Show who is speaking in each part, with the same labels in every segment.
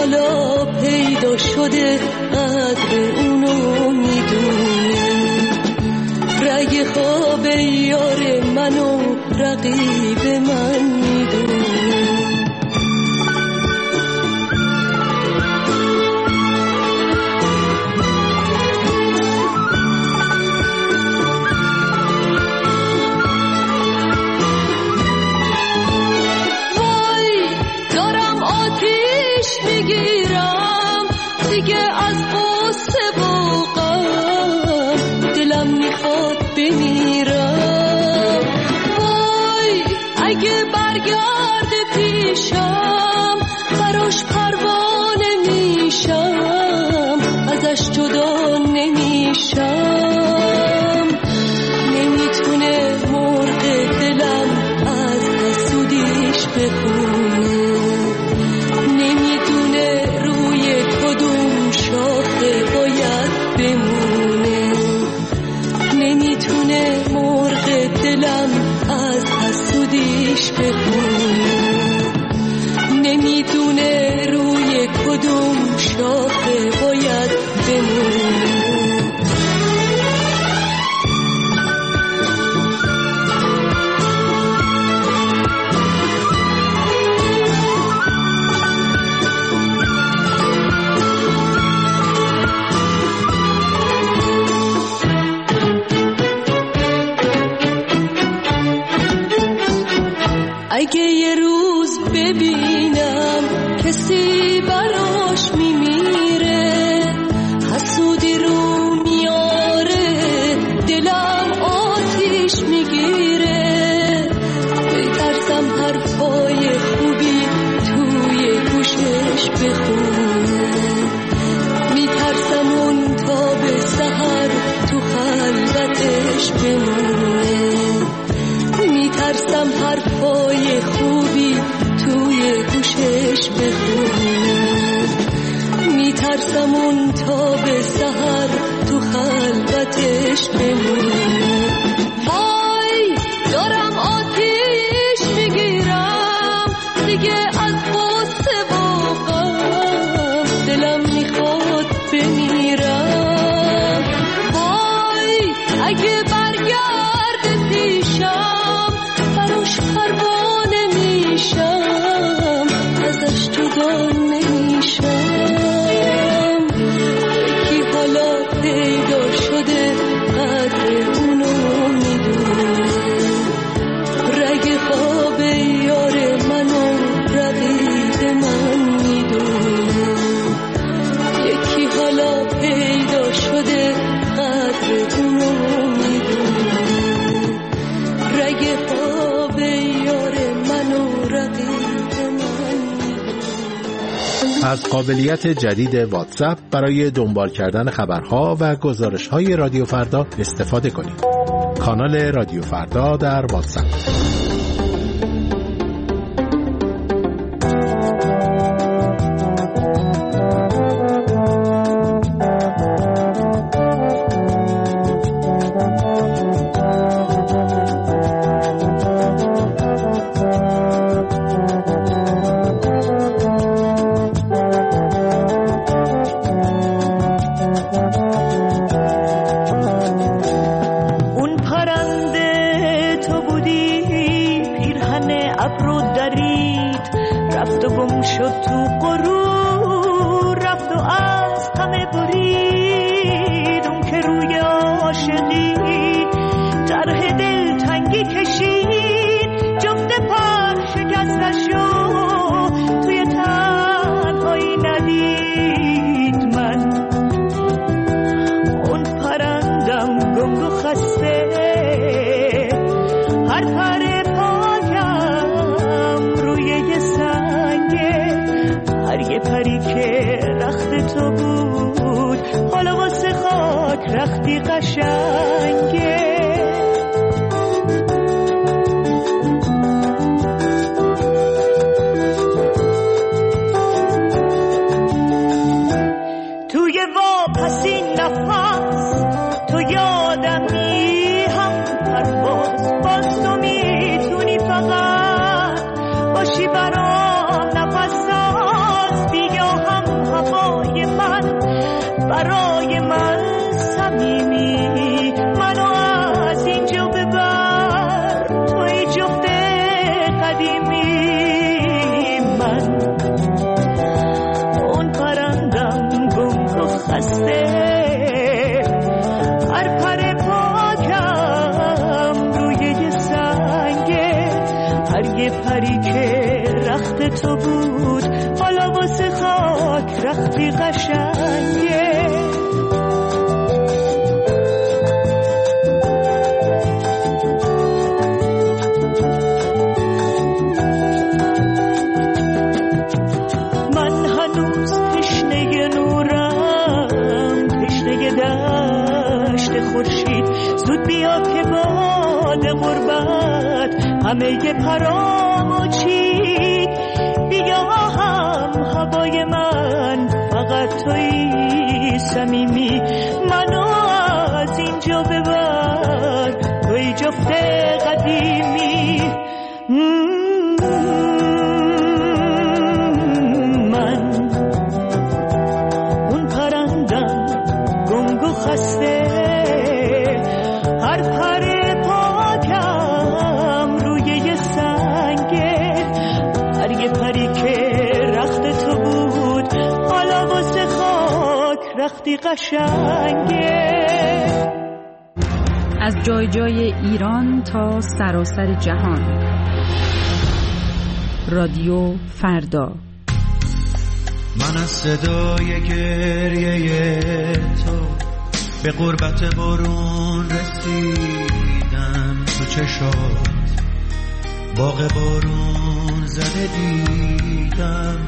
Speaker 1: حالا پیدا شده قدر اونو میدونه، رگ خواب یار منو رقیب من میدونه. دیگه از قصه و غم دلم میخواد بمیرم، وای اگه برگرده پیشم براش پروانه میشم، ازش جدا نمیشم. نمیتونه مرغ دلم از حسودیش بخونه، نمیدونه روی کدوم شاخه باید بمونه، نمیتونه مرغ دلم از حسودیش بخونه، نمیدونه روی کدوم شاخه باید بمونه. اگه یه روز ببینم کسی براش میمیره، حسودی رو میاره، دلم آتیش میگیره، بترسم حرفای خوبی توی گوشش بخونه، میترسم اون تا به سحر تو خلوتش بمونه، میترسم حرفای خوبی توی گوشش بخونه، میترسم اون تا به سحر تو خلوتش بمونه. وای دارم آتیش میگیرم دیگه از قصه و غم، دلم میخواد بمیرم، وای اگه برگرده پیشم براش پروانه میشم، ازش جدا نمیشم. یکی حالا پیدا شده قدر اونو میدونه، رگ خواب یار منو رقیب من میدونه، یکی حالا پیدا شده قدر اونو میدونه، رگ خواب یار منو رقیب من میدونه.
Speaker 2: از قابلیت جدید واتساپ برای دنبال کردن خبرها و گزارش‌های رادیو فردا استفاده کنید. کانال رادیو فردا در واتساپ.
Speaker 1: قدیمی من اون پرندم گم و خسته هر پر پاکم روی یه سنگه هر یه پری که رخت تو بود حالا واسه خاک رختی قشنگه زود بیا که باد غربت همه ی پرامو چید بیا هم هوای من فقط توی صمیمی منو از اینجا ببر توی جفت قدیمی من اون پرندم گنگ و خسته رختی قشنگه.
Speaker 3: از جای جای ایران تا سراسر جهان رادیو فردا.
Speaker 4: من از صدای گریه تو به غربت بارون رسیدم تو چشات باغ بارون زده دیدم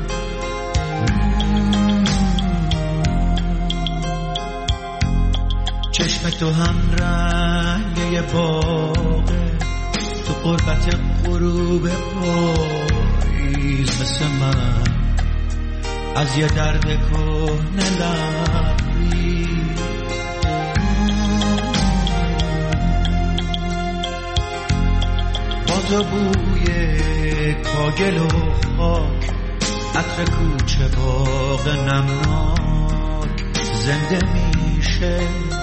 Speaker 4: چشم تو هم رنگ باغه تو غربت غروب پاییز مثل من از یه درد کهنه لبی با تو بوی کاگل و خاک عطر کوچه باغ نمناک زنده میشه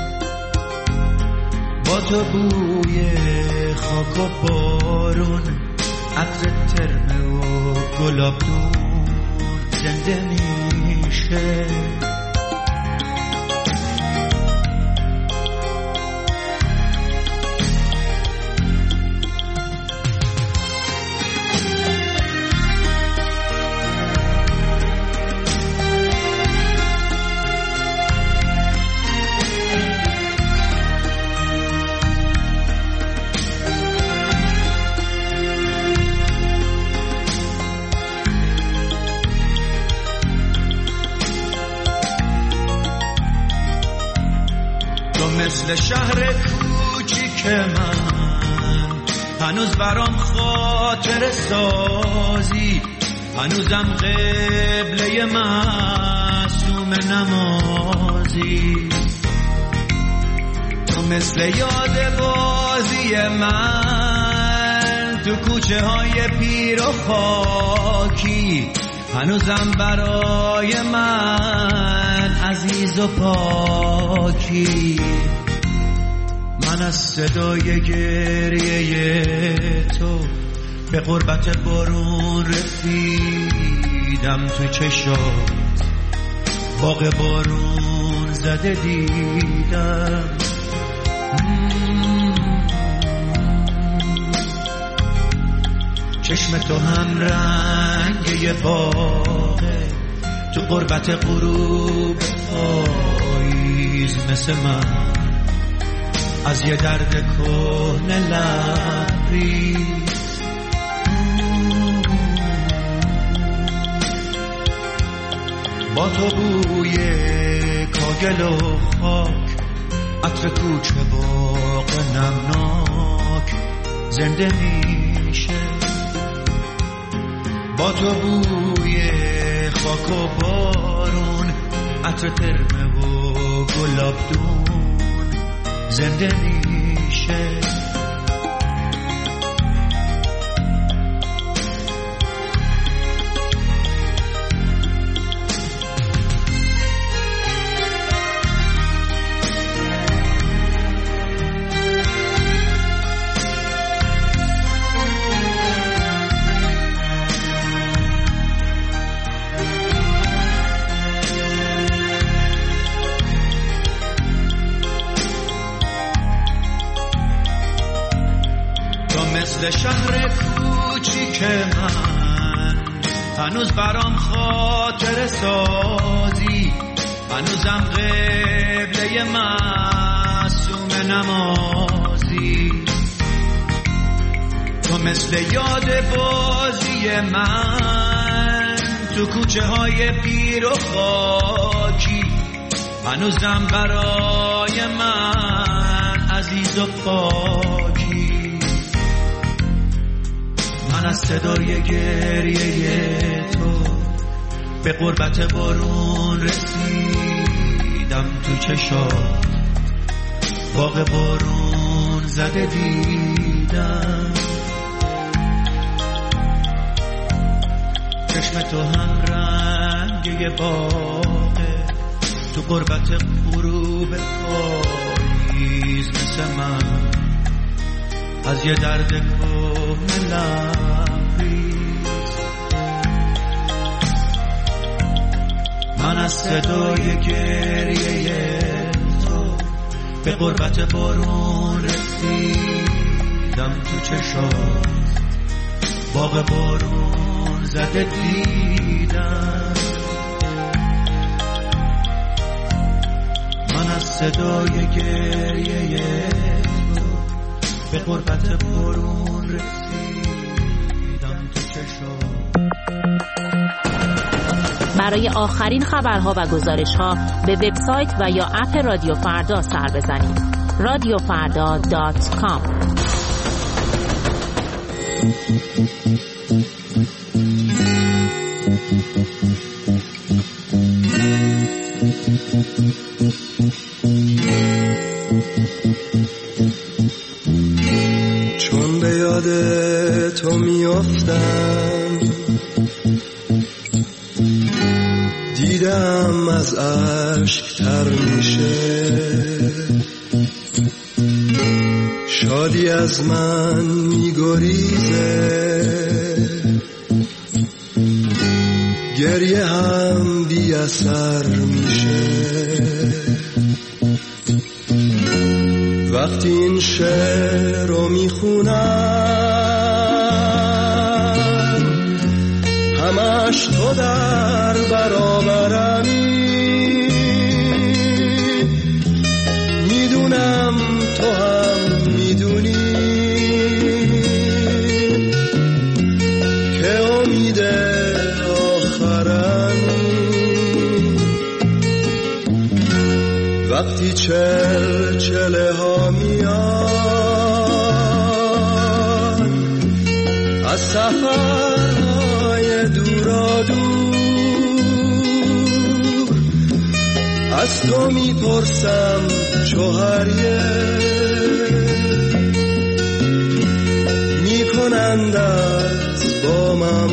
Speaker 4: با تو بوی خاک و بارون عطر ترمه و گلابدون زنده میشه مثل شهر کوچیک من هنوز برام خاطر سازی هنوزم قبله معصوم نمازی تو مثل یاد بازی من تو کوچه های پیر و خاکی هنوزم برای من عزیز و پاکی من از صدای گریه تو به غربت بارون رسیدم تو چشات باغ بارون زده دیدم چشم تو هم رنگ باغه تو غربت غروب پاییز مثل من از یه درد کهنه لبریز با تو بوی کاگل و خاک عطر کوچه باغ نمناک زنده میشه با تو بوی خاک و بارون عطر ترمه و گلابدون زنده میشه شهر کوچیک من هنوز برام خاطر سازی، هنوزم قبله معصوم نمازی. تو مثل یاد بازی من تو کوچه های پیر و خاکی، هنوزم برای من عزیز و پاکی. من از صدای گریه تو به غربت بارون رسیدم، تو چشات باغ بارون زده دیدم. چشم تو هم رنگ باغه، تو غربت غروب پاییز مثل من از یه درد کهنه لبریز. من از صدای گریه تو به غربت بارون رسیدم، تو چشات باغ بارون زده دیدم. من از صدای گریه تو به غربت بارون رسیدم، تو چشات.
Speaker 5: برای آخرین خبرها و گزارش‌ها به وبسایت و یا اپ رادیو فردا سر بزنید. radiofarda.com.
Speaker 6: چون به یاد تو میافتم، دیدم از عشق تر میشه، شادی از من میگریزه، گریه هم بی اثر میشه. وقتی این شعر رو میخونم، همش تو در برابرمی، میدونم تو هم میدونی که امید آخرمی. وقتی چلچله ها میان از سفرهای دورا دور، از تو میپرسم شوهریه، میکنند از با من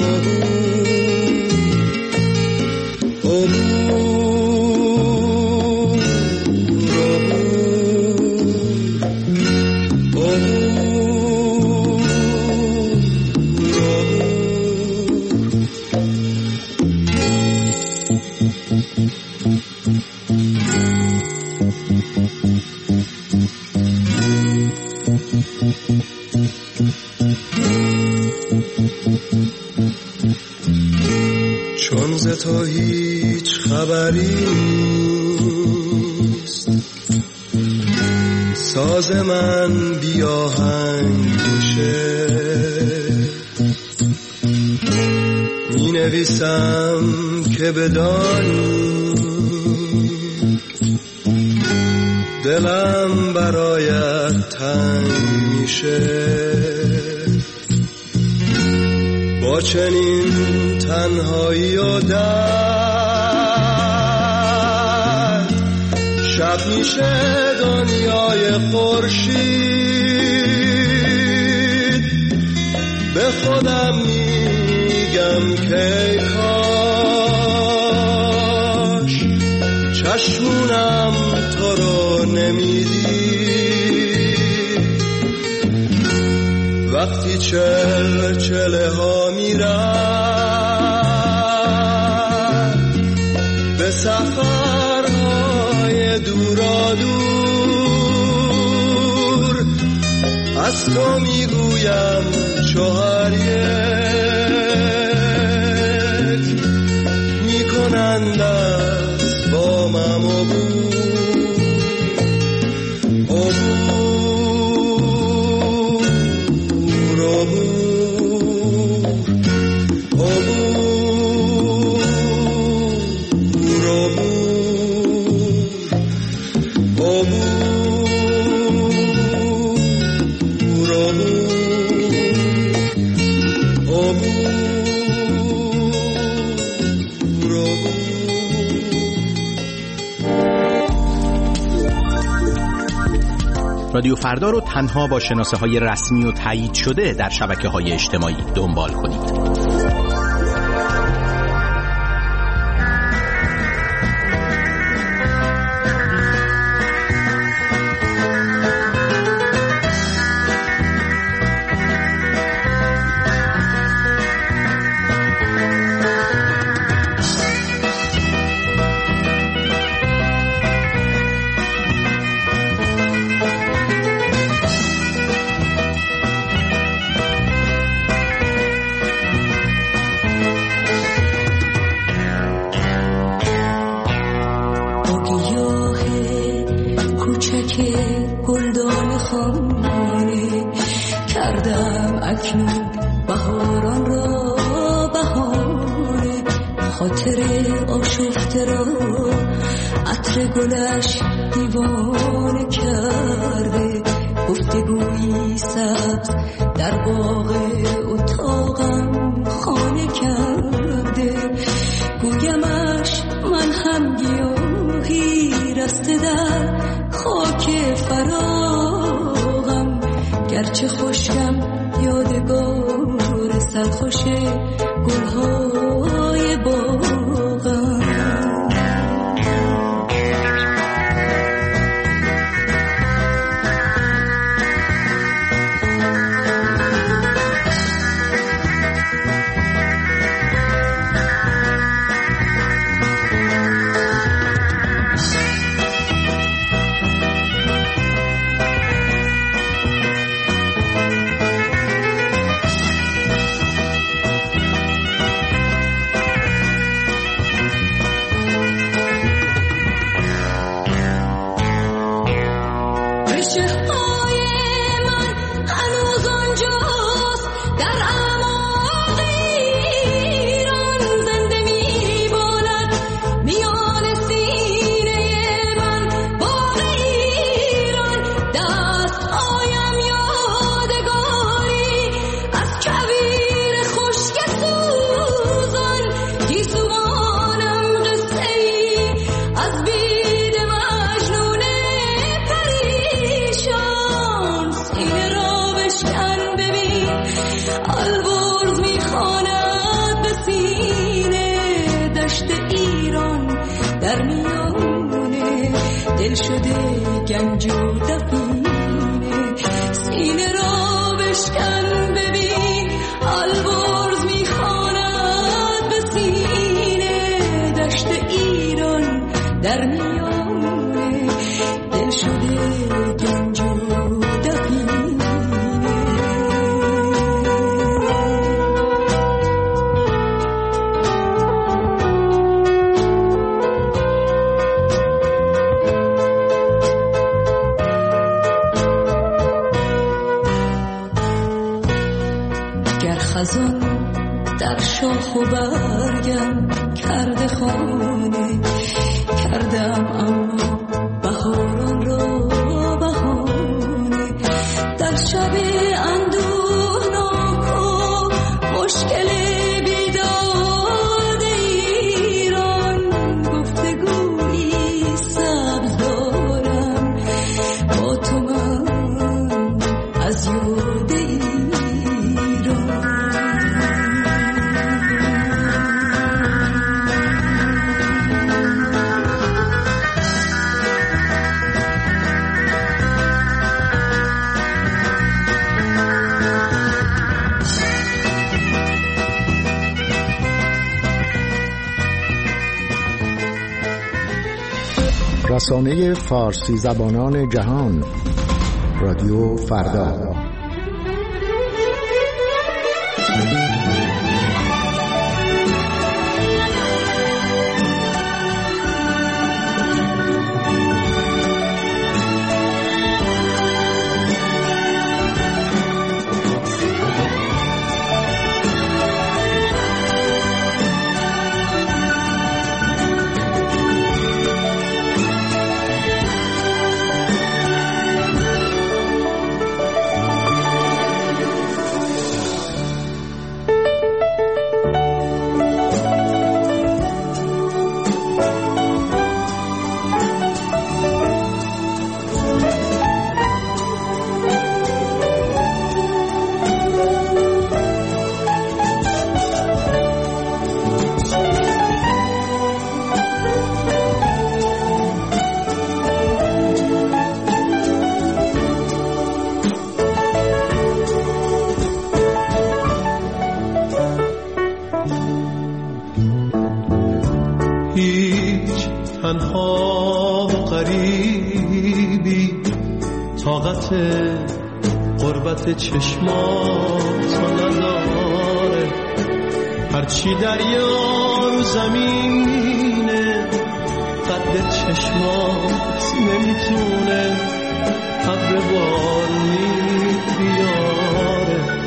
Speaker 6: چون ز تو هیچ خبری نیست، ساز من بی آهنگ میشه، می نویسم که بدانی دلم برایت تنگ میشه. با چنین تنهایی و درد، شب میشه دنیای خورشید. به خودم میگم که کاش چشمونم تو رو نمیدید. وقتی چلچله ها میرن به سفرهای دورا دور، از از تو میگویم چهار یک میکنند از بامم
Speaker 7: رادیو فردا رو تنها با شناسه‌های رسمی و تایید شده در شبکه‌های اجتماعی دنبال کنید.
Speaker 2: رسانه فارسی زبانان جهان رادیو فردا
Speaker 6: تنها و غریبی طاقت غربت چشماتو نداره، هرچی دریا رو زمینه قد چشمات نمیتونه ابر بارونی بیاره.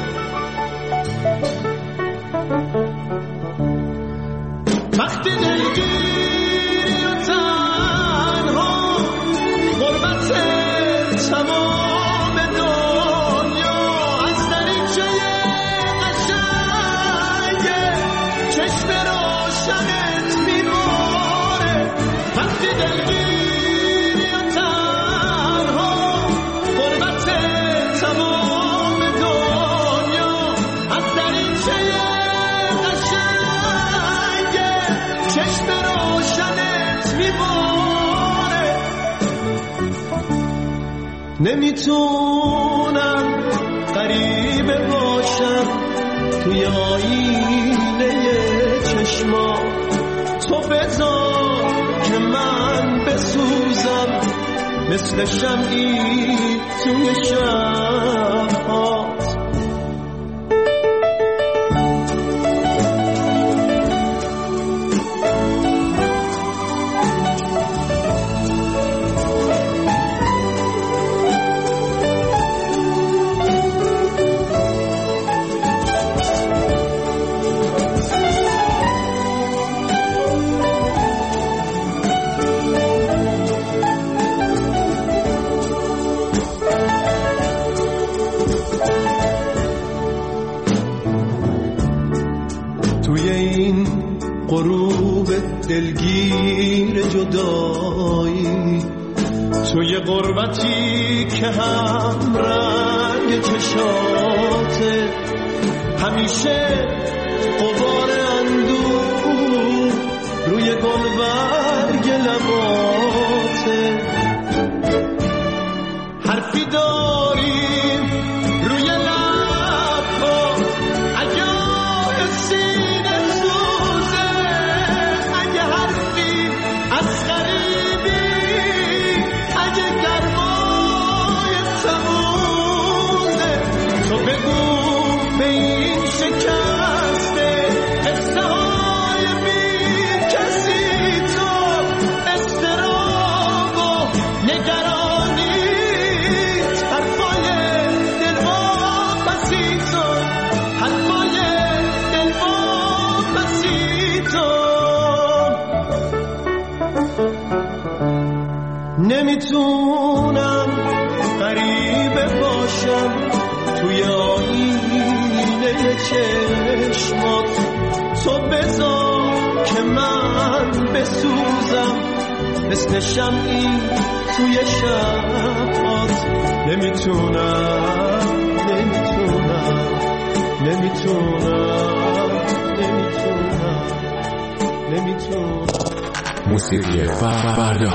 Speaker 6: وقتی دلگیری و تنها غربت تمام دنیا از دریچه قشنگه چشم روشنت میباره. وقتی دلگیری و تنها غربت تمام دنیا از دریچه چشم روشنت میباره. نمیتونم غریبه باشم توی آینه چشما، تو بذار که من بسوزم مثل شمعی توی شب‌هات. غروب دلگیر جدایی توی غربتی که هم رنگ چشاته، همیشه غبار اندوه روی گلبرگ لباته. حرفی داریم روی لبها اگه سینه سوزه، اگه حرفی از غریبی، اگه گرمای تموزه، تو بگو به این شکسته قصه های بی کسی، تو استراب و نگرانی حرفای دلواپسی، تو حرفای دلواپسی، تو نمیتونم غریبه باشم توی آینه چشمات، تو بذار که من بسوزم مثل شمعی توی شبات. نمیتونم نمیتونم نمیتونم نمیتونم نمیتونم.
Speaker 2: موسیقی فردا.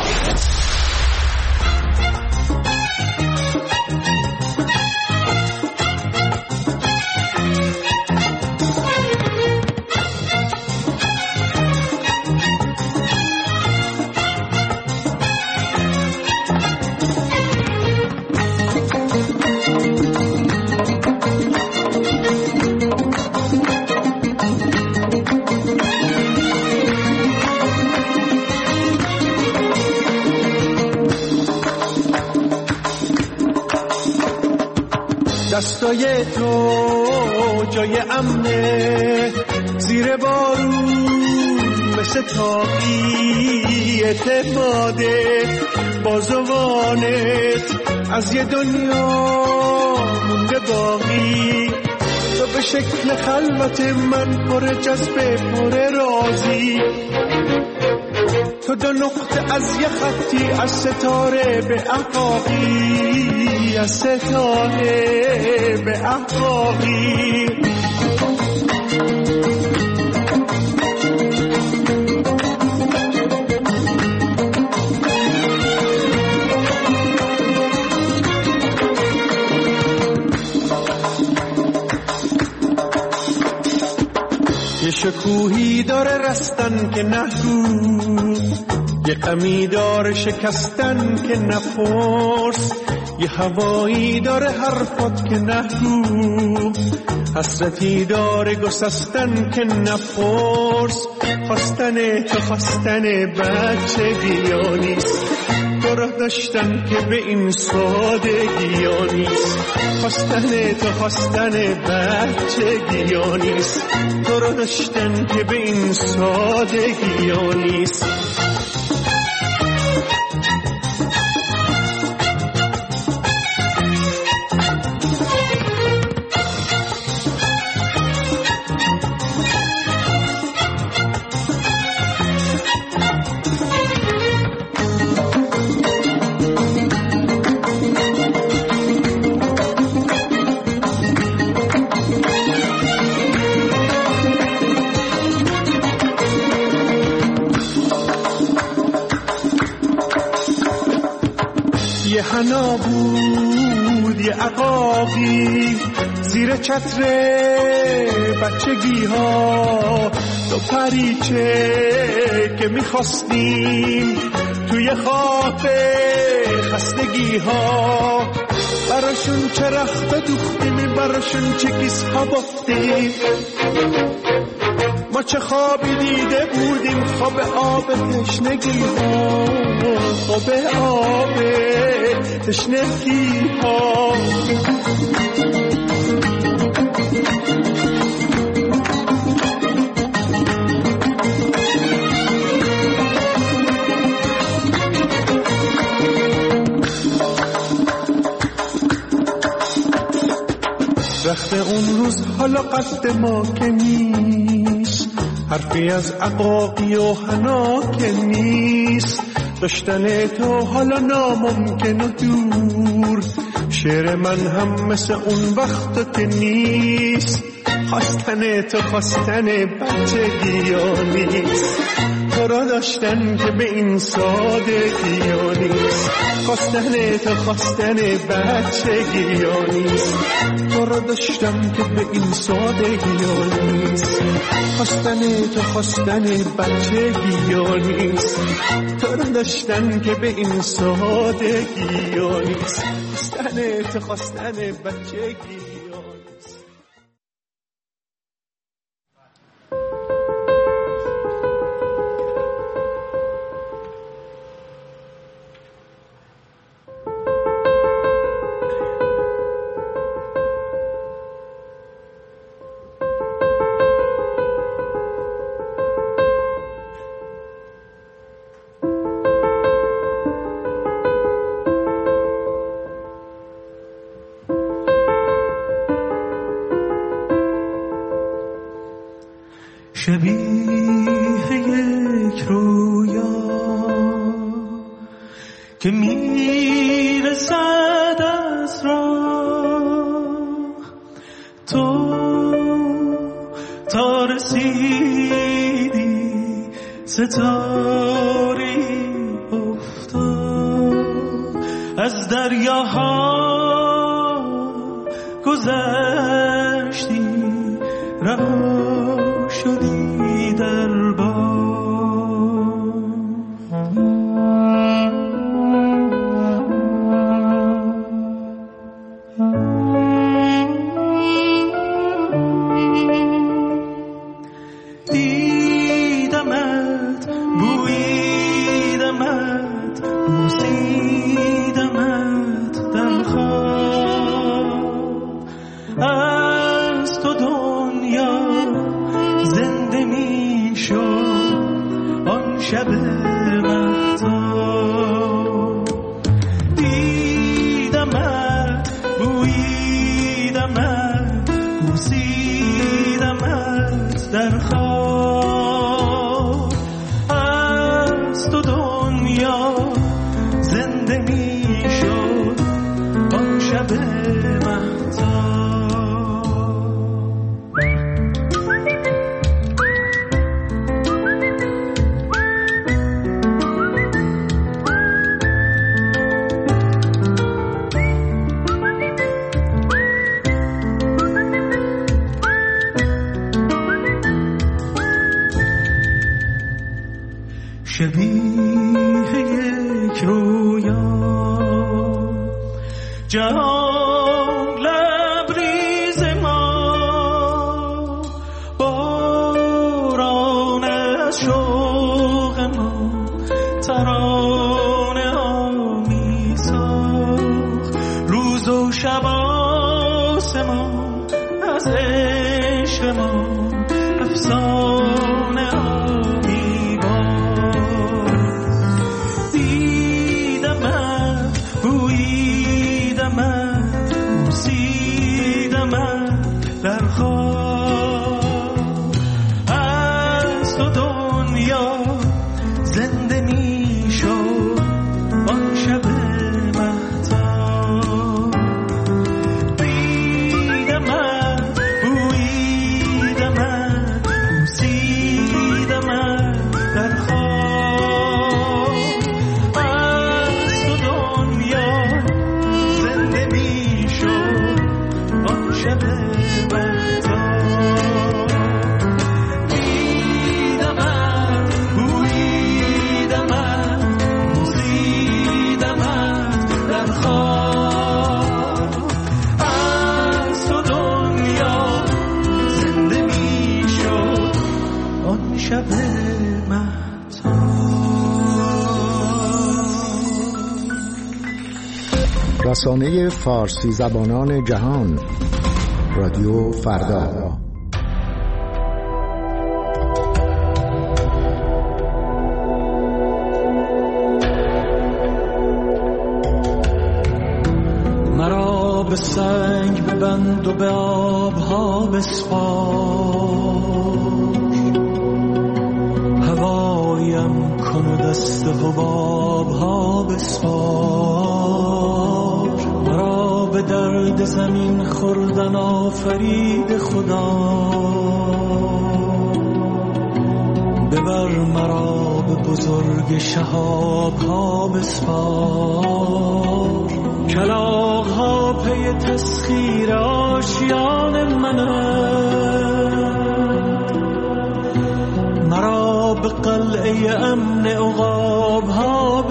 Speaker 6: دستای تو جای امنه، زیر بارون مثل تاقی اعتماده، بازوانت از یه دنیا مونده باقی، تو به شکل خلوت من پر جذبه پر رازی، تو دو نقطه از یه خطی از ستاره به احقاقی، از ستاره به احقاقی. یه شکوهی داره رستن که نگو، یه غمی داره شکستن که نپرس، یه هوایی داره حرفات که نگو، حسرتی داره گسستن که نپرس. خواستن تو خواستن بچگی ها نیست، تو را داشتن که به این سادگی ها نیست. خواستن تو خواستن بچگی ها نیست، تو را داشتن که به این سادگی ها نیست. یه حنا بود یه عقاقی زیر چتر بچگی ها، دو پریچه که میخواستیم توی خواب خستگی ها، براشون چه رخت دوختیم، براشون چه کیس ها بافتیم. ما چه خوابی دیده بودیم، خواب آب تشنگی ها، خواب آب تشنگی ها. رخت اون روز حالا قصد ما که نیست، حرفی از عقاقی و حنا که نیست. داشتن تو حالا ناممکن و دور، شعر من هم مثل اون وقت که نیست. خواستن تو خواستن بچگی ها نیست، تو را داشتن که به این سادگی ها نیست. خواستن تو خواستن بچگی ها نیست، تو را داشتن که به این سادگی ها نیست. خواستن تو خواستن بچگی ها نیست، تو را داشتن که به این سادگی ها نیست. خواستن تو خواستن بچگی ها نیست. شبیه یک رویا که میرسد از راه، تو تا رسیدی ستاری افتاد، از دریاها گذشتی رها شدی در باد. دیدمت بویدمت بوسیدمت در خواب،
Speaker 4: در خواب از تو دنیا زنده می شد آن شب مهتاب. شبیه یک رویا جهان لبریز ما، باران از شوق ما ترانه آمی ساخت. روز و شب آسمان از عشق ما افسانه آمی بار. دیدمت، بوییدمت، بوسیدمت در خواب از تو دنیا زنده می شد آن شب مهتاب. دیدمت، بوییدمت، بوسیدمت در خواب از تو دنیا زنده می شد آن شب مهتاب. دیدمت، بوییدمت، بوسیدمت در خواب از تو دنیا زنده می شد آن شب مهتاب.
Speaker 8: رسانه فارسی زبانان جهان، رادیو فردا.
Speaker 4: مرا به سنگ ببند و به آبها بسپار، هوایم کن و دست حبابها بسپار. مرا به درد زمین خوردن آفرید خدا، ببر مرا به بزرگ شهابها بسپار. کلاغ‌ها پی تسخیر آشیان منند، مرا به قلعه امن عقاب‌ها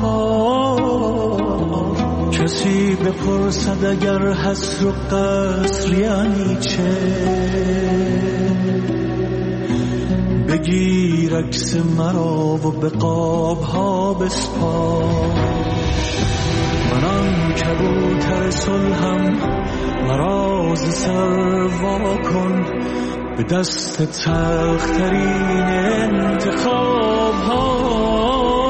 Speaker 4: بسپار. کسی بپرسد اگر حصر و قصر یعنی چه، بگیر عکس مرا و به قاب‌ها بسپار. من کبوتر صلحم، مرا ز سر وا کن، به دست تلخترین انتخاب ها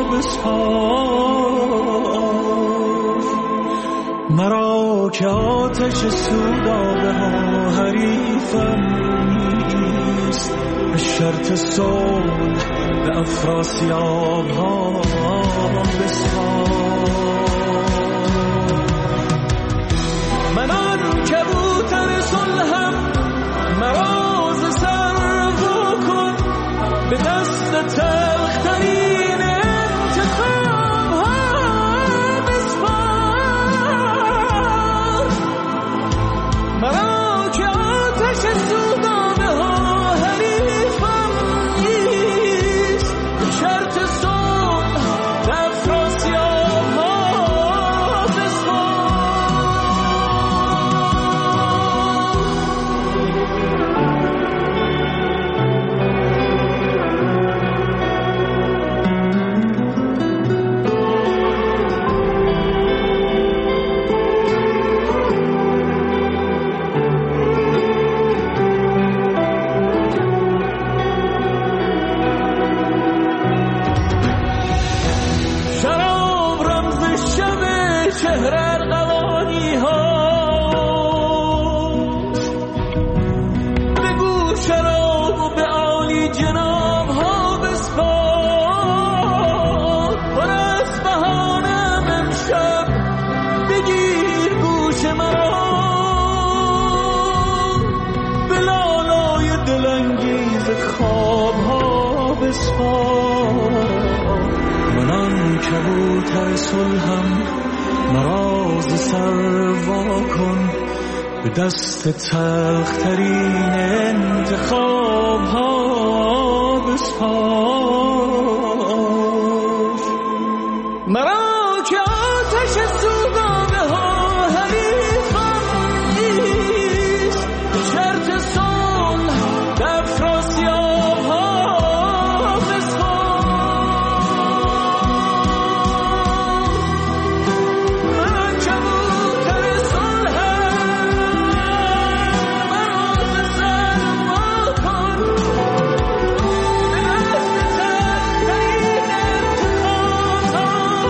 Speaker 4: بسپار. مرا که آتش سودابه ها حریفم نیست، به شرط صلح به افراسیاب ها بسپار. من آن کبوتر صلحم، مرا ز سر وا کن، به دست تلخترین انتخاب ها بسپار. مرا که آتش سودابه ها حریفم نیست، به شرط صلح به افراسیاب ها بسپار. خواب ها بسپار. منم کبوتر صلحم مراز سر وا کن، به دست تلخترین انتخاب ها بسپار. مرا که آتش سوگانه ها حریفم نیست، شرط صلح در افراسیاب ها بسپار. من کبوتر صلحم مراز سر وا کن، به دست تلخترین انتخاب ها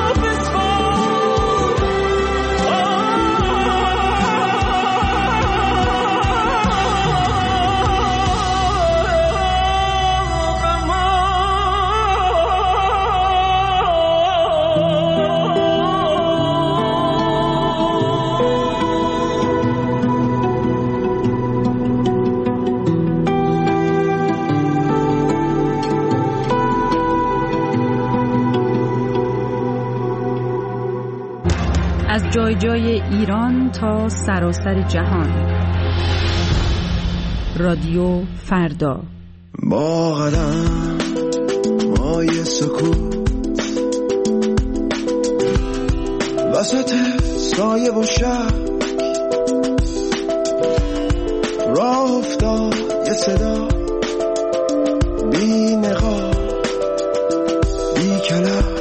Speaker 3: از جای جای ایران تا سراسر جهان. رادیو فردا.
Speaker 9: با قدم مای سکوت وسط سایه و شک، راه افتاد یه صدا بی نقاب بی کلک،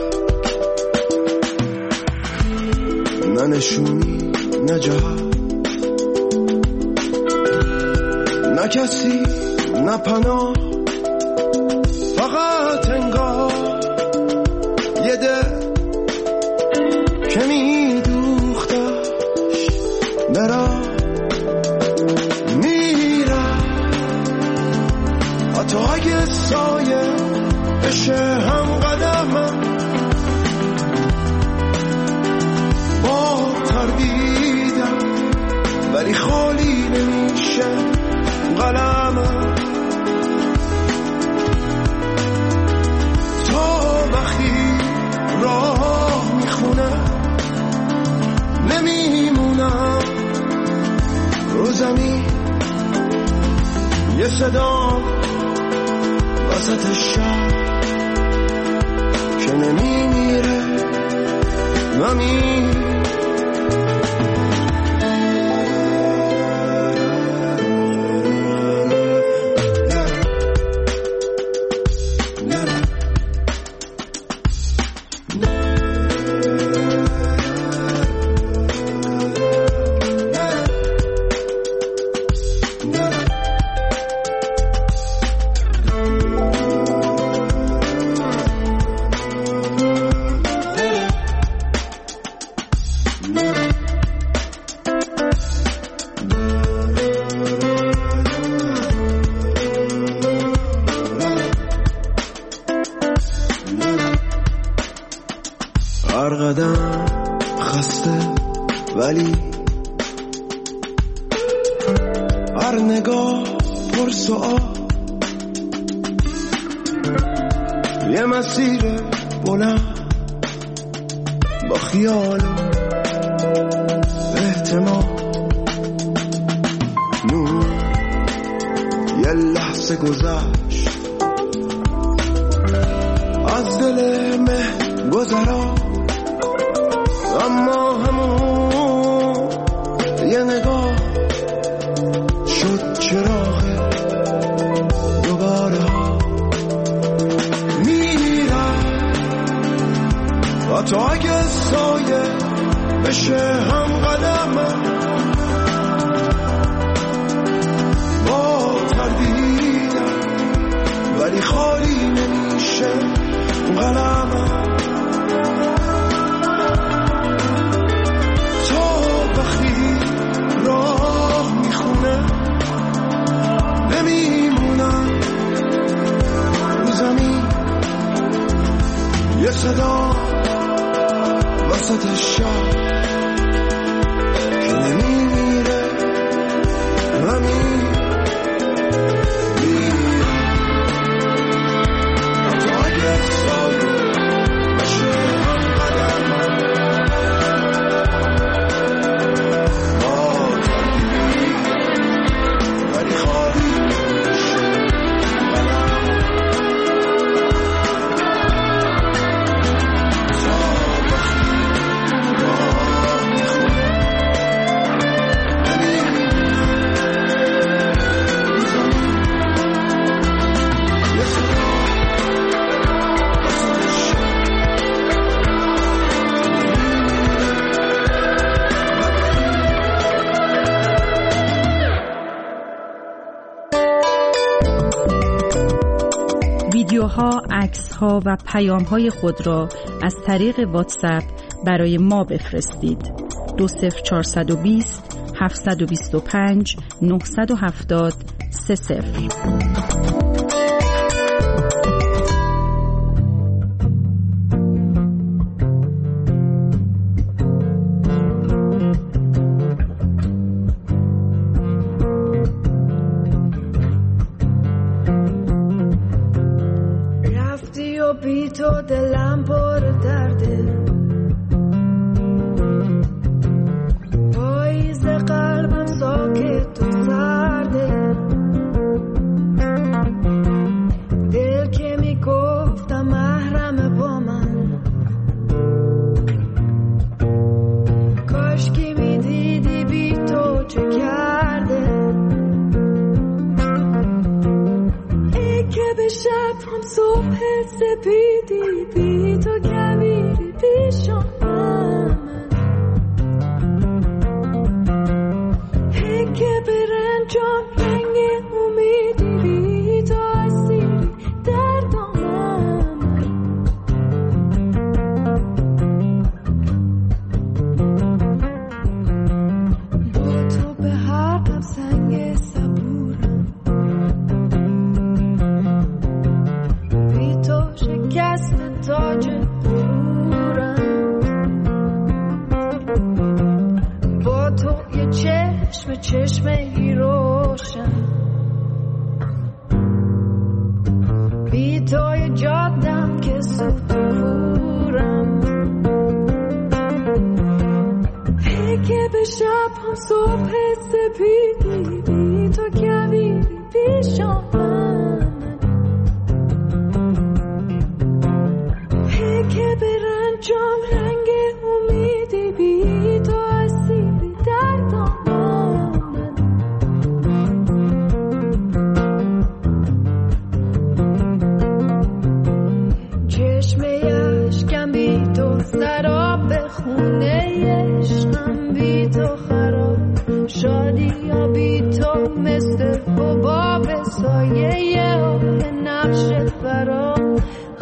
Speaker 9: نه نشونی نه جهت، نه کسی نه پناه، فقط انگار یه دل که میدوختش برا میرم، حتی اگه سایه بشه هم قدمم، با تردیدم ولی خالی نمیشه قلمم. تا وقتی راه میخونه نمیمونم رو زمین، یه صدا وسط شب که نمیمیره نمی هر قدم خسته ولی هر نگاه پر سؤال، یه مسیر بلند با خیال و احتمال، نور یه لحظه گذشت از دل مه گذرا، اما همون یه نگاه شد چراغ دوباره ها. میرم و تو اگه سایه بشه هم قدمم، با تردیدم ولی خالی نمیشه قلمم. راه میخونه نمیمونم رو زمین، یه صدا وسط شب که نمیمیره همین میره.
Speaker 3: ویدیوها، عکس‌ها و پیام‌های خود را از طریق واتساپ برای ما بفرستید. 20420 725 970 30.
Speaker 10: رفتی و بی تو دلم پر درده، پاییز قلبم ساکت و سرده، دل که میگفتم محرم با من، کاش که میدیدی بی تو چه کرده. ای که به شب هم صبح سپیدی، بی تو کبیری پیشم من، ای که به رنجام رنگ امیدی، بی تو اسیری دردام من، با تو به حقم سنگ صبورم، بی تو شکست تاج غرورم، با تو یه چشم چشمه روشن، بی تو یه جادم که سطورم، ای که به شب هم صبح سپیدی، بی تو کبیری پیشم من، ای که به رنجام رنگ امیدی، بی تو اسیری دردام من، چشمه اشکم بی تو سراب، خونه عشقم بی تو خراب، شادی یا بی تو مثل حباب، سایه آه نقش فرام.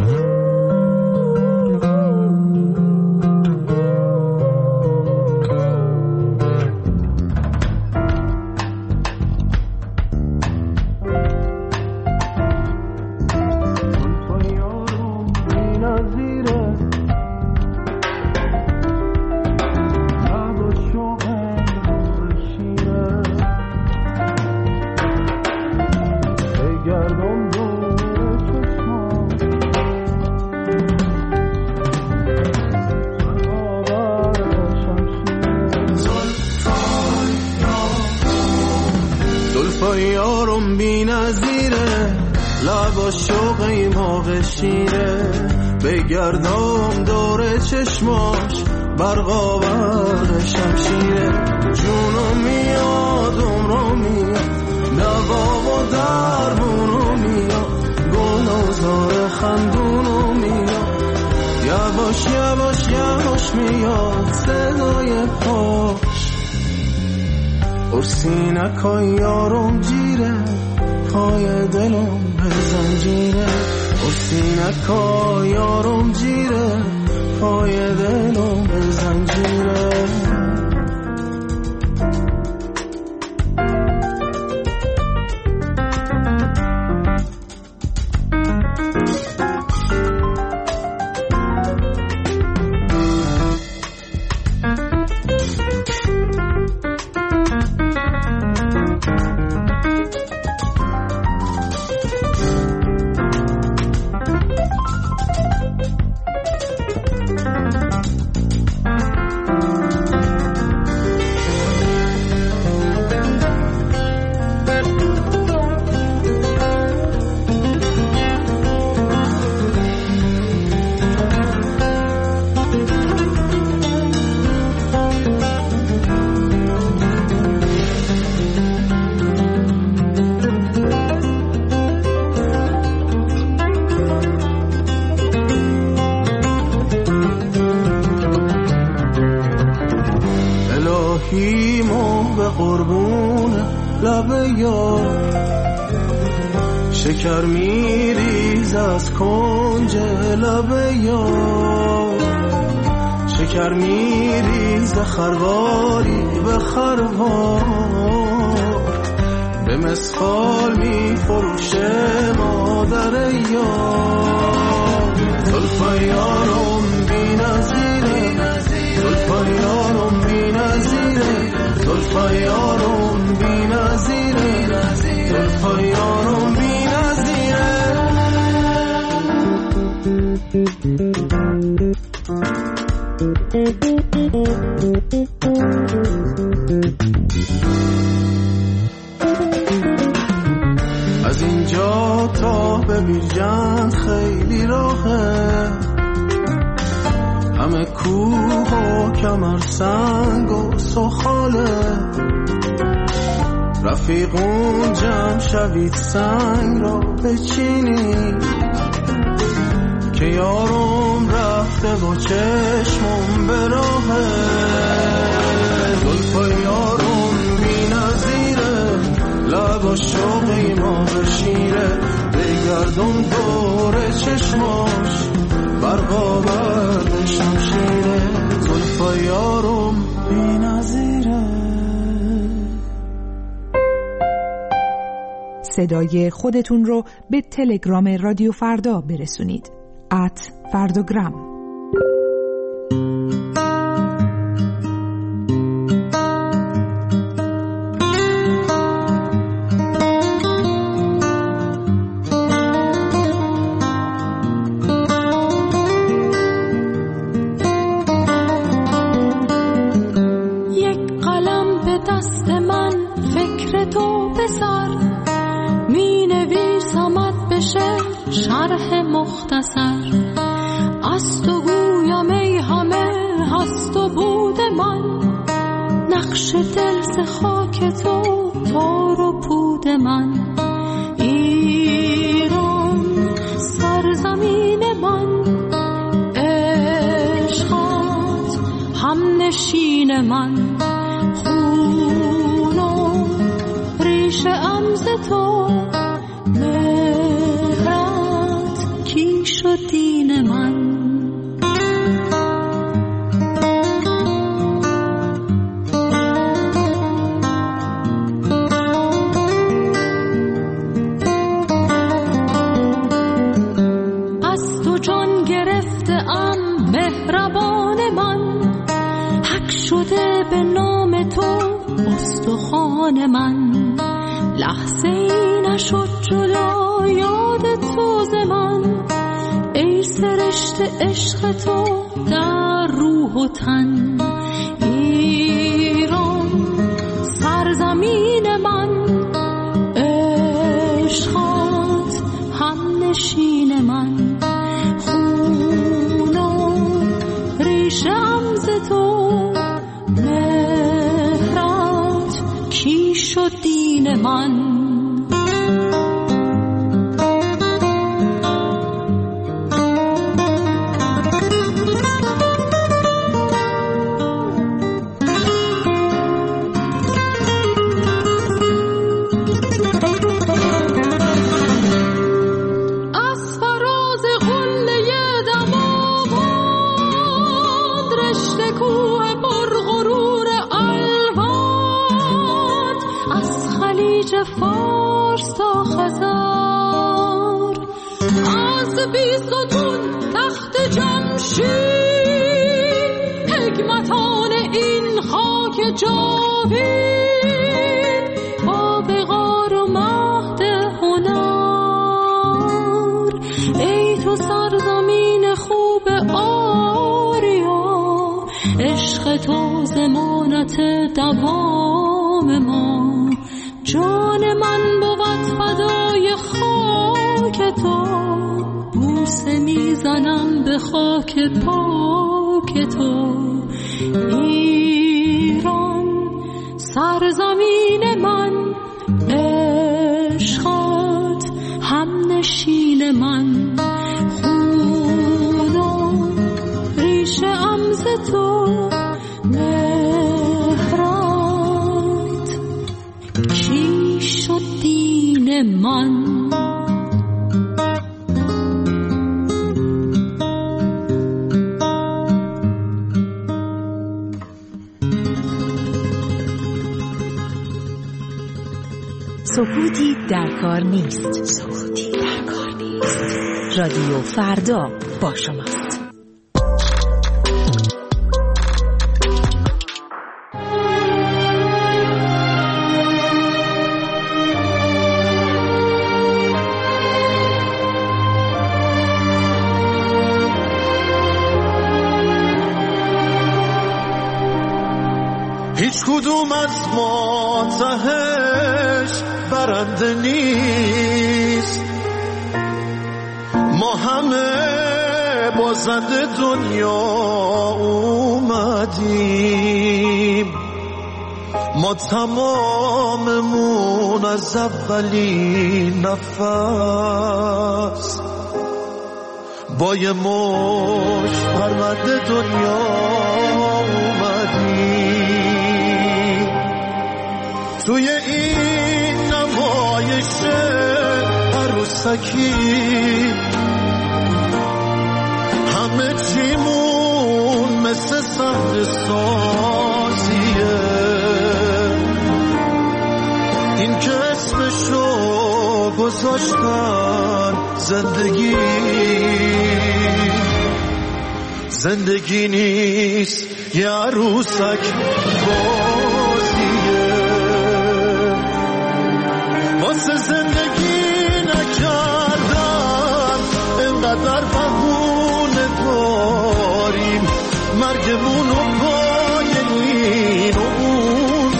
Speaker 9: یارم بی نظیره، لب شوقی موقع شیره، بگردم دور چشماش برقاور شمشیره، جونم میاد عمرم میاد، دوا و درمونم میاد، گلزار خندونم میاد، یواش یواش یواش میاد صدای پاش، سینکای یارم جیره، پای دلم به زنجیره، سینکای یارم جیره، پای دلم به زنجیره. شکر میریز از کنج لب یار، شکر میریز خرواری به خروار، به مسخال میفروشه مادر یار. زلفای یارم بی نظیره، زلفای یارم بی نظیره، زلفای یارم بی نظیره، زلفای یارم بی نظیره. از اینجا تا به بیرجند خیلی راهه، همه کوه و کمر سنگ و سخاله، رفیقون جمع شوید سنگ را بچینید که یارم رفته و چشمم به راهه. زلفای یارم بی نظیره، لب و شوقی ما بشیره، بگردم دور چشماش برقا برد شمشیره. زلفای یارم بی نظیره.
Speaker 11: صدای خودتون رو به تلگرام رادیو فردا برسونید. @فرداگرام.
Speaker 10: یک قلم به دست من، فکر تو به سر، می نویسمت بشه شرح مختصر. از تو گویم ای همه هست و بود من، نقش دل ز خاک تو تار و پود من. ایران سرزمین من، عشقات همنشین من، خون و ریشه ام ز تو، مهرت کیش و دین من. از تو جان گرفته ام مهربان من، حق شده به نام تو استخوان من. لحظه ای نشد جدا یاد تو ز من، ای سرشت عشق تو در روح و تن. ایران سرزمین من، عشقات همنشین من، خون و ریشم ز تو، مهرت کیش و دین من. فارس تا خزر، از بیستون تخت جمشید، حکمتان این خاک جاوید، با بغار و مهد هنر. ای تو سرزمین خوب آریا، عشق تو ضمانت دوام ما. جان من بود فدای خاک تو، بوسه میزنم به خاک پاک تو. ایران سرزمین من، عشقات همنشین من، خون و ریشه ام ز تو، مهرت کیش و دین من.
Speaker 3: سکوتی در کار نیست. سکوتی در کار نیست. رادیو فردا با شماست.
Speaker 9: هیچ کدوم از ما تهش برنده نیست، ما همه بازنده دنیا اومدیم، ما تماممون از اولین نفس با یه مشت پرونده دنیا اومدیم. توی این نمایش عروسکی همه چیمون مثل صحنه سازیه، این که اسمشو گذاشتن زندگی نیست، یه عروسک بازیه. واسه زندگی نکردن انقدر بهونه داریم، مرگمونو پای این و اون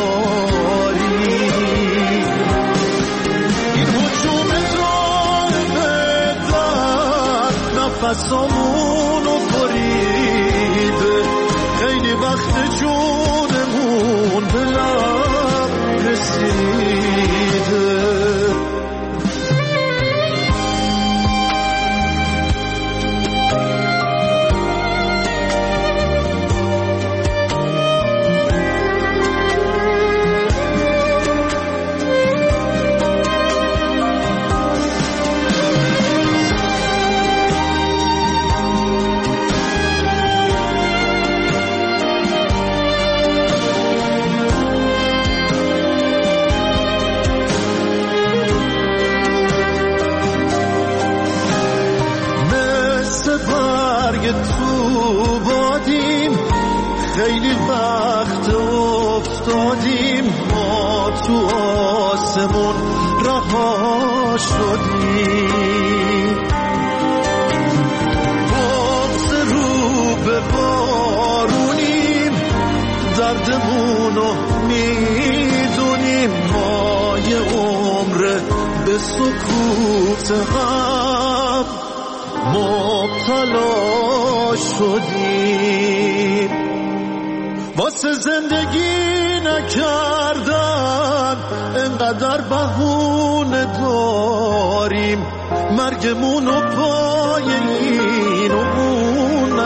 Speaker 9: نذاریم. این حجوم دار بدن نفسامونو بریده، خیلی وقت جونمون به لب رسیده. تو بادیم خیلی وقت افتادیم، ما تو آسمون رها شدیم، بغض رو به بارونیم، دردمونو میدونیم، ما یه عمر به سکوت غم مبتلا شدیم. واسه زندگی نکردن انقدر بهونه داریم، مرگمونو پای این و اون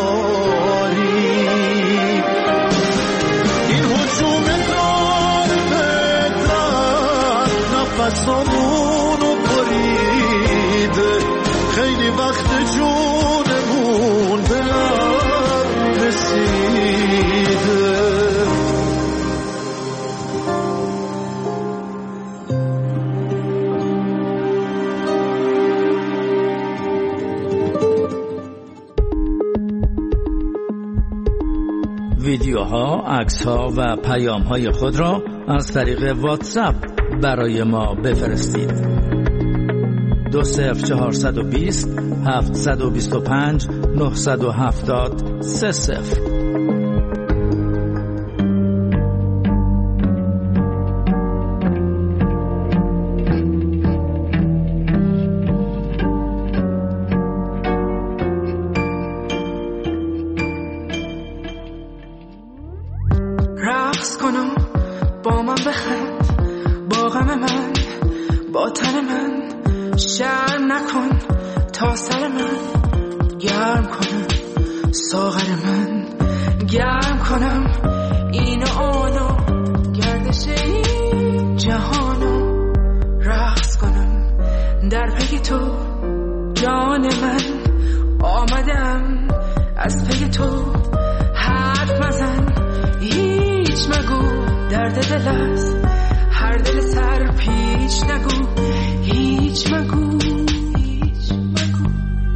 Speaker 9: نذاریم. این حجوم دار بدن نفسامونو بریده، خیلی وقت جونمون به لب رسیده.
Speaker 12: ویدیوها، عکس‌ها و پیام‌های خود را از طریق واتساپ برای ما بفرستید. 20420 725 970 30.
Speaker 13: رقص کنم با من بخند، با غم من، با تن من، شرم نکن تا سر من گرم کنم، ساغر من گرم کنم، این و آنو گردش این جهانو رقص کنم در پی تو جان من، آمدم از پی تو حرف مزن، هیچ مگو درد دل است، هر دل سر هیچ نگو، هیچ مگو، هیچ مگو.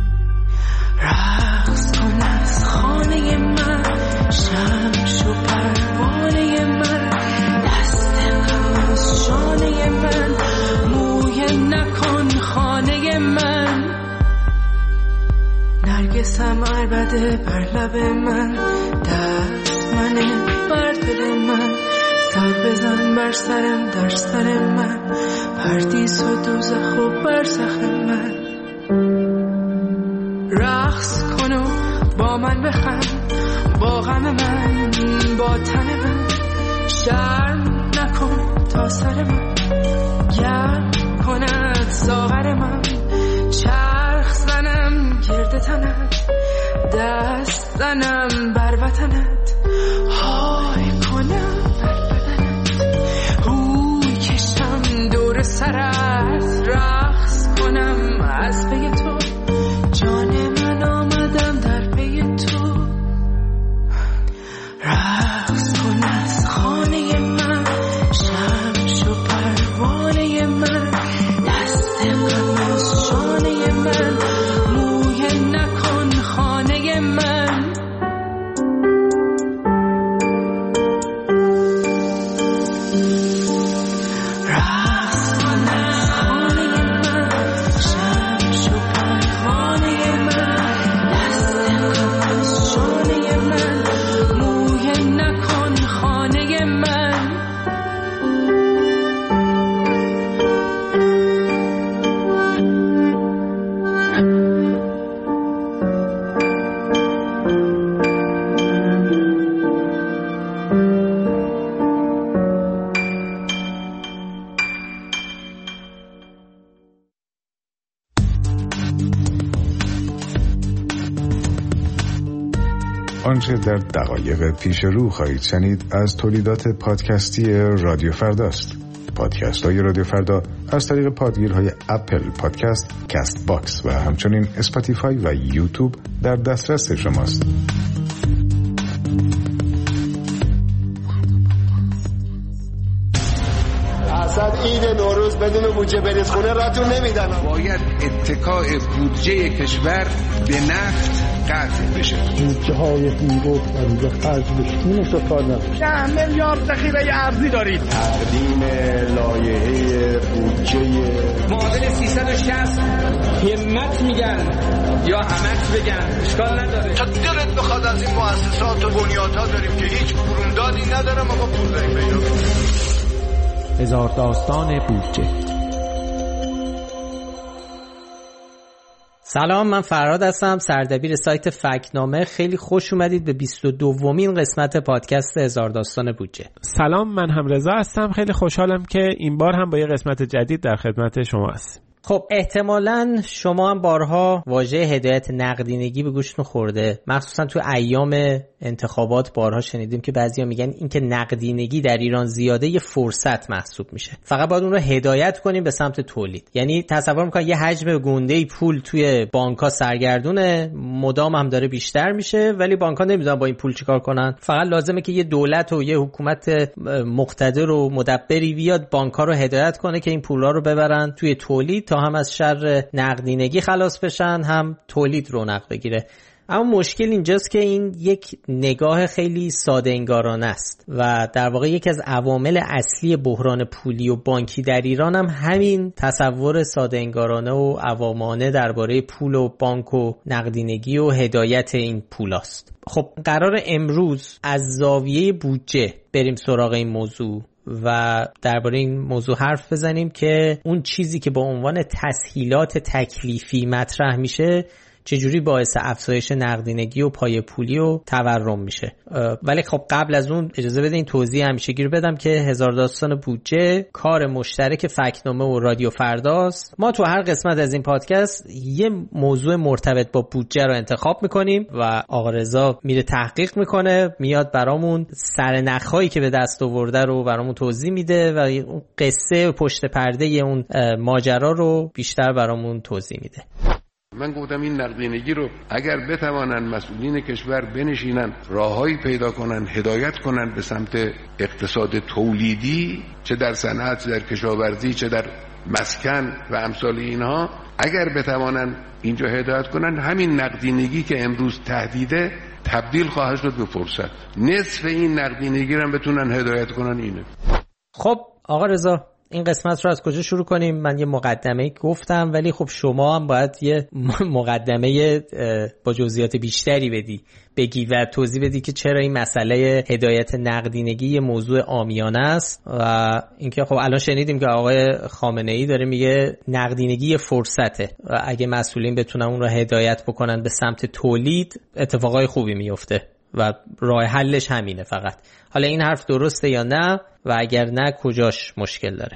Speaker 13: رقص کن از خانه من، شمس و پروانه من، دست غم از شانه من، مویه نکن خانه من. نرگسم عربده بر لب من، دست منه بر دل من، سر بزن بر سرم در سر من، پردیس و دوزخ و برزخ من. رقص کن و با من بخند، با غم من، با تن من، شرم نکن تا سر من، گرم کند ساغر من، چرخ زنم گرد تنت، دست زنم بر وطنت، های کنم بر بدنت، روی کشم دور سرت، رقص کنم از پی تو، جان من آمدم در پی تو. رقص کن از خانه من، شمس و پروانه من، دست غم از شانه من، مویه نکن خانه من. رقص کن از خانه من، شمس و پروانه من، دست غم از شانه من، مویه نکن خانه من.
Speaker 14: آنچه در دقایق پیش رو خواهید شنید از تولیدات پادکستی رادیو فرداست. پادکست های رادیو فردا از طریق پادگیرهای اپل پادکست، کست باکس و همچنین اسپاتیفای و یوتیوب در دسترس شماست.
Speaker 15: اصلا عید نوروز بدون بودجه بریز خونه راتون نمیدن.
Speaker 16: باید اتکاء بودجه کشور به نفت قطع بشه.
Speaker 17: بودجه های دیروز برای خرج بشین استفاده نمیشه.
Speaker 18: 10 میلیارد ذخیره ارزی دارید.
Speaker 15: تقدیم لایحه بودجه
Speaker 18: معادل 360 همت میگن یا همت بگن اشکال نداره.
Speaker 15: تا دلت بخواد از این مؤسسات و بنیادها داریم که هیچ بروندادی نداره ما پول داریم پیدا کنیم.
Speaker 19: هزار داستان بودجه.
Speaker 20: سلام، من فرهاد هستم، سردبیر سایت فکت‌نامه. خیلی خوش اومدید به 22مین قسمت پادکست هزار داستان بودجه.
Speaker 21: سلام، من هم رضا هستم. خیلی خوشحالم که این بار هم با یه قسمت جدید در خدمت شما هستیم.
Speaker 20: خب احتمالاً شما هم بارها واژه هدایت نقدینگی به گوشتون خورده، مخصوصا تو ایام انتخابات بارها شنیدیم که بعضیا میگن اینکه نقدینگی در ایران زیاده یه فرصت محسوب میشه، فقط باید اون رو هدایت کنیم به سمت تولید. یعنی تصور میکنن یه حجم گنده‌ای پول توی بانک‌ها سرگردونه، مدام هم داره بیشتر میشه، ولی بانک‌ها نمیدونن با این پول چیکار کنن. فقط لازمه که یه دولت و یه حکومت مقتدر و مدبری بیاد بانک‌ها رو هدایت کنه که این پولا رو ببرن توی تولید تا هم از شر نقدینگی خلاص بشن، هم تولید رونق بگیره. اما مشکل اینجاست که این یک نگاه خیلی ساده انگارانه است و در واقع یکی از عوامل اصلی بحران پولی و بانکی در ایران هم همین تصور ساده انگارانه و عوامانه درباره پول و بانک و نقدینگی و هدایت این پولاست. خب قرار امروز از زاویه بودجه بریم سراغ این موضوع و درباره این موضوع حرف بزنیم که اون چیزی که با عنوان تسهیلات تکلیفی مطرح میشه چجوری باعث افزایش نقدینگی و پای پولی و تورم میشه. ولی خب قبل از اون اجازه بدین توضیح همیشگی رو بدم که هزار داستان بودجه کار مشترک فکت‌نامه و رادیو فرداست. ما تو هر قسمت از این پادکست یه موضوع مرتبط با بودجه رو انتخاب میکنیم و آقا رضا میره تحقیق میکنه، میاد برامون سرنخ‌هایی که به دست آورده رو برامون توضیح میده و اون قصه پشت پرده اون ماجرا رو بیشتر برامون توضیح میده.
Speaker 16: من گفتم این نقدینگی رو اگر بتوانن مسئولین کشور بنشینن راههایی پیدا کنن، هدایت کنن به سمت اقتصاد تولیدی، چه در صنعت، چه در کشاورزی، چه در مسکن و امثال اینها، اگر بتوانن اینجا هدایت کنن، همین نقدینگی که امروز تهدیده تبدیل خواهد شد به فرصت. نصف این نقدینگی رو هم بتونن هدایت کنن اینه.
Speaker 20: خب آقا رضا، این قسمت رو از کجا شروع کنیم؟ من یه مقدمه گفتم، ولی خب شما هم باید یه مقدمه با جزئیات بیشتری بگی و توضیح بدی که چرا این مسئله هدایت نقدینگی یه موضوع عامیانه است و اینکه خب الان شنیدیم که آقای خامنه‌ای داره میگه نقدینگی فرصته و اگه مسئولین بتونن اون رو هدایت بکنن به سمت تولید اتفاقای خوبی میفته و راه حلش همینه فقط. حالا این حرف درسته یا نه و اگر نه کجاش مشکل داره؟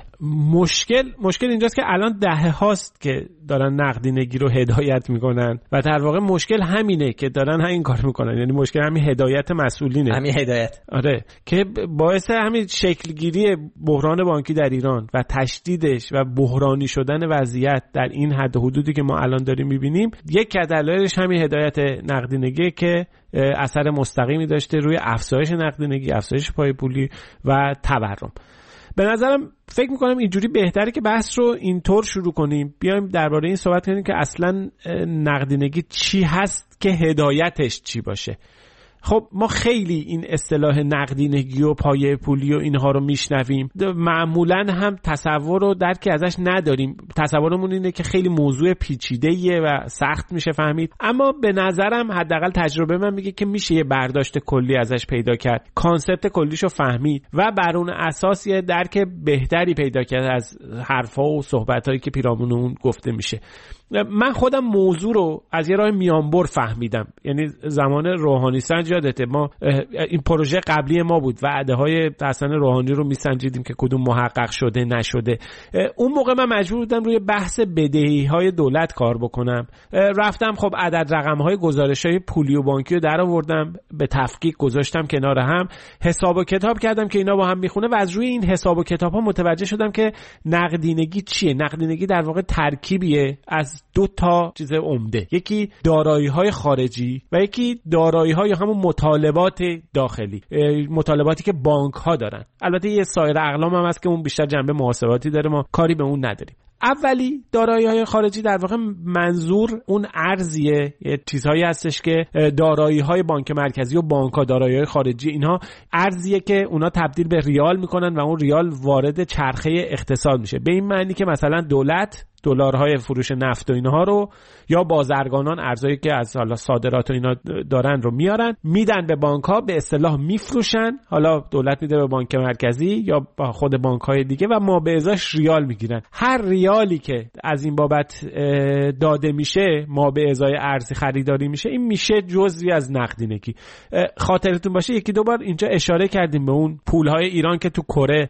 Speaker 21: مشکل اینجاست که الان دهه هاست که دارن نقدینگی رو هدایت میکنن و در واقع مشکل همینه که دارن همین کار میکنن، یعنی مشکل همین هدایت مسئولینه،
Speaker 20: همین هدایت.
Speaker 21: آره، که باعث همین شکلگیری بحران بانکی در ایران و تشدیدش و بحرانی شدن وضعیت در این حد و حدودی که ما الان داریم میبینیم، یک دلایلش همین هدایت نقدینگی که اثر مستقیمی داشته روی افزایش نقدینگی، افزایش پای پولی و تورم. به نظرم فکر میکنم اینجوری بهتره که بحث رو اینطور شروع کنیم، بیایم درباره این صحبت کنیم که اصلا نقدینگی چی هست که هدایتش چی باشه. خب ما خیلی این اصطلاح نقدینگی و پایه پولی و اینها رو میشنویم، معمولا هم تصور و درکی ازش نداریم، تصورمون اینه که خیلی موضوع پیچیده‌ایه و سخت میشه فهمید، اما به نظرم حداقل تجربه من میگه که میشه یه برداشت کلی ازش پیدا کرد، کانسپت کلیشو فهمید و بر اون اساس یه درک بهتری پیدا کرد از حرفا و صحبتایی که پیرامون اون گفته میشه. من خودم موضوع رو از یه راه میانبر فهمیدم، یعنی زمان روحانی سنج یادته، ما این پروژه قبلی ما بود، وعده های حسن روحانی رو میسنجیدیم که کدوم محقق شده نشده. اون موقع من مجبور بودم روی بحث بدهی های دولت کار بکنم، رفتم خب عدد رقم های گزارش های پولی و بانکی رو در آوردم، به تفکیک گذاشتم کنار هم، حساب و کتاب کردم که اینا با هم میخونه و از روی این حساب و کتاب ها متوجه شدم که نقدینگی چیه. نقدینگی در واقع ترکیبیه از دو تا چیز عمده، یکی دارایی‌های خارجی و یکی دارایی‌های همون مطالبات داخلی، مطالباتی که بانک‌ها دارن. البته یه سایر اقلام هم هست که اون بیشتر جنبه محاسباتی داره، ما کاری به اون نداریم. اولی دارایی‌های خارجی در واقع منظور اون ارزیه، یه چیزهایی هستش که دارایی‌های بانک مرکزی و بانک‌ها، دارایی‌های خارجی، اینها ارزیه که اونا تبدیل به ریال میکنن و اون ریال وارد چرخه اقتصاد میشه، به این معنی که مثلا دولت دلارهای فروش نفت و اینها رو یا بازرگانان ارزایی که از حالا صادرات و اینا دارن رو میارن میدن به بانک ها، به اصطلاح میفروشن، حالا دولت میده به بانک مرکزی یا با خود بانک های دیگه و ما به ازاش ریال میگیرن. هر ریالی که از این بابت داده میشه، ما به ازای ارزی خریداری میشه، این میشه جزئی از نقدینگی. خاطرتون باشه یکی دو بار اینجا اشاره کردیم به اون پولهای ایران که تو کره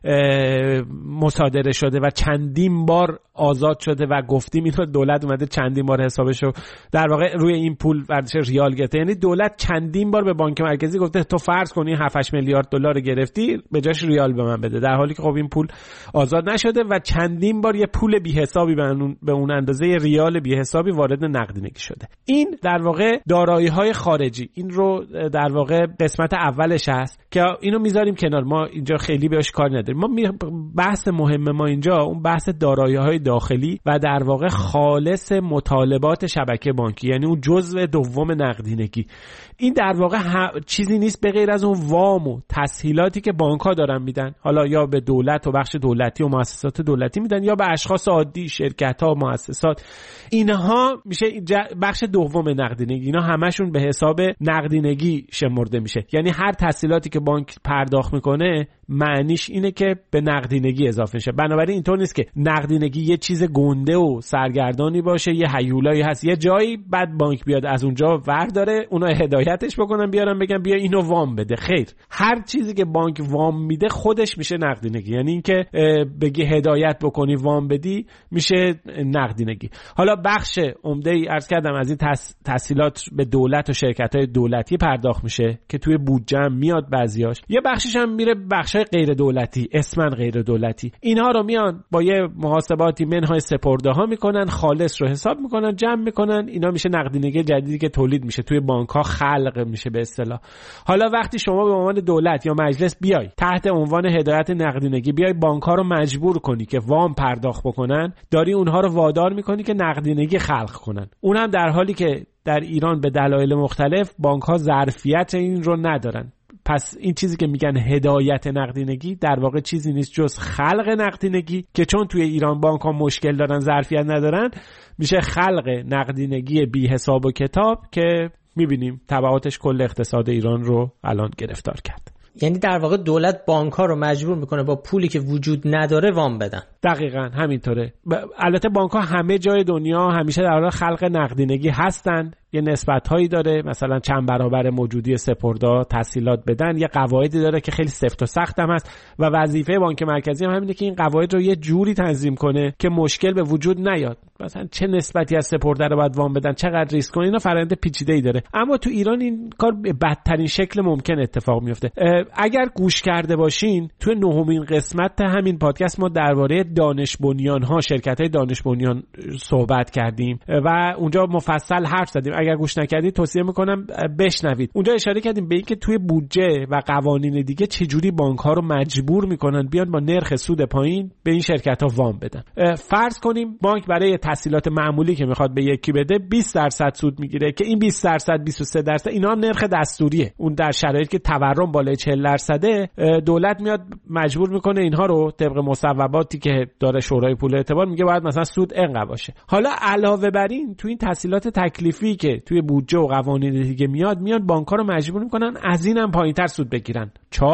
Speaker 21: مصادره شده و چندین بار آزاد شده و گفتیم این رو دولت اومده چندین بار حسابشو در واقع روی این پول ورزش ریال گرفته، یعنی دولت چندین بار به بانک مرکزی گفته تو فرض کنی 7-8 میلیارد دلار گرفتی به جاش ریال به من بده، در حالی که خب این پول آزاد نشده و چندین بار یه پول بی حسابی به اون اندازه ریال بی حسابی وارد نقدینگی شده. این در واقع دارایی‌های خارجی، این رو در واقع قسمت اولش هست که اینو میذاریم کنار، ما اینجا خیلی بهش کار نداریم. ما بحث مهم ما اینجا اون بحث دارایی‌های داخلی و در واقع خالص مطالبات شبکه بانکی، یعنی اون جزء دوم نقدینگی. این در واقع چیزی نیست به غیر از اون وام و تسهیلاتی که بانک‌ها دارن میدن، حالا یا به دولت و بخش دولتی و مؤسسات دولتی میدن یا به اشخاص عادی، شرکت‌ها و مؤسسات. اینها میشه بخش دوم نقدینگی، اینا همشون به حساب نقدینگی شمرده میشه، یعنی هر تسهیلاتی که بانک پرداخت میکنه معنیش اینه که به نقدینگی اضافه میشه. بنابراین اینطور نیست که نقدینگی یه چیز گنده و سرگردانی باشه، یه هیولایی هست یه جایی بعد بانک بیاد از اونجا ور داره اونا هدایتش بکنن بیارن بگن بیا اینو وام بده. خیر، هر چیزی که بانک وام میده خودش میشه نقدینگی، یعنی اینکه بگی هدایت بکنی وام بدی میشه نقدینگی. حالا بخش عمده ای عرض کردم از این تسهیلات به دولت و شرکت‌های دولتی پرداخت میشه که توی بودجه میاد بعضیاش، یه بخشش هم میره بخشای بانک‌های غیر دولتی، اسمن غیر دولتی، اینها رو میان با یه محاسباتی منهای سپرده‌ها میکنن، خالص رو حساب میکنن، جمع میکنن، اینا میشه نقدینگی جدیدی که تولید میشه توی بانک‌ها خلق میشه به اصطلاح. حالا وقتی شما به عنوان دولت یا مجلس بیای تحت عنوان هدایت نقدینگی بیای بانک‌ها رو مجبور کنی که وام پرداخت بکنن، داری اونها رو وادار میکنی که نقدینگی خلق کنن، اون هم در حالی که در ایران به دلایل مختلف بانک‌ها ظرفیت این رو ندارن. پس این چیزی که میگن هدایت نقدینگی در واقع چیزی نیست جز خلق نقدینگی که چون توی ایران بانک‌ها مشکل دارن، ظرفیت ندارن، میشه خلق نقدینگی بی حساب و کتاب که میبینیم تبعاتش کل اقتصاد ایران رو الان گرفتار کرد.
Speaker 20: یعنی در واقع دولت بانک‌ها رو مجبور میکنه با پولی که وجود نداره وام بدن.
Speaker 21: دقیقاً همینطوره. البته بانک‌ها همه جای دنیا همیشه در حال خلق نقدینگی هستن، یه نسبت‌هایی داره، مثلا چند برابر موجودی سپرده تسهیلات بدن، یه قواعدی داره که خیلی سفت و سخت هم هست و وظیفه بانک مرکزی هم همینه که این قواعد رو یه جوری تنظیم کنه که مشکل به وجود نیاد. مثلا چه نسبتی از سپرده رو باید وام بدن، چقدر ریسک کنه، اینا فرآیند پیچیده‌ای داره. اما تو ایران این کار به بدترین شکل ممکن اتفاق میفته. اگر گوش کرده باشین تو 9مین قسمت همین پادکست ما درباره دانش بنیان‌ها، شرکت‌های دانش بنیان صحبت کردیم و اونجا مفصل حرف زدیم. اگر گوش نکردید توصیه میکنم بشنوید. اونجا اشاره کردیم به اینکه توی بودجه و قوانین دیگه چجوری بانک‌ها رو مجبور میکنن بیان با نرخ سود پایین به این شرکت‌ها وام بدن. فرض کنیم بانک برای تسهیلات معمولی که میخواد به یکی بده 20% سود میگیره که این 20%، 23% اینا هم نرخ دستوریه. اون در شرایطی که تورم بالای 40% دولت میاد مجبور میکنه اینها رو طبق مصوباتی که داره شورای پول اعتبار میگه باید مثلا سود اینقدر باشه. حالا علاوه بر این تو این تسهیلات تکلیفی که توی بودجه و قوانین دیگه میان بانک‌ها رو مجبور میکنن از اینم پایینتر سود بگیرن.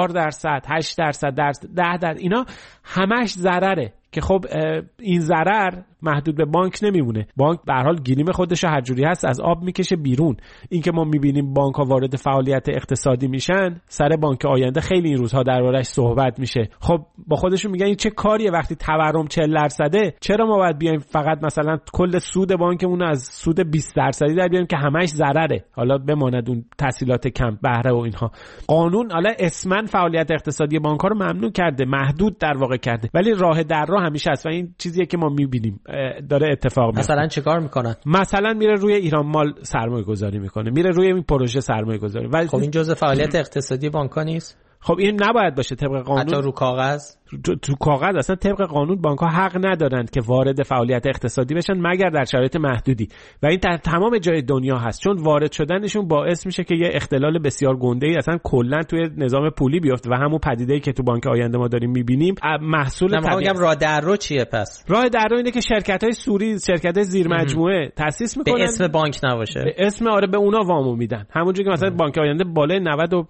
Speaker 21: 4%، 8%، 10%، اینا همش ضرره که خب این ضرر محدود به بانک نمیمونه. بانک به هر حال گیریم خودش هر جوری هست از آب میکشه بیرون. این که ما میبینیم بانک‌ها وارد فعالیت اقتصادی میشن، سر بانک آینده خیلی این روزها دربارش صحبت میشه. خب با خودشون میگن این چه کاریه وقتی تورم 40%، چرا ما باید بیایم فقط مثلا کل سود بانکمون از سود 20% در بیاریم که همش ضرره، حالا بماند اون تسهیلات کم بهره و اینها. قانون حالا اسمن فعالیت اقتصادی بانک‌ها رو ممنوع کرده، محدود در واقع کرده، ولی راه در راه همیشه هست و این چیزیه که ما میبینیم داره اتفاق میفته.
Speaker 20: مثلا چیکار میکنن؟
Speaker 21: مثلا میره روی ایران مال سرمایه گذاری میکنه، میره روی این پروژه سرمایه گذاری. ولی
Speaker 20: خب این جزء فعالیت اقتصادی بانک‌ها نیست؟
Speaker 21: خب این نباید باشه طبق قانون.
Speaker 20: حتی رو کاغذ
Speaker 21: تو کاغذ اصلا طبق قانون بانک‌ها حق ندارند که وارد فعالیت اقتصادی بشن مگر در شرایط محدودی و این در تمام جای دنیا هست، چون وارد شدنشون باعث میشه که یه اختلال بسیار گنده‌ای اصلا کلاً توی نظام پولی بیفته و همون پدیده‌ای که تو بانک آینده ما داریم می‌بینیم محصول
Speaker 20: طبیعی. میگم راه در رو چیه پس؟
Speaker 21: راه در رو اینه که شرکت‌های سوری، شرکت‌های زیر مجموعه تأسیس می‌کنن
Speaker 20: به اسم بانک نباشه،
Speaker 21: به اسم به اونا وامو میدن. همونجوری که مثلا بانک آینده بالای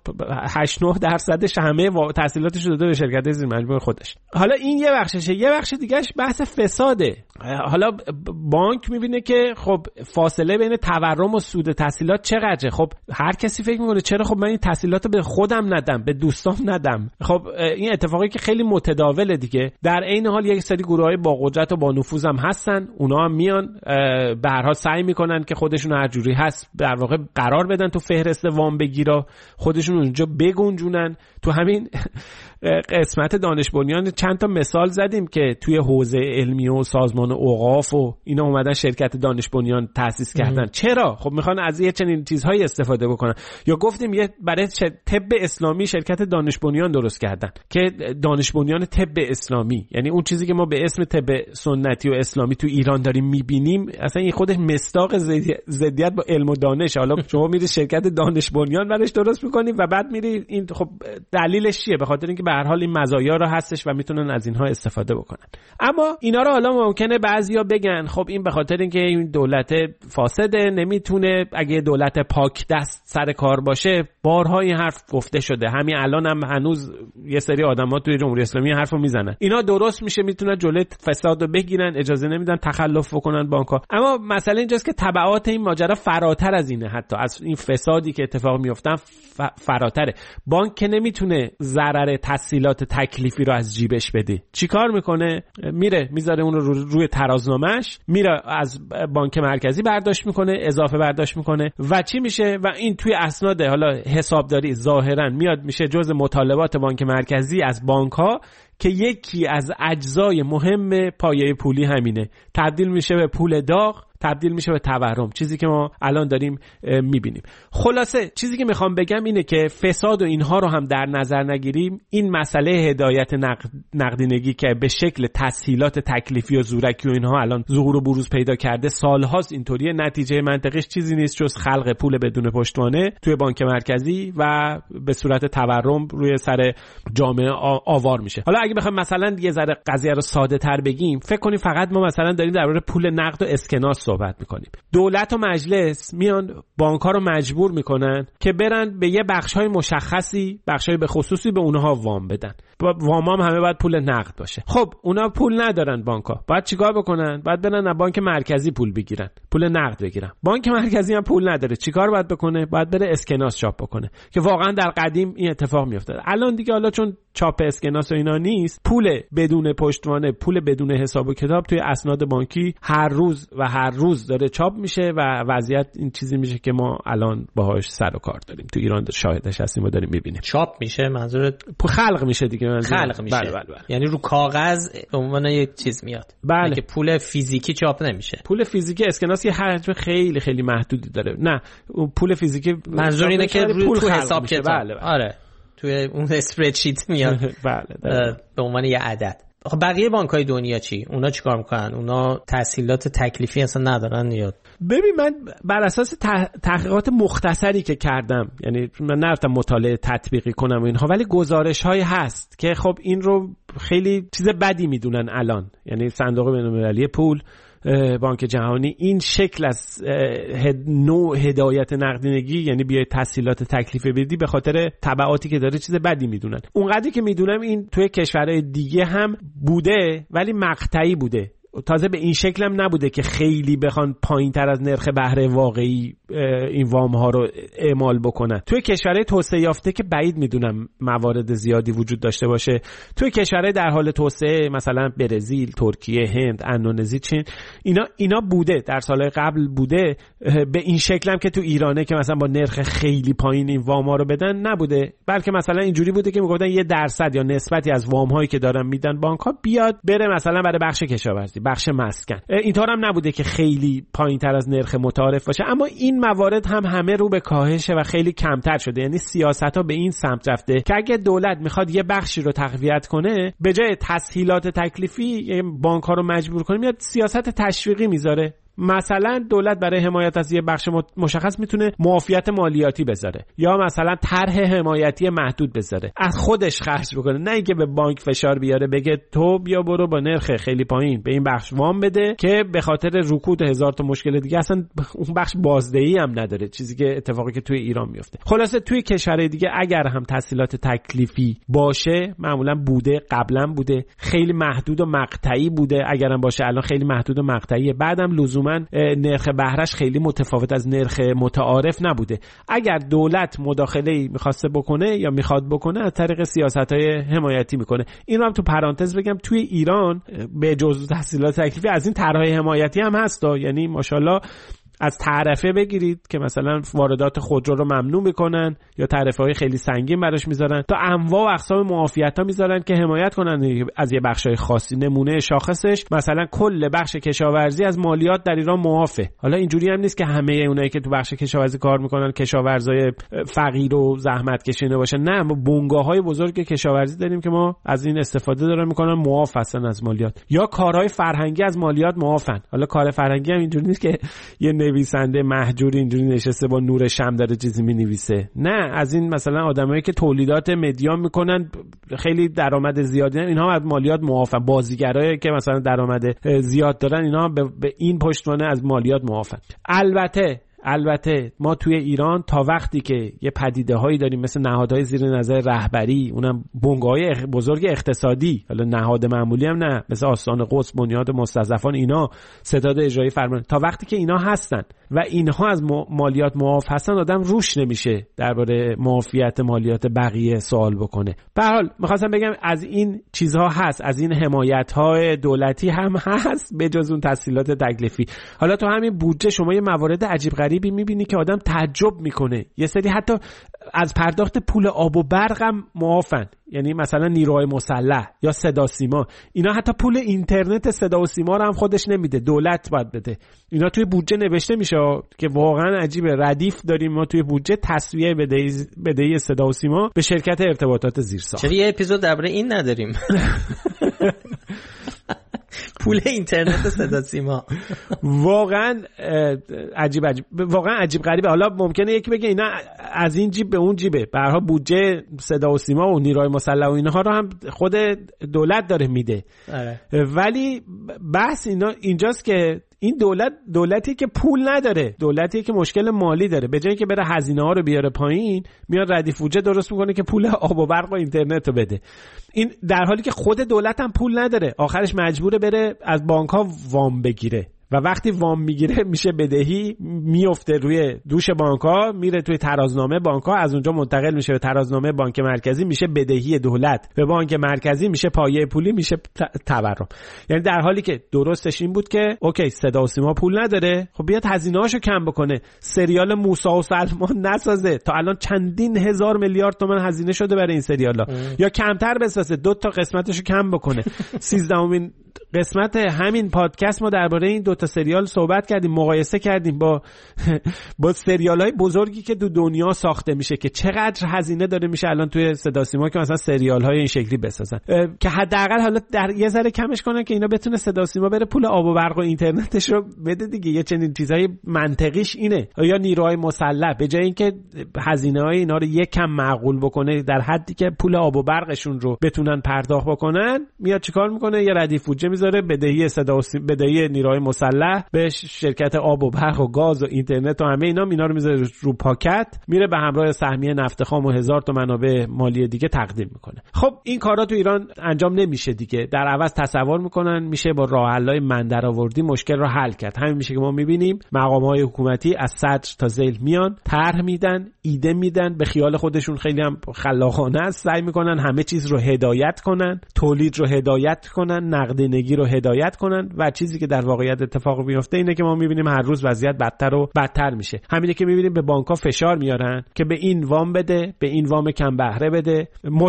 Speaker 21: 98-9% همه تحصیلاتش رو داده به شرکت‌های زیر مجموعه خودش. حالا این یه بخششه. یه بخش دیگهش بحث فساده. حالا بانک میبینه که خب فاصله بین تورم و سود تحصیلات چقدره. خب هر کسی فکر میکنه چرا خب من این تحصیلات به خودم ندم، به دوستام ندم. خب این اتفاقی که خیلی متداوله دیگه. در عین حال یک سری گروهای با قدرت و با نفوذ هم هستن، اونا هم میان به هر حال سعی میکنن که خودشون هر جوری هست در واقع قرار بدن تو فهرست وام بگیرا، خودشون اونجا بگنجونن. تو همین قسمت دانش بنیان چند تا مثال زدیم که توی حوزه علمی و سازمان اوقاف و اینا اومدن شرکت دانش بنیان تأسیس کردن. چرا؟ خب میخوان از یه چنین چیزهایی استفاده بکنن. یا گفتیم یه برای طب اسلامی شرکت دانش بنیان درست کردن که دانش بنیان طب اسلامی، یعنی اون چیزی که ما به اسم طب سنتی و اسلامی تو ایران داریم میبینیم اصلا این خودش مصداق ضدیت با علم و دانش. حالا شما میری شرکت دانش بنیان براش درست میکنی و بعد میری این خب دلیلش چیه؟ به خاطر اینکه به هر حال این مزایا رو هستش و میتونن از اینها استفاده بکنن. اما اینا رو حالا ممکنه بعضیا بگن خب این به خاطر اینکه این دولت فاسده نمیتونه، اگه دولت پاک دست سر کار باشه. بارها این حرف گفته شده، همین الان هم هنوز یه سری آدما توی جمهوری اسلامی حرفو میزنن اینا درست میشه، میتونن جلوی فسادو بگیرن، اجازه نمیدن تخلف بکنن بانک‌ها. اما مسئله اینجاست که تبعات این ماجرا فراتر از اینه، حتی از این فسادی که اتفاق میافتن فراتره. بانک که نمیتونه ضرر تسهیلات تکلیفی رو از جیبش بدی. چیکار میکنه؟ میره میذاره اون رو روی ترازنامه‌اش، میره از بانک مرکزی برداشت میکنه، اضافه برداشت میکنه و چی میشه؟ و این توی اسناد حالا حسابداری ظاهرا میاد میشه جزء مطالبات بانک مرکزی از بانک‌ها که یکی از اجزای مهم پایه پولی همینه. تبدیل میشه به پول داغ، تبدیل میشه به تورم، چیزی که ما الان داریم میبینیم. خلاصه چیزی که میخوام بگم اینه که فساد و اینها رو هم در نظر نگیریم، این مسئله هدایت نقدینگی که به شکل تسهیلات تکلیفی و زورکی و اینها الان ظهور و بروز پیدا کرده سالهاست اینطوریه، نتیجه منطقیش چیزی نیست جز خلق پول بدون پشتوانه توی بانک مرکزی و به صورت تورم روی سر جامعه آوار میشه. حالا اگه بخوایم مثلا یه ذره قضیه رو ساده تر بگیم، فکر کنیم فقط ما مثلا داریم درباره پول نقد و اسکناس صحبت میکنیم. دولت و مجلس میان بانک‌ها رو مجبور میکنن که برن به یه بخش‌های مشخصی، بخش‌های به خصوصی به اونها وام بدن. وام هم همه باید پول نقد باشه. خب اونا پول ندارن بانک‌ها. باید چیکار بکنن؟ باید برن از بانک مرکزی پول بگیرن، پول نقد بگیرن. بانک مرکزی هم پول نداره. چیکار باید بکنه؟ باید بره اسکناس چاپ بکنه. که واقعا در قدیم این اتفاق میافتاد. الان دیگه حالا چون چاپ اسکناس و اینا نیست، پول بدون پشتوانه، پول بدون حساب و کتاب توی اسناد بانکی هر روز داره چاپ میشه و وضعیت این چیزی میشه که ما الان باهاش سر و کار داریم. تو ایران شاهدش هستیم و داریم میبینیم.
Speaker 20: چاپ میشه منظورت
Speaker 21: خلق میشه دیگه.
Speaker 20: خلق میشه.
Speaker 21: بله.
Speaker 20: یعنی رو کاغذ به عنوان یک چیز میاد.
Speaker 21: بله.
Speaker 20: که پول فیزیکی چاپ نمیشه.
Speaker 21: پول فیزیکی اسکناس یه حجم خیلی خیلی محدودی داره. نه پول فیزیکی
Speaker 20: منظور اینه که پول حساب کتاب.
Speaker 21: بله.
Speaker 20: آره. توی اون اسپردشیت میاد.
Speaker 21: بله.
Speaker 20: به عنوان یه عدد. خب بقیه بانک‌های دنیا چی؟ اونا چیکار میکنن؟ اونا تسهیلات تکلیفی اصلا ندارن یا؟
Speaker 21: ببین من بر اساس تحقیقات مختصری که کردم، یعنی من نرفتم مطالعه تطبیقی کنم اینها، ولی گزارش‌هایی هست که خب این رو خیلی چیز بدی میدونن الان. یعنی صندوق بین‌المللی پول، بانک جهانی این شکل از نوع هدایت نقدینگی، یعنی بیای تسهیلات تکلیفی بدی، به خاطر تبعاتی که داره چیز بدی میدونن. اونقدری که میدونم این توی کشورهای دیگه هم بوده ولی مقطعی بوده. تازه به این شکل هم نبوده که خیلی بخوان پایین تر از نرخ بهره واقعی این وام ها رو اعمال بکنن. توی کشورهای توسعه یافته که بعید میدونم موارد زیادی وجود داشته باشه. توی کشورهای در حال توسعه مثلا برزیل، ترکیه، هند، اندونزی، چین، اینا بوده، در سالهای قبل بوده. به این شکل هم که تو ایرانه که مثلا با نرخ خیلی پایین این وام ها رو بدن نبوده، بلکه مثلا اینجوری بوده که میگفتن 1% یا نسبتی از وام هایی که دارن میدن بانک ها بیاد بره مثلا برای بخش کشاورزی، بخش مسکن. اینطور هم نبوده که خیلی پایین تر از نرخ متعارف باشه، اما این موارد هم همه رو به کاهشه و خیلی کمتر شده. یعنی سیاست ها به این سمت رفته که اگه دولت میخواد یه بخشی رو تقویت کنه، به جای تسهیلات تکلیفی بانک ها رو مجبور کنه، میاد سیاست تشویقی میذاره. مثلا دولت برای حمایت از یه بخش مشخص میتونه معافیت مالیاتی بذاره یا مثلا طرح حمایتی محدود بذاره، از خودش خرج بکنه، نه اینکه به بانک فشار بیاره بگه تو بیا برو با نرخ خیلی پایین به این بخش وام بده، که به خاطر رکود هزار تا مشکل دیگه اصلا اون بخش بازدهی هم نداره، چیزی که اتفاقی که توی ایران میفته. خلاصه توی کشورهای دیگه اگر هم تسهیلات تکلیفی باشه، معمولا بوده، قبلا بوده، خیلی محدود و مقطعی بوده، اگرم باشه الان خیلی محدود و مقطعیه، بعدم لزوما نرخ بهرهش خیلی متفاوت از نرخ متعارف نبوده. اگر دولت مداخله‌ای می‌خواسته بکنه یا می‌خواد بکنه، از طریق سیاست‌های حمایتی می‌کنه. این رو هم تو پرانتز بگم، توی ایران به جزء تسهیلات تکلیفی از این طرح‌های حمایتی هم هست، یعنی ماشاءالله از تعرفه بگیرید که مثلا واردات خودرو رو ممنوع میکنن یا تعرفه‌های خیلی سنگین براش میذارن، تا انواع و اقسام معافیت‌ها میذارن که حمایت کنن از یه بخشای خاصی. نمونه شاخصش مثلا کل بخش کشاورزی از مالیات در ایران معافه. حالا اینجوری هم نیست که همه اونایی که تو بخش کشاورزی کار میکنن کشاورزای فقیر و زحمت کشیده باشن، نه، ما بنگاه‌های بزرگ کشاورزی داریم که ما از این استفاده دارن میکنن، معاف هستن از مالیات. یا کارهای فرهنگی از مالیات معافن. حالا کار فرهنگی هم اینجوری نیست که یه نویسنده مهجور اینجوری نشسته با نور شمع داره چیزی مینویسه، نه، از این مثلا آدمایی که تولیدات مدیا میکنن خیلی درآمد زیادی دارن، اینها از مالیات معافن. بازیگرایی که مثلا درآمد زیاد دارن، اینها به این پشتوانه از مالیات معافن. البته البته ما توی ایران تا وقتی که یه پدیده هایی داریم مثل نهادهای زیر نظر رهبری، اونم بنگاه‌های بزرگ اقتصادی، حالا نهاد معمولی هم نه، مثل آستان قدس، بنیاد مستضعفان، اینا ستاد اجرایی فرمان، تا وقتی که اینا هستن و اینها از مالیات معاف هستن، آدم روش نمیشه درباره معافیت مالیات بقیه سوال بکنه. به هر حال می‌خواستم بگم از این چیزها هست، از این حمایت‌های دولتی هم هست به جز اون تسهیلات تکلیفی. حالا تو همین بودجه شما یه موارد عجیب غریبی می‌بینی که آدم تعجب میکنه. یه سری حتی از پرداخت پول آب و برق هم معافن، یعنی مثلا نیروهای مسلح یا صدا سیما، اینا حتی پول اینترنت صدا و سیما رو هم خودش نمیده، دولت باید بده. اینا توی بودجه نوشته میشه که واقعا عجیبه. ردیف داریم ما توی بودجه تسویه بدهی صدا و سیما به شرکت ارتباطات زیرساخت.
Speaker 20: چرا یه اپیزود درباره این نداریم؟ پول اینترنت صدا سیما
Speaker 21: واقعا عجیب غریبه. حالا ممکنه یکی بگه اینا از این جیب به اون جیبه، به هر حال بودجه صدا و سیما و نیروهای مسلح و اینها رو هم خود دولت داره میده. ولی بحث اینجاست که این دولتی که پول نداره، دولتی که مشکل مالی داره، به جای که بره هزینه ها رو بیاره پایین، میاد ردیف بودجه درست میکنه که پول آب و برق و اینترنت رو بده. این در حالی که خود دولت هم پول نداره، آخرش مجبوره بره از بانک ها وام بگیره و وقتی وام میگیره میشه بدهی، میفته روی دوش بانک‌ها، میره توی ترازنامه بانک‌ها، از اونجا منتقل میشه به ترازنامه بانک مرکزی، میشه بدهی دولت به بانک مرکزی، میشه پایه پولی، میشه تورم. یعنی در حالی که درستش این بود که اوکی صدا و سیما پول نداره، خب بیاد هزینه‌هاشو کم بکنه، سریال موسی و سلمان نسازه. تا الان چندین هزار میلیارد تومان هزینه شده برای این سریالا، یا کمتر بسازه، 2 تا قسمتشو کم بکنه. 13مین قسمت همین پادکست ما درباره این 2 تا سریال صحبت کردیم، مقایسه کردیم با سریال‌های بزرگی که تو دنیا ساخته میشه که چقدر هزینه داره میشه الان توی صدا سیما که مثلا سریال‌های این شکلی بسازن، که حداقل حالا در یه ذره کمش کنن که اینا بتونه صدا سیما بره پول آب و برق و اینترنتش رو بده دیگه. یه چنین چیزای منطقیش اینه. یا نیروهای مسلح به جای اینکه هزینه‌های اینا رو یکم معقول بکنه در حدی که پول آب و برقشون رو بتونن پرداخت بکنن، میاد چیکار میکنه؟ یه ردیف بودجه میذاره، بدهی نیروهای مسلح به شرکت آب و برق و گاز و اینترنت و همه اینا رو میذاره رو پاکت، میره به همراه سهمیه نفت خام و 1000 تا منابع مالی دیگه تقدیم میکنه. خب این کارا تو ایران انجام نمیشه دیگه. در عوض تصور میکنن میشه با راه حل‌های مندرآوردی مشکل رو حل کرد. همین میشه که ما میبینیم مقام‌های حکومتی از صدر تا ذیل میان، طرح میدن، ایده میدن، به خیال خودشون خیلی هم خلاقانه است، سعی میکنن همه چیز رو هدایت کنن، تولید رو هدایت کنن، نقدینگی رو هدایت کنن، و چیزی که در واقعیت اتفاق میفته اینه که ما میبینیم هر روز وضعیت بدتر و بدتر میشه. همینه که میبینیم به بانک‌ها فشار میارن که به این وام بده، به این وام کم بهره بده،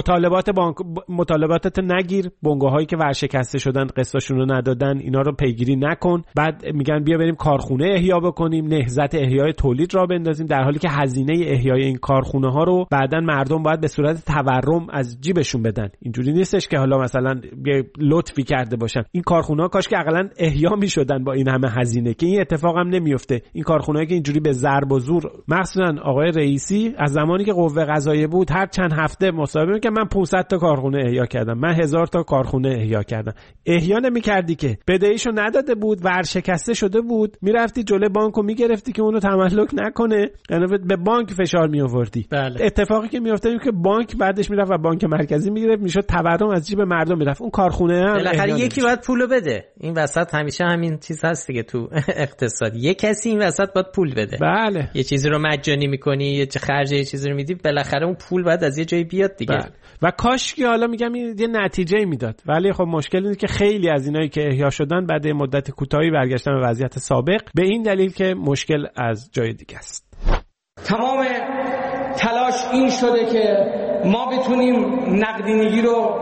Speaker 21: مطالباتت نگیر، بنگاهایی که ورشکسته شدن قسطاشون رو ندادن اینا رو پیگیری نکن. بعد میگن بیا بریم کارخونه احیا بکنیم، نهضت احیای تولید را بندازیم، در حالی که هزینه احیای این کارخونه ها رو بعدن مردم باید به صورت تورم از جیبشون بدن. اینجوری نیستش که حالا مثلا یه لطفی کرده باشن. این کارخونه ها کاش که حداقل احیا میشدن با این همه هزینه، که این اتفاق هم نمیفته. این کارخونه‌ای که اینجوری به ضرب و زور، مخصوصا آقای رئیسی از زمانی که قوه قضاییه بود هر چند هفته مصاحبه می‌کرد من 500 تا کارخونه احیا کردم، من 1000 تا کارخونه احیا کردم. احیا نمی‌کردی که بدهیشو نداده بود، ورشکسته شده بود، میرفتی جلوی بانکو میگرفتی که اونو تملک نکنه، یعنی به بانک فشار میآوردی. بله. اتفاقی که میافتاد اینه که بانک بعدش میرفت و بانک مرکزی میگرفت، میشد تورم از جیب مردم میرفت. اون کارخونه هم
Speaker 20: بالاخره یکی باید پولو بده. این وسط همیشه همین چیز هست دیگه تو اقتصاد، یه کسی این وسط باید پول بده.
Speaker 21: بله.
Speaker 20: یه چیزی رو مجانی میکنی، یه خرج یه چیزی رو میدی، بالاخره اون پول باید از یه جایی بیاد دیگه.
Speaker 21: بله. و کاش که حالا میگم یه نتیجه میداد، ولی خب مشکل اینه که خیلی از اینایی که احیا شدن بعد مدت کوتاهی برگشتن به وضعیت سابق، به این دلیل که مشکل از جای دیگه است.
Speaker 18: تمام تلاش این شده که ما بتونیم نقدینگی رو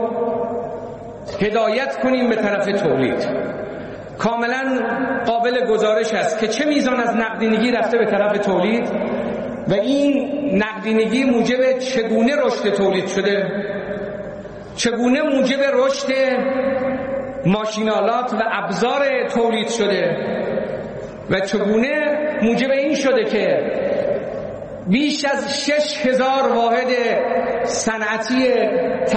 Speaker 18: هدایت کنیم به طرف تولید. کاملا قابل گزارش است که چه میزان از نقدینگی رفته به طرف تولید و این نقدینگی موجب چگونه رشد تولید شده، چگونه موجب رشد ماشینالات و ابزار تولید شده و چگونه موجب این شده که بیش از 6000 واحد صنعتی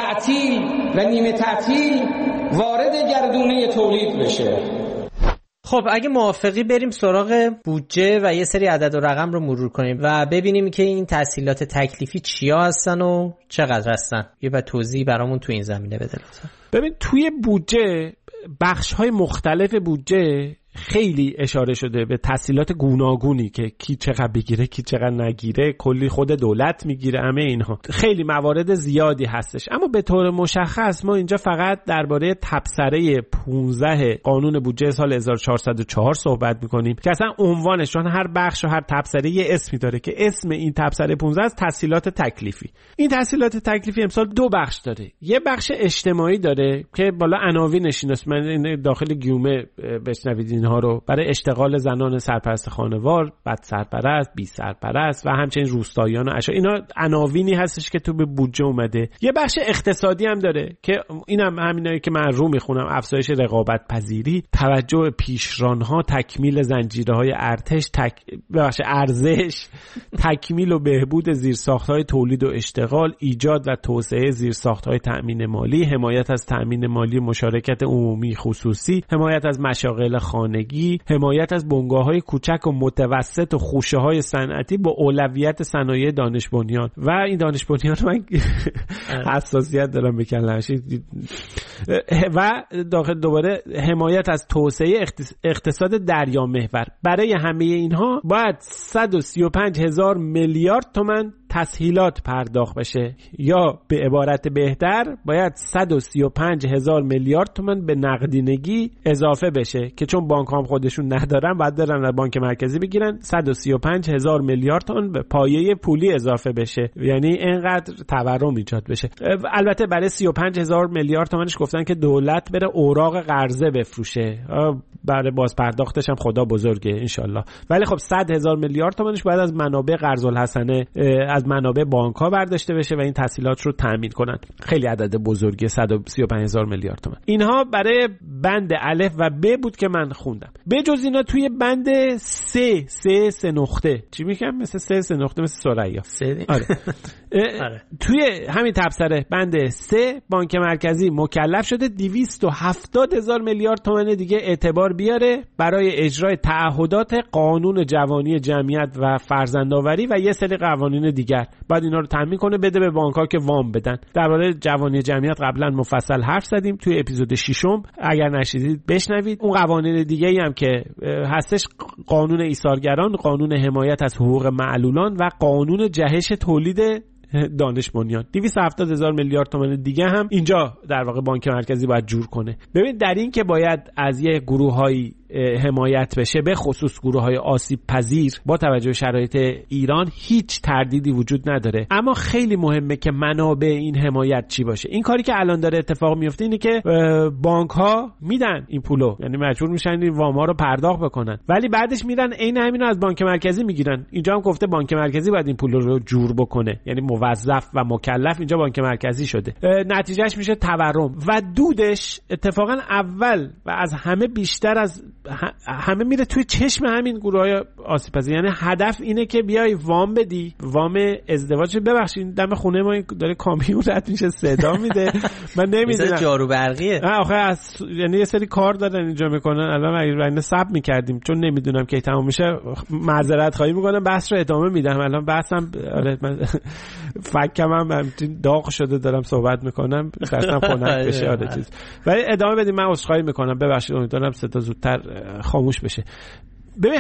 Speaker 18: تعطیل و نیمه تعطیل وارد گردونه تولید بشه.
Speaker 20: خب اگه موافقی بریم سراغ بودجه و یه سری عدد و رقم رو مرور کنیم و ببینیم که این تسهیلات تکلیفی چیا هستن و چقدر هستن. یه بعد توضیح برامون تو این زمینه بده لطفا.
Speaker 21: ببین توی بودجه بخش‌های مختلف بودجه خیلی اشاره شده به تسهیلات گوناگونی که کی چقدر بگیره کی چقدر نگیره، کلی خود دولت میگیره، همه اینها خیلی موارد زیادی هستش. اما به طور مشخص ما اینجا فقط درباره تبصره 15 قانون بودجه سال 1404 صحبت میکنیم که اصلا عنوانش، چون هر بخش و هر تبصره یه اسمی داره که اسم این تبصره 15 است تسهیلات تکلیفی. این تسهیلات تکلیفی امسال دو بخش داره. یه بخش اجتماعی داره که بالا عناوینش ایناست، من داخل گیومه بشنوید اینها رو، برای اشتغال زنان سرپرست خانوار، بد سرپرست، بی سرپرست و همچنین روستاییان و اشا. اینا عناوینی هستش که تو به بودجه اومده. یه بخش اقتصادی هم داره که اینم همینایی که من رو میخونم: افزایش رقابت پذیری، توجه به پیشرانها، تکمیل زنجیره‌های ارزش، تکمیل و بهبود زیرساخت‌های تولید و اشتغال، ایجاد و توسعه زیرساخت‌های تأمین مالی، حمایت از تأمین مالی مشارکت عمومی خصوصی، حمایت از مشاغل خانگی، حمایت از بنگاه‌های کوچک و متوسط و خوشه‌های صنعتی با اولویت صنایع دانش بنیان. و این دانش بنیان رو من حساسیت دارم به کلمه‌اش. و داخل دوباره حمایت از توسعه اقتصاد دریا محور. برای همه اینها باید 135,000 میلیارد تومان تسهیلات پرداخت بشه، یا به عبارت بهتر باید 135,000 میلیارد تومان به نقدینگی اضافه بشه که چون بانک هم خودشون ندارن باید برن از بانک مرکزی بگیرن. 135,000 میلیارد تومان به پایه پولی اضافه بشه، یعنی اینقدر تورم ایجاد بشه. البته برای 35,000 میلیارد تومانش گفتن که دولت بره اوراق قرضه بفروشه، برای باز پرداختش هم خدا بزرگه انشالله. ولی خب 100,000 میلیارد تومانش باید از منابع قرض الحسنه، از منابع بانک ها برداشته بشه و این تسهیلات رو تامین کنن. خیلی عدد بزرگی، 135,000 میلیارد تومان. اینها برای بند الف و ب بود که من خوندم. به جز اینا توی بند سه نقطه چی میگم، مثل سه نقطه، مثل ثریا. آره. توی همین تبصره بند 3 بانک مرکزی مکلف شده 270,000 میلیارد تومان دیگه اعتبار بیاره برای اجرای تعهدات قانون جوانی جمعیت و فرزندآوری و یه سری قوانین دیگر. بعد اینا رو تامین کنه بده به بانک‌ها که وام بدن. درباره جوانی جمعیت قبلا مفصل حرف زدیم توی اپیزود 6، اگر نشیدید بشنوید. اون قوانین دیگه‌ای هم که هستش: قانون ایثارگران، قانون حمایت از حقوق معلولان و قانون جهش تولید دانش بنیان. 270,000 میلیارد تومان دیگه هم اینجا در واقع بانک مرکزی باید جور کنه. ببین در این که باید از یه گروه‌های حمایت بشه، به خصوص گروه‌های آسیب پذیر، با توجه به شرایط ایران هیچ تردیدی وجود نداره. اما خیلی مهمه که منابع این حمایت چی باشه. این کاری که الان داره اتفاق میفته اینه که بانک‌ها میدن این پولو، یعنی مجبور میشن این وام‌ها رو پرداخت بکنن، ولی بعدش میرن عین همینو از بانک مرکزی میگیرن. اینجا هم گفته بانک مرکزی باید این پول رو جور بکنه، یعنی موظف و مکلف اینجا بانک مرکزی شده. نتیجهش میشه تورم و دودش اتفاقا اول و از همه بیشتر از همه میره توی چشم همین گروهای آسیب پذیر. یعنی هدف اینه که بیای وام بدی، وام ازدواج. ببخشید دم خونه ما داره کامیون رد میشه صدا میده، من نمیدونم
Speaker 20: جارو برقیه.
Speaker 21: آخه یعنی یه سری کار دارن اینجا میکنن. الان اگه صبر میکردیم چون نمیدونم کی تموم میشه، معذرت خواهی میکنم، بحث رو ادامه میدم. الان بحثم من فکم هم داغ شده دارم صحبت میکنم، دستم خنک بشه آره چیز. ولی ادامه بدیم، من عذرخواهی میکنم، ببخشید، امیدوارم صدا زودتر خاموش بشه. ببین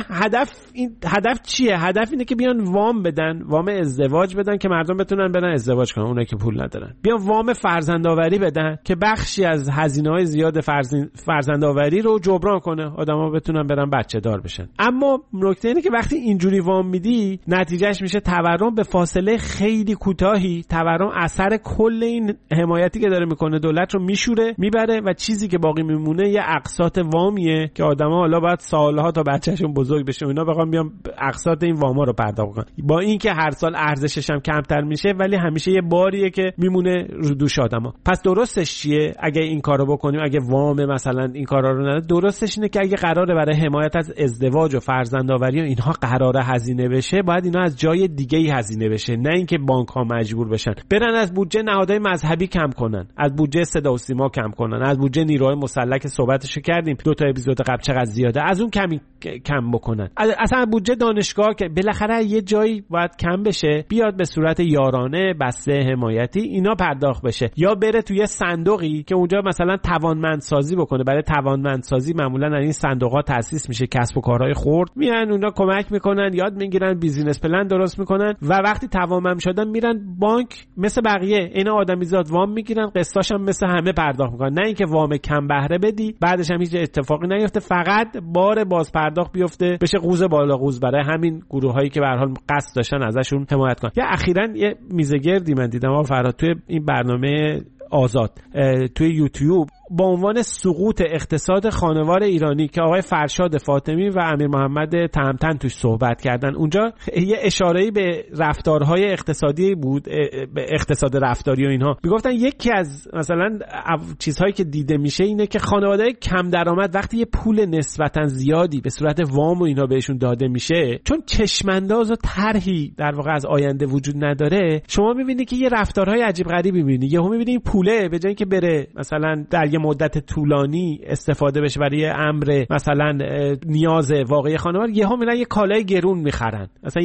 Speaker 21: هدف چیه؟ هدف اینه که بیان وام بدن، وام ازدواج بدن که مردم بتونن برن ازدواج کنن، اونایی که پول ندارن. بیان وام فرزندآوری بدن که بخشی از هزینه‌های زیاد فرزندآوری رو جبران کنه، آدما بتونن برن بچه دار بشن. اما نکته اینه که وقتی اینجوری وام میدی، نتیجهش میشه تورم به فاصله خیلی کوتاهی. تورم اثر کل این حمایتی که داره میکنه دولت رو میشوره، میبره و چیزی که باقی میمونه یه اقساط وامیه که آدما حالا باید سالها تا بچه‌شون درآمدشون بزرگ بشه اینا بخوام بیام اقساط این واما رو پرداخت کنن، با اینکه هر سال ارزشش هم کمتر میشه ولی همیشه یه باریه که میمونه رو دوش آدما. پس درستش چیه اگه این کارو بکنیم؟ اگه وام مثلا این کارا رو نده، درستش اینه که اگه قراره برای حمایت از ازدواج و فرزندآوری و اینها قراره هزینه بشه، باید اینا از جای دیگه‌ای هزینه بشه، نه اینکه بانک‌ها مجبور بشن برن از بودجه نهادهای مذهبی کم کنن، از بودجه صدا و سیما کم کنن، از بودجه نیروهای مسلح که صحبتشو کردیم 2 تا اپیزود قبل چقدر زیاده، از اون کم بکنن. اصلا بودجه دانشگاه که بالاخره یه جایی باید کم بشه، بیاد به صورت یارانه بسته حمایتی اینا پرداخت بشه، یا بره توی صندوقی که اونجا مثلا توانمندسازی بکنه. برای توانمندسازی معمولا این صندوق‌ها تأسیس میشه، کسب و کارهای خرد میان اونجا کمک میکنن، یاد میگیرن، بیزینس پلن درست میکنن و وقتی توانمند شدن میرن بانک مثل بقیه اینا آدمیزاد وام میگیرن، قسطاش هم مثل همه پرداخت میکنن، نه اینکه وام کم بهره بدی بعدش هم هیچ اتفاقی نیفته، فقط بار باز پرداخت بیفته بشه قوز بالا قوز برای همین گروهایی که به هر حال قصد داشتن ازشون حمایت کنن. یا اخیراً یه میزگردی من دیدم آقا فرهاد توی این برنامه آزاد توی یوتیوب با عنوان سقوط اقتصاد خانوار ایرانی که آقای فرشاد فاطمی و امیر محمد تهمتن توش صحبت کردن، اونجا یه اشاره‌ای به رفتارهای اقتصادی بود، به اقتصاد رفتاری و اینها میگفتن یکی از مثلا چیزهایی که دیده میشه اینه که خانواده‌های کم درآمد وقتی یه پول نسبتا زیادی به صورت وام و اینا بهشون داده میشه، چون چشمانداز و طرحی در واقع از آینده وجود نداره، شما میبینید که یه رفتارهای عجیب غریبی میبینید. یهو میبینید پوله به جای اینکه بره مثلا در مدت طولانی استفاده بشه برای امر مثلا نیاز واقعی خانوار، یهو میرن یه کالای گرون میخرن، مثلا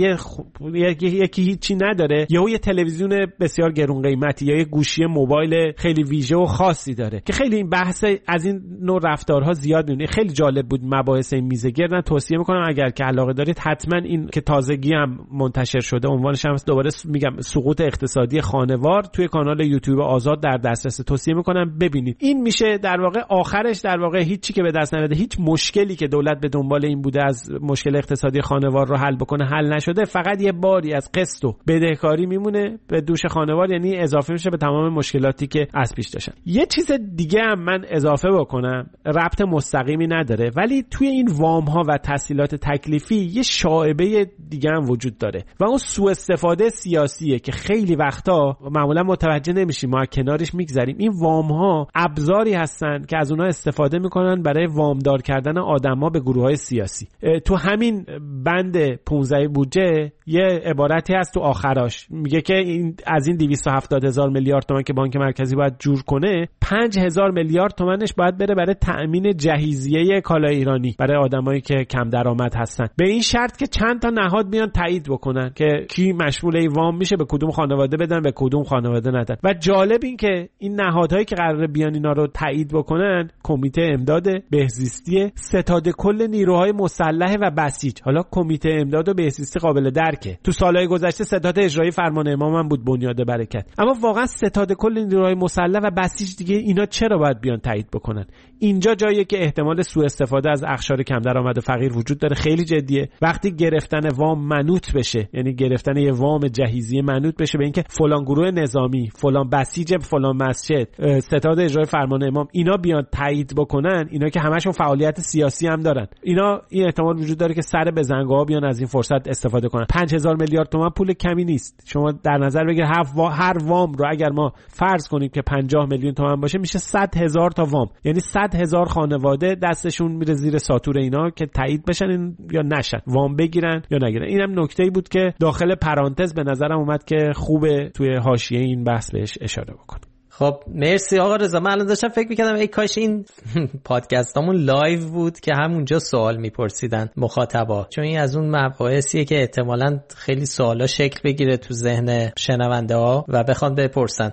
Speaker 21: یکی هیچی نداره یهو یه تلویزیون بسیار گرون قیمتی یا یه گوشی موبایل خیلی ویژه و خاصی داره، که خیلی این بحث از این نوع رفتارها زیاد میبینید. خیلی جالب بود مباحث این میزگردن، توصیه میکنم اگر که علاقه دارید حتما این که تازگی هم منتشر شده عنوانش هم دوباره میگم سقوط اقتصادی خانوار توی کانال یوتیوب آزاد در دسترس، توصیه میکنم ببینید. این میشه در واقع آخرش در واقع هیچی که به دست نمیاد، هیچ مشکلی که دولت به دنبال این بوده از مشکل اقتصادی خانوار رو حل بکنه حل نشده، فقط یه باری از قسط و بدهکاری میمونه به دوش خانوار، یعنی اضافه میشه به تمام مشکلاتی که از پیش داشتن. یه چیز دیگه هم من اضافه بکنم، ربط مستقیمی نداره ولی توی این وام ها و تسهیلات تکلیفی یه شائبه دیگه هم وجود داره و اون سوء استفاده سیاسیه که خیلی وقتا معمولا متوجه نمیشیم، ما کنارش میگذریم. این وام ها ابزاری هستن که از اونها استفاده میکنن برای وامدار کردن آدما به گروه‌های سیاسی. تو همین بند 15 بودجه یه عبارتی هست تو آخراش میگه که از این 270,000 میلیارد تومان که بانک مرکزی باید جور کنه، 5,000 میلیارد تومانش باید بره برای تأمین جهیزیه کالای ایرانی برای آدمایی که کم درآمد هستن، به این شرط که چند تا نهاد بیان تایید بکنن که کی مشمول این وام میشه، به کدوم خانواده بدن به کدوم خانواده ندن. و جالب این که این نهادهایی که قراره بیان اینا رو تایید بکنن کمیته امداد بهزیستی ستاد کل نیروهای مسلح و بسیج. حالا کمیته امداد و بهزیستی قابل درکه، تو سالهای گذشته ستاد اجرایی فرمان امام هم بود بنیاد برکت، اما واقعا ستاد کل نیروهای مسلح و بسیج دیگه اینا چرا باید بیان تایید بکنن؟ اینجا جاییه که احتمال سوء استفاده از اقشار کم درآمد و فقیر وجود داره، خیلی جدیه. وقتی گرفتن وام منوط بشه، یعنی گرفتن یه وام جهیزیه منوط بشه به اینکه فلان گروه نظامی، فلان بسیج فلان مسجد، ستاد اجرایی فرمان امام اینا بیان تایید بکنن، اینا که همشون فعالیت سیاسی هم دارن، اینا این احتمال وجود داره که سر بزنگاها بیان از این فرصت استفاده کنن. 5,000 میلیارد تومان پول کمی نیست. شما در نظر بگیر هر وام رو اگر ما فرض کنیم که 50 میلیون تومان باشه میشه 100,000 تا وام، یعنی 100,000 خانواده دستشون میره زیر ساتور اینا که تایید بشن یا نشن، وام بگیرن یا نگیرن. اینم نکته‌ای بود که داخل پرانتز به نظرم اومد که خوبه توی حاشیه این بحث بهش اشاره بکنم.
Speaker 20: خب مرسی آقا رضا. من الان داشتم فکر می‌کردم ای کاش این پادکستامون لایو بود که همونجا سوال میپرسیدن مخاطبا، چون این از اون مباحثیه که احتمالاً خیلی سوالا شکل بگیره تو ذهن شنونده‌ها و بخوان بپرسن.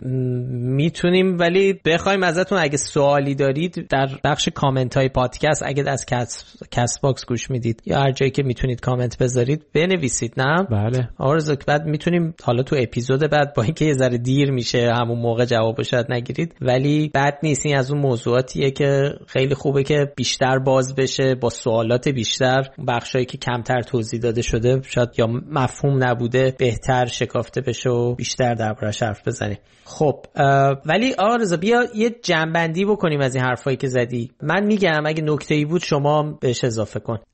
Speaker 20: میتونیم ولی بخوایم ازتون اگه سوالی دارید در بخش کامنت های پادکست، اگه از کست باکس گوش میدید یا هر جایی که میتونید کامنت بذارید بنویسید. نه
Speaker 21: بله
Speaker 20: آقا رضا، بعد میتونیم حالا تو اپیزود بعد با اینکه یه ذره دیر میشه همون موقع جواب شاید نگیرید، ولی بد نیست. این از اون موضوعاتیه که خیلی خوبه که بیشتر باز بشه با سوالات بیشتر، بخشایی که کمتر توضیح داده شده شاید یا مفهوم نبوده بهتر شکافته بشه و بیشتر دربارش حرف بزنیم. خب ولی آقا رضا بیا یه جنبندی بکنیم از این حرفایی که زدی. من میگم اگه نکته‌ای بود شما بهش اضافه کن.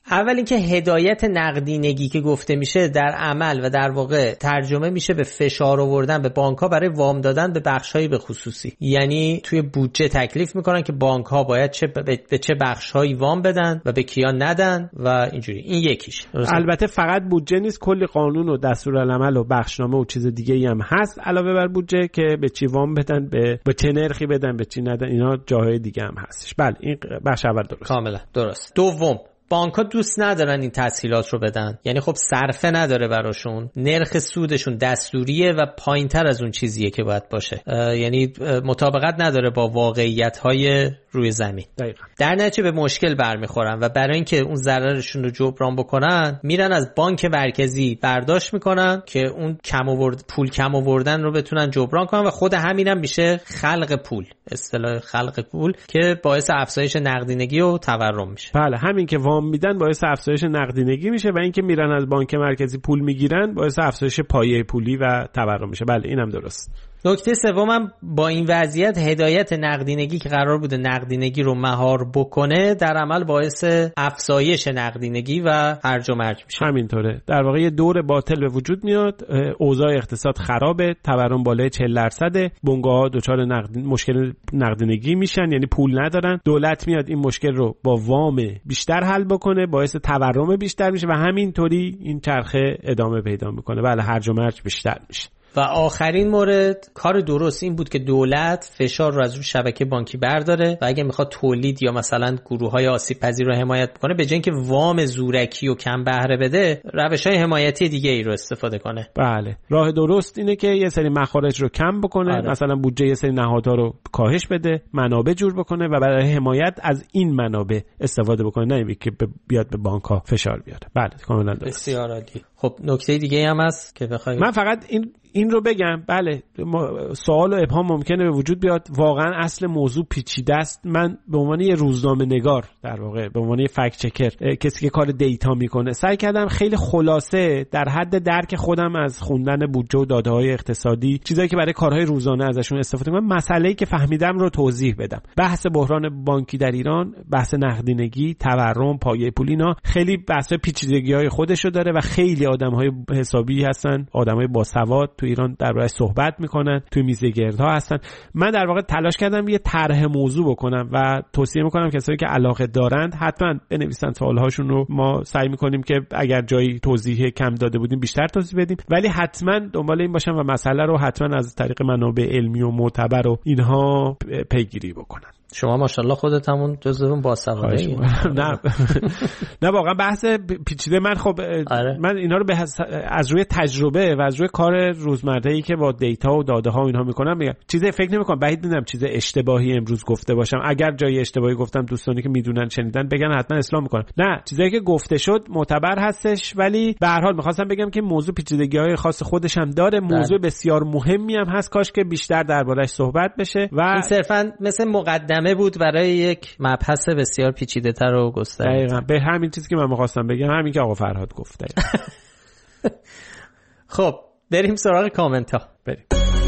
Speaker 20: اول اینکه هدایت نقدینگی که گفته میشه در عمل و در واقع ترجمه میشه به فشار آوردن به بانک‌ها برای وام دادن به بخش‌های به خصوصی. یعنی توی بودجه تکلیف میکنن که بانک‌ها باید به چه بخش‌هایی وام بدن و به کیا ندن و اینجوری. این یکیش.
Speaker 21: البته فقط بودجه نیست، کلی قانون و دستورالعمل و بخشنامه و چیز دیگه‌ای هم هست علاوه بر بودجه که به چی وام بدن، به چه نرخی بدن، به چی ندن. اینا جاهای دیگه هم هستش. بله این بخش اول درست.
Speaker 20: کاملا درست. دوم، بانک‌ها دوست ندارن این تسهیلات رو بدن. یعنی خب صرفه نداره براشون، نرخ سودشون دستوریه و پایین‌تر از اون چیزیه که باید باشه. یعنی مطابقت نداره با واقعیت‌های روی زمین.
Speaker 21: دقیقاً.
Speaker 20: در نتیجه به مشکل برمیخورن و برای اینکه اون ضررشون رو جبران بکنن میرن از بانک مرکزی برداشت میکنن که اون پول کم آوردن رو بتونن جبران کنن و خود همینم میشه خلق پول، اصطلاح خلق پول که باعث افزایش نقدینگی و تورم میشه.
Speaker 21: بله، همین که وام میدن باعث افزایش نقدینگی میشه و اینکه میرن از بانک مرکزی پول میگیرن باعث افزایش پایه پولی و تورم میشه. بله اینم درست.
Speaker 20: نکته سومم با این وضعیت هدایت نقدینگی که قرار بوده نقدینگی رو مهار بکنه در عمل باعث افزایش نقدینگی و هرج و مرج میشه.
Speaker 21: همینطوره. در واقع یه دور باطل به وجود میاد، اوضاع اقتصاد خرابه، تورم بالای 40%، بنگاه‌ها دچار مشکل نقدینگی میشن، یعنی پول ندارن. دولت میاد این مشکل رو با وام بیشتر حل بکنه، باعث تورم بیشتر میشه و همینطوری این چرخه ادامه پیدا میکنه. بله هرج و مرج بیشتر میشه.
Speaker 20: و آخرین مورد، کار درست این بود که دولت فشار رو از روی شبکه بانکی برداره و اگه میخواد تولید یا مثلا گروه‌های آسیب پذیر رو حمایت بکنه به جای اینکه وام زورکی و کم بهره بده روش‌های حمایتی دیگه ای رو استفاده کنه.
Speaker 21: بله راه درست اینه که یه سری مخارج رو کم بکنه. مثلا بودجه یه سری نهادها رو کاهش بده، منابع جور بکنه و برای حمایت از این منابع استفاده بکنه، نه اینکه بیاد به بانک‌ها فشار بیاره. بله کاملا درست.
Speaker 20: بسیار عالی. خب نکته دیگه هم هست که بخواید
Speaker 21: من فقط این رو بگم. بله سوال و ابهام ممکنه به وجود بیاد، واقعا اصل موضوع پیچیده است. من به عنوان یه روزنامه نگار، در واقع به عنوان یه فکت چکر، کسی که کار دیتا میکنه، سعی کردم خیلی خلاصه در حد درک خودم از خوندن بودجه و داده‌های اقتصادی، چیزایی که برای کارهای روزانه ازشون استفاده کنم، مسئله‌ای که فهمیدم رو توضیح بدم. بحث بحران بانکی در ایران، بحث نقدینگی، تورم، پایه پول، اینا خیلی بحث پیچیدگی‌های خودشو داره و خیلی آدم‌های حسابی هستن، آدم‌های باسواد تو ایران درباره‌اش صحبت میکنن، توی میزه گردها هستن. من در واقع تلاش کردم یه طرح موضوع بکنم و توصیه میکنم کسایی که علاقه دارند حتما بنویسن سوالهاشون رو. ما سعی میکنیم که اگر جایی توضیح کم داده بودیم بیشتر توضیح بدیم، ولی حتما دنبال این باشن و مسئله رو حتما از طریق منابع علمی و معتبر و اینها پیگیری بکنن.
Speaker 20: شما ماشاءالله خودت همون جزو باسواده‌ای.
Speaker 21: نه واقعا بحث پیچیده. من خب من اینا رو از روی تجربه و از روی کار روزمره‌ای که با دیتا و داده ها و اینها میکنم میگم. چیزی فکر نمی‌کنم، بعید می‌دونم چیز اشتباهی امروز گفته باشم. اگر جای اشتباهی گفتم دوستانی که میدونن شنیدن بگن حتما اصلاح میکنم. نه چیزایی که گفته شد معتبر هستش، ولی به هر حال می‌خواستم بگم که موضوع پیچیدگی‌های خاص خودش هم داره. موضوع بسیار مهمی هم هست، کاش که بیشتر درباره‌اش صحبت بشه و
Speaker 20: این صرفاً مثل مقدمه بود برای یک مبحث بسیار پیچیده‌تر و گسترده.
Speaker 21: دقیقاً به همین چیزی که من می‌خواستم بگم، همین که آقا فرهاد گفت.
Speaker 20: خب بریم سراغ کامنت ها.
Speaker 21: بریم.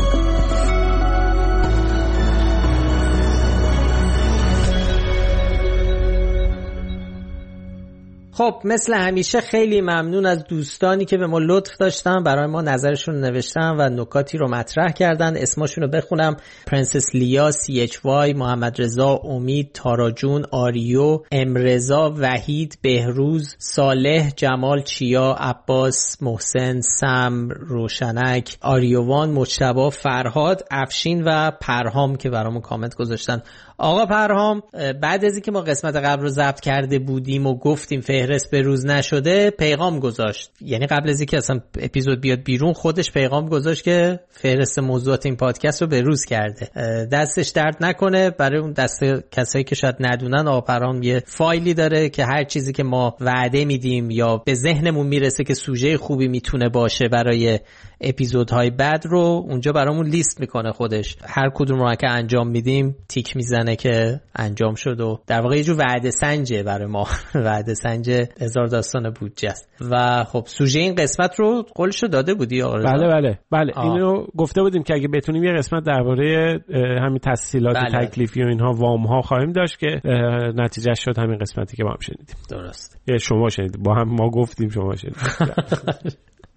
Speaker 20: خب مثل همیشه خیلی ممنون از دوستانی که به ما لطف داشتن، برای ما نظرشون نوشتن و نکاتی رو مطرح کردن. اسمشون رو بخونم: پرنسس لیا، CHY، محمد رضا، امید، تاراجون، آریو، امرزا، وحید، بهروز، صالح، جمال، چیا، عباس، محسن، سم، روشنک، آریوان، مجتبی، فرهاد، افشین و پرهام که برامون کامنت گذاشتن. آقا پرهام بعد از اینکه ما قسمت قبل رو ضبط کرده بودیم و گفتیم فهرست به روز نشده، پیغام گذاشت. یعنی قبل از اینکه اصلا اپیزود بیاد بیرون خودش پیغام گذاشت که فهرست موضوعات این پادکست رو به روز کرده. دستش درد نکنه. برای اون کسایی که شاید ندونن، آقا پرهام یه فایلی داره که هر چیزی که ما وعده میدیم یا به ذهنمون میرسه که سوژه خوبی میتونه باشه برای اپیزودهای بعد رو اونجا برامون لیست میکنه خودش. هر کدوم رو که انجام میدیم تیک میزنه که انجام شد و در واقع یه جور وعده سنجه برای ما. وعده سنج نتایج هزار داستان بودجه است. و خب سوژه این قسمت رو قولشو داده بودی آقا رضا؟
Speaker 21: بله اینو گفته بودیم که اگه بتونیم یه قسمت درباره همین تسهیلات تکلیفی و اینها وام ها خواهیم داشت که نتیجه شد همین قسمتی که ما هم شنیدیم.
Speaker 20: درست.
Speaker 21: یا شما شنیدید، با هم ما گفتیم شما شنیدید.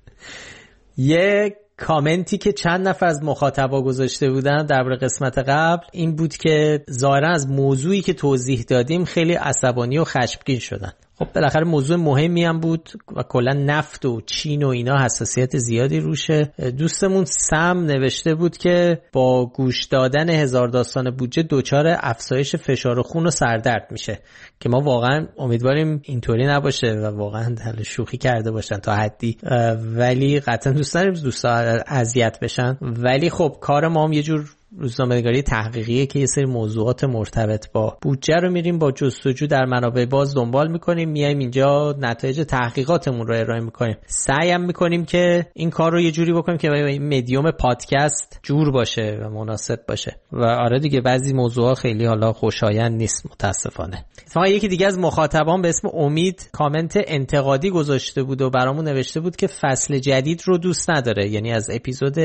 Speaker 20: یک کامنتی که چند نفر از مخاطبا گذاشته بودن درباره قسمت قبل این بود که ظاهرا از موضوعی که توضیح دادیم خیلی عصبانی و خشمگین شدن. خب بالاخره موضوع مهمی هم بود و کلا نفت و چین و اینا حساسیت زیادی روشه. دوستمون سم نوشته بود که با گوش دادن هزار داستان بودجه دچار افزایش فشار خون و سردرد میشه که ما واقعا امیدواریم اینطوری نباشه و واقعا شوخی کرده باشن تا حدی، ولی قطعا دوست نداریم دوستا اذیت بشن. ولی خب کار ما هم یه جور روزنامه‌نگاری تحقیقیه که یه سری موضوعات مرتبط با بودجه رو میریم با جستجو در منابع باز دنبال میکنیم، میایم اینجا نتایج تحقیقاتمون رو ارائه میکنیم. سعیم میکنیم که این کار رو یه جوری بکنیم که این مدیوم پادکست جور باشه و مناسب باشه. و آره دیگه بعضی موضوعات خیلی حالا خوشایند نیست متاسفانه. اتفاقا یکی دیگه از مخاطبان به اسم امید کامنت انتقادی گذاشته بود و برامون نوشته بود که فصل جدید رو دوست نداره، یعنی از اپیزود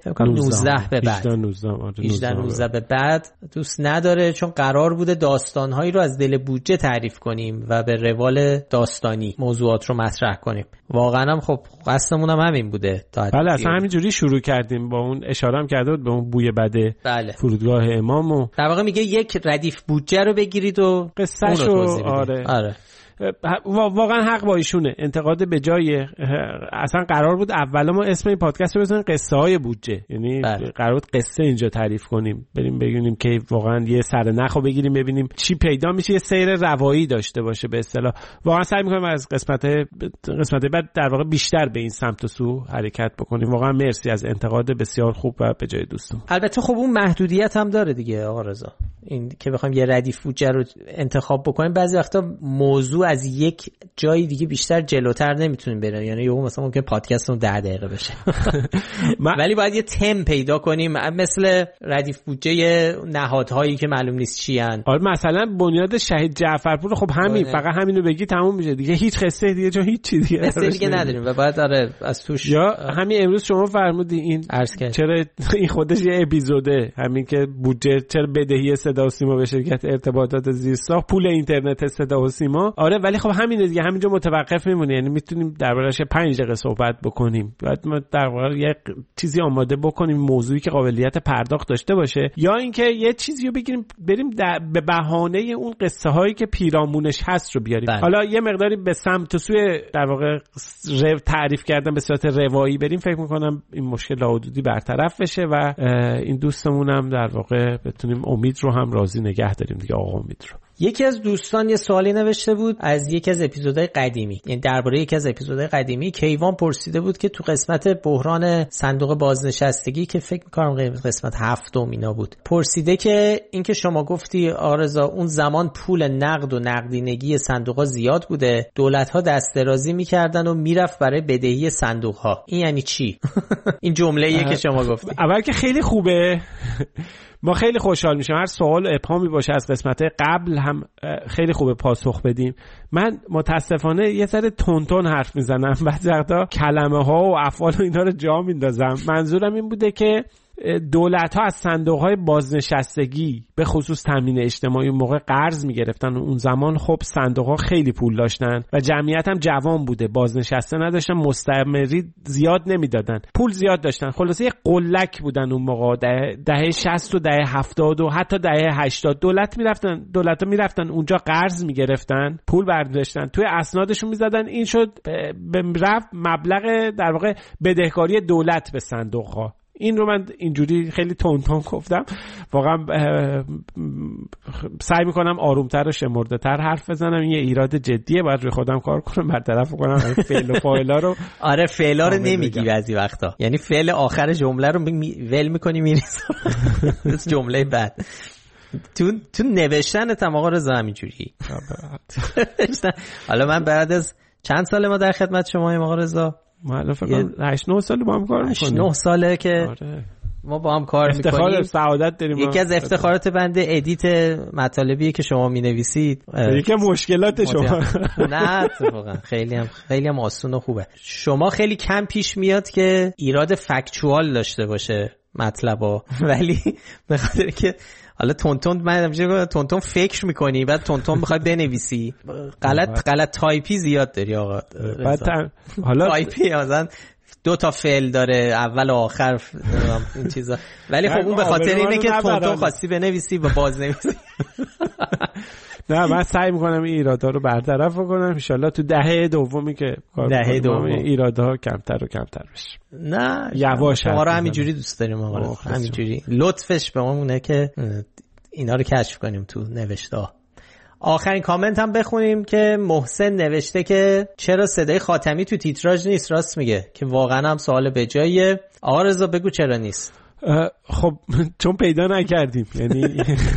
Speaker 20: 19 به بعد 18-19 به بعد دوست نداره، چون قرار بوده داستانهایی رو از دل بودجه تعریف کنیم و به روال داستانی موضوعات رو مطرح کنیم. واقعا هم خب قصدمون هم همین بوده.
Speaker 21: بله اصلا همینجوری شروع کردیم، با اون اشاره هم کرده بود به اون بوی بده فرودگاه امام و
Speaker 20: در واقع میگه یک ردیف بودجه رو بگیرید و
Speaker 21: قصه‌شو. آره واقعا حق با ایشونه. انتقاد به جای. اصلا قرار بود اول ما اسم این پادکست رو بزنیم قصه های بودجه، یعنی قرار بود قصه اینجا تعریف کنیم، بریم ببینیم که واقعا یه سرنخو بگیریم ببینیم چی پیدا میشه، یه سیر روایی داشته باشه به اصطلاح. واقعا سعی می‌کنیم از قسمت بعد در واقع بیشتر به این سمت و سو حرکت بکنیم. واقعا مرسی از انتقاد بسیار خوب و به جای دوستان.
Speaker 20: البته خب اون محدودیت هم داره دیگه آقا رضا، این که بخوایم یه ردیف بودجه رو انتخاب بکنیم بعضی وقتا موضوع از یک جایی دیگه بیشتر جلوتر نمیتونیم بریم، یعنی یهو مثلا ممکن پادکستمون 10 دقیقه بشه ولی باید یه تم پیدا کنیم، مثل ردیف بودجه نهادهایی که معلوم نیست چی ان.
Speaker 21: آره مثلا بنیاد شهید جعفرپور، خب همین فقط همینو بگی تموم میشه دیگه، هیچ قصه دیگه چون هیچ چیز
Speaker 20: دیگه نداریم و بعد از توش.
Speaker 21: یا همین امروز شما فرمودی این چرا این خودش یه اپیزوده، همین که بودجه چرا بدهی صدا و سیما به شرکت ارتباطات زیرساخت، پول اینترنت صدا و سیما. آره ولی خب همینه دیگه، همینجا متوقف میمونه، یعنی میتونیم دربارش 5 دقیقه صحبت بکنیم. بعد ما در واقع یه چیزی آماده بکنیم، موضوعی که قابلیت پرداخت داشته باشه، یا اینکه یه چیزی رو بگیریم بریم به بهانه اون قصه هایی که پیرامونش هست رو بیاریم. حالا یه مقداری به سمت و سوی در واقع تعریف کردن به صورت روایی بریم، فکر میکنم این مشکل حدودی برطرف بشه و این دوستمون هم در واقع بتونیم امید رو هم راضی نگه داریم دیگه. آقا امید رو.
Speaker 20: یکی از دوستان یه سوالی نوشته بود از یکی از اپیزودهای قدیمی، یعنی درباره یکی از اپیزودهای قدیمی. کیوان پرسیده بود که تو قسمت بحران صندوق بازنشستگی که فکر می‌کنم قسمت 7 اینا بود، پرسیده که اینکه شما گفتی آرزا اون زمان پول نقد و نقدینگی صندوق‌ها زیاد بوده، دولت‌ها دست درازی می‌کردن و میرفت برای بدهی صندوق‌ها، این یعنی چی؟ این جمله‌ایه که شما گفتی.
Speaker 21: اول که خیلی خوبه، ما خیلی خوشحال میشیم هر سوال و ابهامی باشه از قسمت قبل هم خیلی خوبه پاسخ بدیم. من متاسفانه یه ذره تون حرف میزنم، بعضی وقتا کلمه ها و افعال و اینا رو جا میندازم. منظورم این بوده که دولت ها از صندوق های بازنشستگی به خصوص تامین اجتماعی موقع قرض میگرفتن و اون زمان خب صندوق ها خیلی پول داشتن و جمعیت هم جوان بوده، بازنشسته نداشتن، مستثمری زیاد نمیدادن، پول زیاد داشتن، خلاصه یه قلک بودن اون موقع. دهه 60 و دهه 70 و حتی دهه 80 دولت ها میرفتن اونجا قرض میگرفتن، پول برداشتن، توی اسنادشون میزدن، این شد به رفت مبلغ در واقع بدهکاری دولت به صندوق ها. این رو من اینجوری خیلی تون گفتم، واقعا سعی میکنم آرومتر و شمرده‌تر حرف بزنم. این یه ایراد جدیه، باید روی خودم کار کنم، برطرف کنم این فعل و فاعلا رو.
Speaker 20: آره فعلا رو نمیگی بعضی وقتا، یعنی فعل آخر جمله رو ول میکنی میریزی جمله بعد. تو نوشتنت هم آقا رضا همینجوری. حالا من بعد از چند سال ما در خدمت شما آقا رضا،
Speaker 21: ما الان فکر کنم 8-9 سال با هم کار می‌کنیم.
Speaker 20: 8-9 ساله که ما با هم کار میکنیم.
Speaker 21: افتخار سعادت داریم.
Speaker 20: یکی از افتخارات بنده ادیت مطالبیه که شما مینویسید.
Speaker 21: یکی مشکلات شما
Speaker 20: نه واقعا خیلی هم آسون و خوبه. شما خیلی کم پیش میاد که ایراد فکچوال داشته باشه مطلبا، ولی به خاطر که حالا تونتون فکر میکنی بعد تونتون بخوای بنویسی غلط تایپی زیاد داری آقا. حالا تایپی مثلا 2 تا فعل داره اول و آخر این چیزا، ولی خب اون به خاطر اینه که تونتون خواستی بنویسی و باز نویسی.
Speaker 21: نه من سعی میکنم این ایرادا رو برطرف کنم، ان شاءالله تو دهه دومی که
Speaker 20: دهه دوم
Speaker 21: ایرادا کمتر و کمتر بشه.
Speaker 20: نه
Speaker 21: یواش
Speaker 20: ما رو همینجوری دوست داریم آقا، همینجوری لطفش به ما مونه که اینا رو کشف کنیم تو نوشته. آخرین کامنت هم بخونیم که محسن نوشته که چرا صدای خاتمی تو تیتراژ نیست. راست میگه که واقعا هم سوال به جاییه. آقا رضا بگو چرا نیست.
Speaker 21: خب چون پیدا نکردیم، یعنی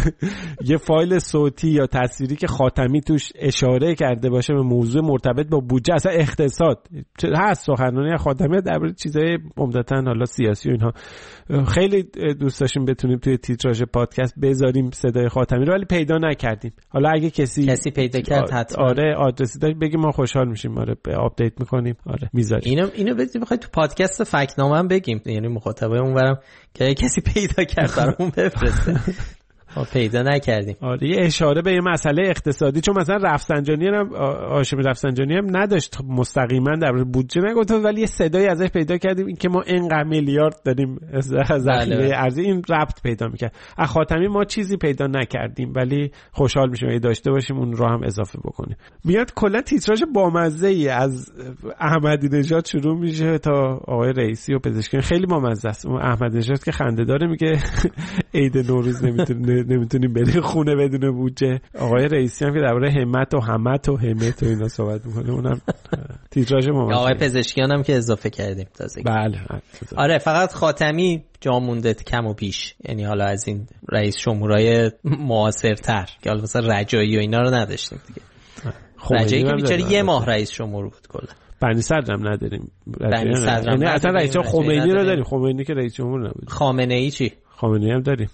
Speaker 21: یه فایل صوتی یا تصویری که خاتمی توش اشاره کرده باشه به موضوع مرتبط با بودجه اصلا اقتصاد هست، سخنرانی خاتمی درباره چیزای عمدتاً حالا سیاسی و اینها، خیلی دوست داشتیم بتونیم توی تیتراژ پادکست بذاریم صدای خاتمی رو، ولی پیدا نکردیم. حالا اگه کسی
Speaker 20: پیدا کرد حتما
Speaker 21: آره آدرسی داشت بگیم ما خوشحال میشیم، آره آپدیت میکنیم، آره میذاریم.
Speaker 20: اینو بخوای تو پادکست فکت‌نامه هم بگیم، یعنی مخاطبای اونورم که کسی پیدا کرد برامون بفرسته. ما پیدا نکردیم.
Speaker 21: آره یه اشاره به یه مسئله اقتصادی، چون مثلا رفسنجانی هم هاشمی رفسنجانی هم نداشت مستقیما در بودجه نگفت، ولی یه صدایی ازش پیدا کردیم این که ما اینقدر میلیارد داریم ذخیره ارزی، این ربط پیدا میکرد. از خاتمی ما چیزی پیدا نکردیم، ولی خوشحال میشیم اگه داشته باشیم اون رو هم اضافه بکنیم. میاد کلا تیتراژ بامزه ای از احمدی نژاد شروع میشه تا آقای رئیسی و پزشکی، خیلی بامزه است. اون احمدی نژاد که خنده داره میگه عید نوروز نمیتونیم بریم خونه بدون بودجه. آقای رئیسی هم که درباره همت و همت و همت و اینا صحبت میکنه، اونم تیتراژ ما.
Speaker 20: آقای پزشکیان هم که اضافه کردیم تازه.
Speaker 21: بله
Speaker 20: آره فقط خاتمی جا مونده کم و بیش، یعنی حالا از این رئیس جمهورای معاصرتر که حالا مثلا رجایی و اینا رو نداشتیم دیگه. رجایی که بیچاره یه ماه رئیس جمهور بود کلا.
Speaker 21: بنی صدر هم نداریم. یعنی اصلا رئیس خمینی رو داریم، خمینی که رئیس جمهور نبود.
Speaker 20: خامنه ای چی؟
Speaker 21: خامنه‌ای هم داریم.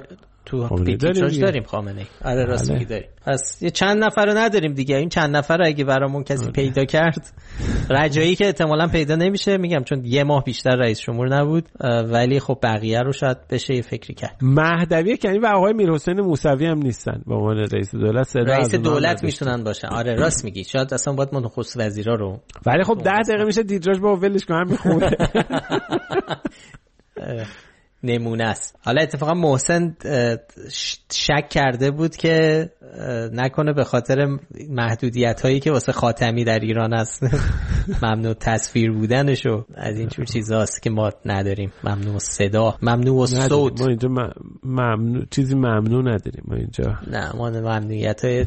Speaker 20: تو تیتراژ داریم خامنه‌ای. آره راست میگی داریم. پس یه چند نفر رو نداریم دیگه. این چند نفر رو اگه برامون کسی پیدا کرد، رجایی که احتمالاً پیدا نمیشه، میگم چون یه ماه بیشتر رئیس جمهور نبود، ولی خب بقیه رو شاید بشه یه فکری کرد.
Speaker 21: مهدوی کنی و آقای میرحسین موسوی هم نیستن به عنوان رئیس دولت.
Speaker 20: رئیس دولت میتونن باشن. آره راست میگی. شاید اصلا باید ما نخست وزیرا رو،
Speaker 21: ولی خب 10 دقیقه میشه تیتراژ با ولش کنم میخونه.
Speaker 20: نمونه است. حالا اتفاقا محسن شک کرده بود که نکنه به خاطر محدودیت هایی که واسه خاتمی در ایران هست ممنوع تصویر بودنش و از این جور چیزاست که ما نداریم. ممنوع صدا، ممنوع صوت.
Speaker 21: ما اینجا ممنوع چیزی ممنوع نداریم ما اینجا.
Speaker 20: نه ما ممنوعیت های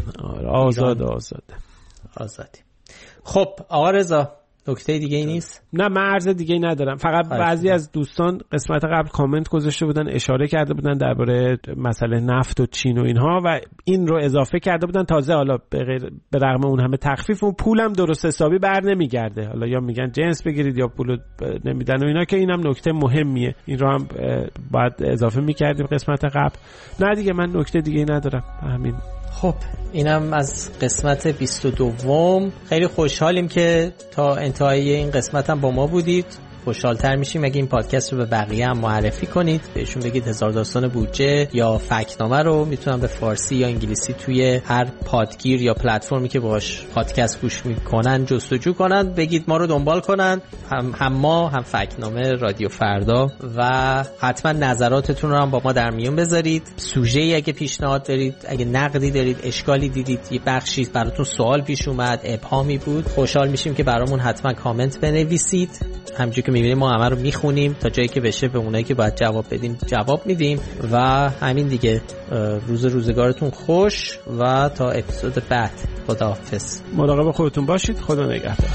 Speaker 20: آزادی. خب آقا رضا نکته دیگه ای نیست؟
Speaker 21: نه من عرض دیگه ای ندارم. فقط بعضی از دوستان قسمت قبل کامنت گذاشته بودن، اشاره کرده بودن درباره مسئله نفت و چین و اینها و این رو اضافه کرده بودن. تازه حالا به رغم اون همه تخفیف اون پولم درست حسابی بر نمیگرده. حالا یا میگن جنس بگیرید یا پول نمیدن و اینا، که اینم نکته مهمیه. این رو هم باید اضافه میکردیم قسمت قبل. نه دیگه من نکته دیگه ای ندارم. همین.
Speaker 20: خب اینم از قسمت 22. خیلی خوشحالیم که تا انتهای این قسمت هم با ما بودید. خوشحال‌تر میشیم اگه این پادکست رو به بقیه هم معرفی کنید، بهشون بگید هزار داستان بودجه یا فکت‌نامه رو میتونن به فارسی یا انگلیسی توی هر پادگیر یا پلتفرمی که باهاش پادکست گوش میکنن جستجو کنن، بگید ما رو دنبال کنن، هم ما هم فکت‌نامه رادیو فردا، و حتما نظراتتون رو هم با ما در میون بذارید. سوژه‌ای اگه پیشنهاد دارید، اگه نقدی دارید، اشکالی دیدید، یه بخشی براتون سوال پیش اومد، ابهامی بود، خوشحال میشیم که برامون حتما کامنت بنویسید. همونجوری که می‌بینید ما همه رو میخونیم تا جایی که بشه، به اونایی که باید جواب بدیم جواب میدیم. و همین دیگه. روزگارتون خوش و تا اپیزود بعد. خداحافظ.
Speaker 21: مراقب خودتون باشید. خدا نگهدار.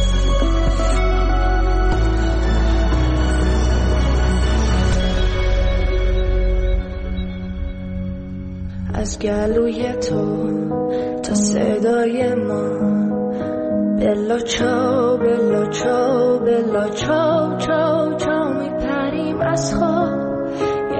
Speaker 1: از گلوی تو تا صدای ما، بلا چاو بلا چاو بلا چاو چاو چاو میپریم از خواب.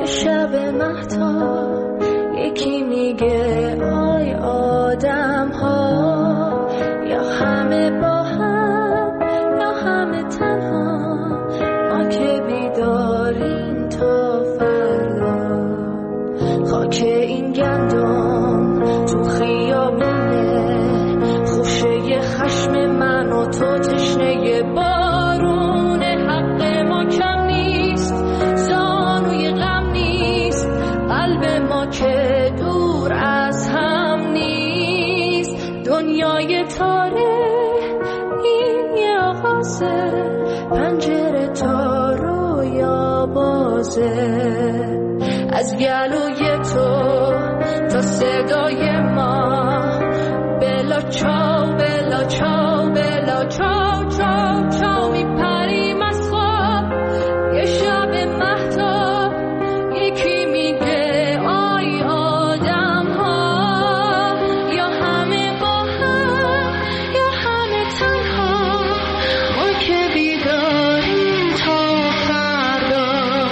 Speaker 1: شب مهتاب یکی میگه آی آدم ها، یا همه با هم یا همه تنها، ما که بیداریم تا فردا. خاک این گندم تو خیابونه، خوشه خشم من و تو تشنه بارونه. حق ما کم نیست، زانوی غم نیست، قلب ما که دور از هم نیست. دنیای تاره این یه آغازه، پنجره تا رویا بازه. از گلوی تو تا صدای ما، بلا چاو بلا چاو بلا چاو چاو چاو، میپریم از خواب یه شب مهتاب. یکی میگه آی آدم ها، یا همه با هم یا همه تنها، ما که بیداریم تا فردا.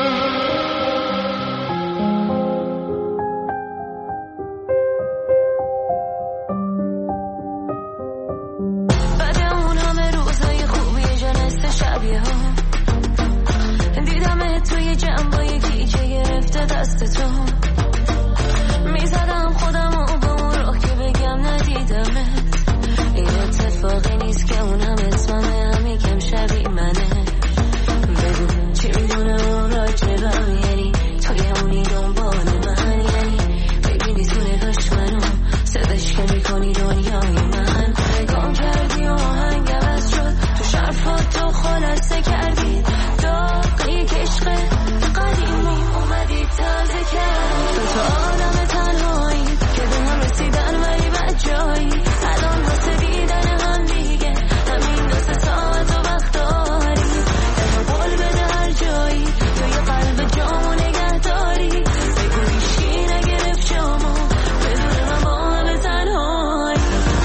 Speaker 1: توی جنبا یکی که گرفته دست تو، میزدم خودم و با اون راه که بگم ندیدمت. این اتفاقی نیست که اون هم اسممه، هم یکم شبیه منه. بگو چی میدونه اون راجبم، یعنی توی اونی دنبال من، یعنی ببینی تو نگاش منو صداش که میکنی دنیای من. نگام کردی و آهنگ عوض شد، تو شرفات تو خلاصه کردی داغی که عشق قدیمی اومدی تازه کرد. تو آدم تنهایی که به هم رسیدن ولی بد جایی، الان واسه دیدن هم دیگه همین 2 ساعت و وقت داری. دلو قول بده هر جایی، تو یه قلب جامو نگه داری. بگو هیچی نگرفت جامو، بدون من با همه تنهایی.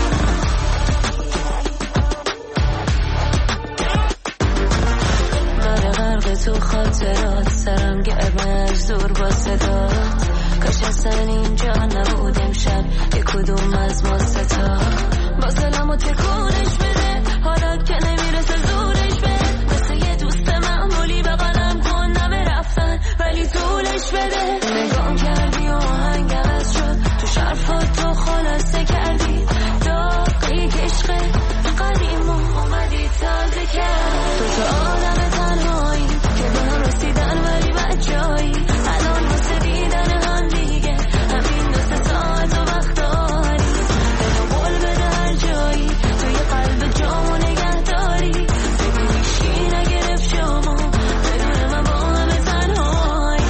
Speaker 1: من غرق تو خاطرات، سرم گرمه از دور با صدات. کاش اصلا اینجا نبود امشب یک کدوم از ما ستا. با سلام و تکونش بده، حالا که نمیرسه زورش بده. مثل یه دوست معمولی بغلم کن، نمه رفتن ولی طولش بده. نگام کردی و آهنگ عوض شد، تو شرفات تو خلاصه کردی داغی که عشق قدیمو اومدی تازه کرد. تو آدم تنهایی که به هم رسیدن ولی بد جایی، الان واسه دیدن هم دیگه همین 2 ساعت و وقت داری. دلو قول بده هر جایی، تو یه قلب جامو نگه داری. بگو هیچی نگرفت جامو، بدون من با همه تنهایی.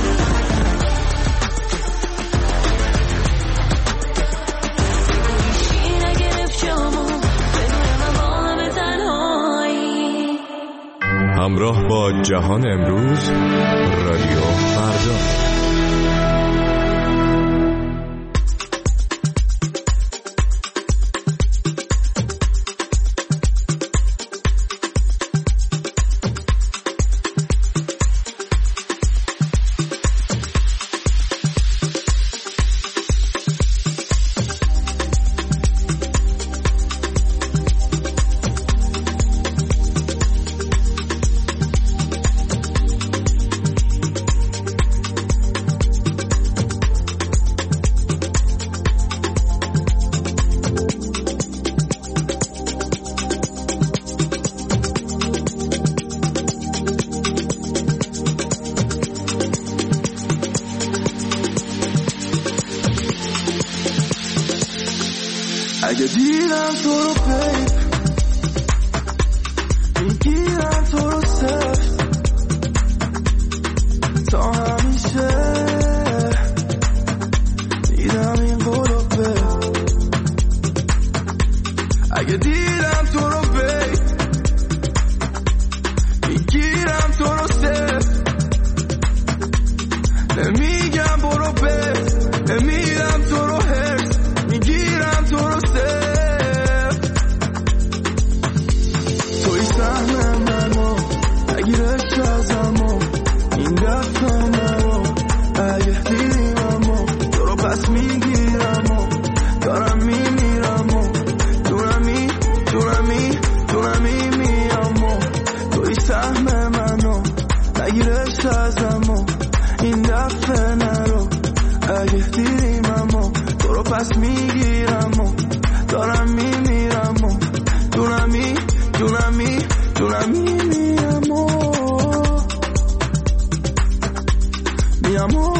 Speaker 1: بگو هیچی نگرفت جامو، بدون من با همه تنهایی.
Speaker 5: همراه با جهان امروز، رادیو فردا.
Speaker 9: اگه دیدم تو رو پیپ میگیرم تو رو سفت تا همیشه دیدم این قلوبه. اگه دیدم تو رو پیپ میگیرم تو رو سفت نمیگم برو بفت نمیدم تو رو هرس میگیرم تو رو سفت. توی سهم منو نگیرش ازمو این دفعه منو پس میگیرم و دارم میمیرم و دونم میمیرم و میام و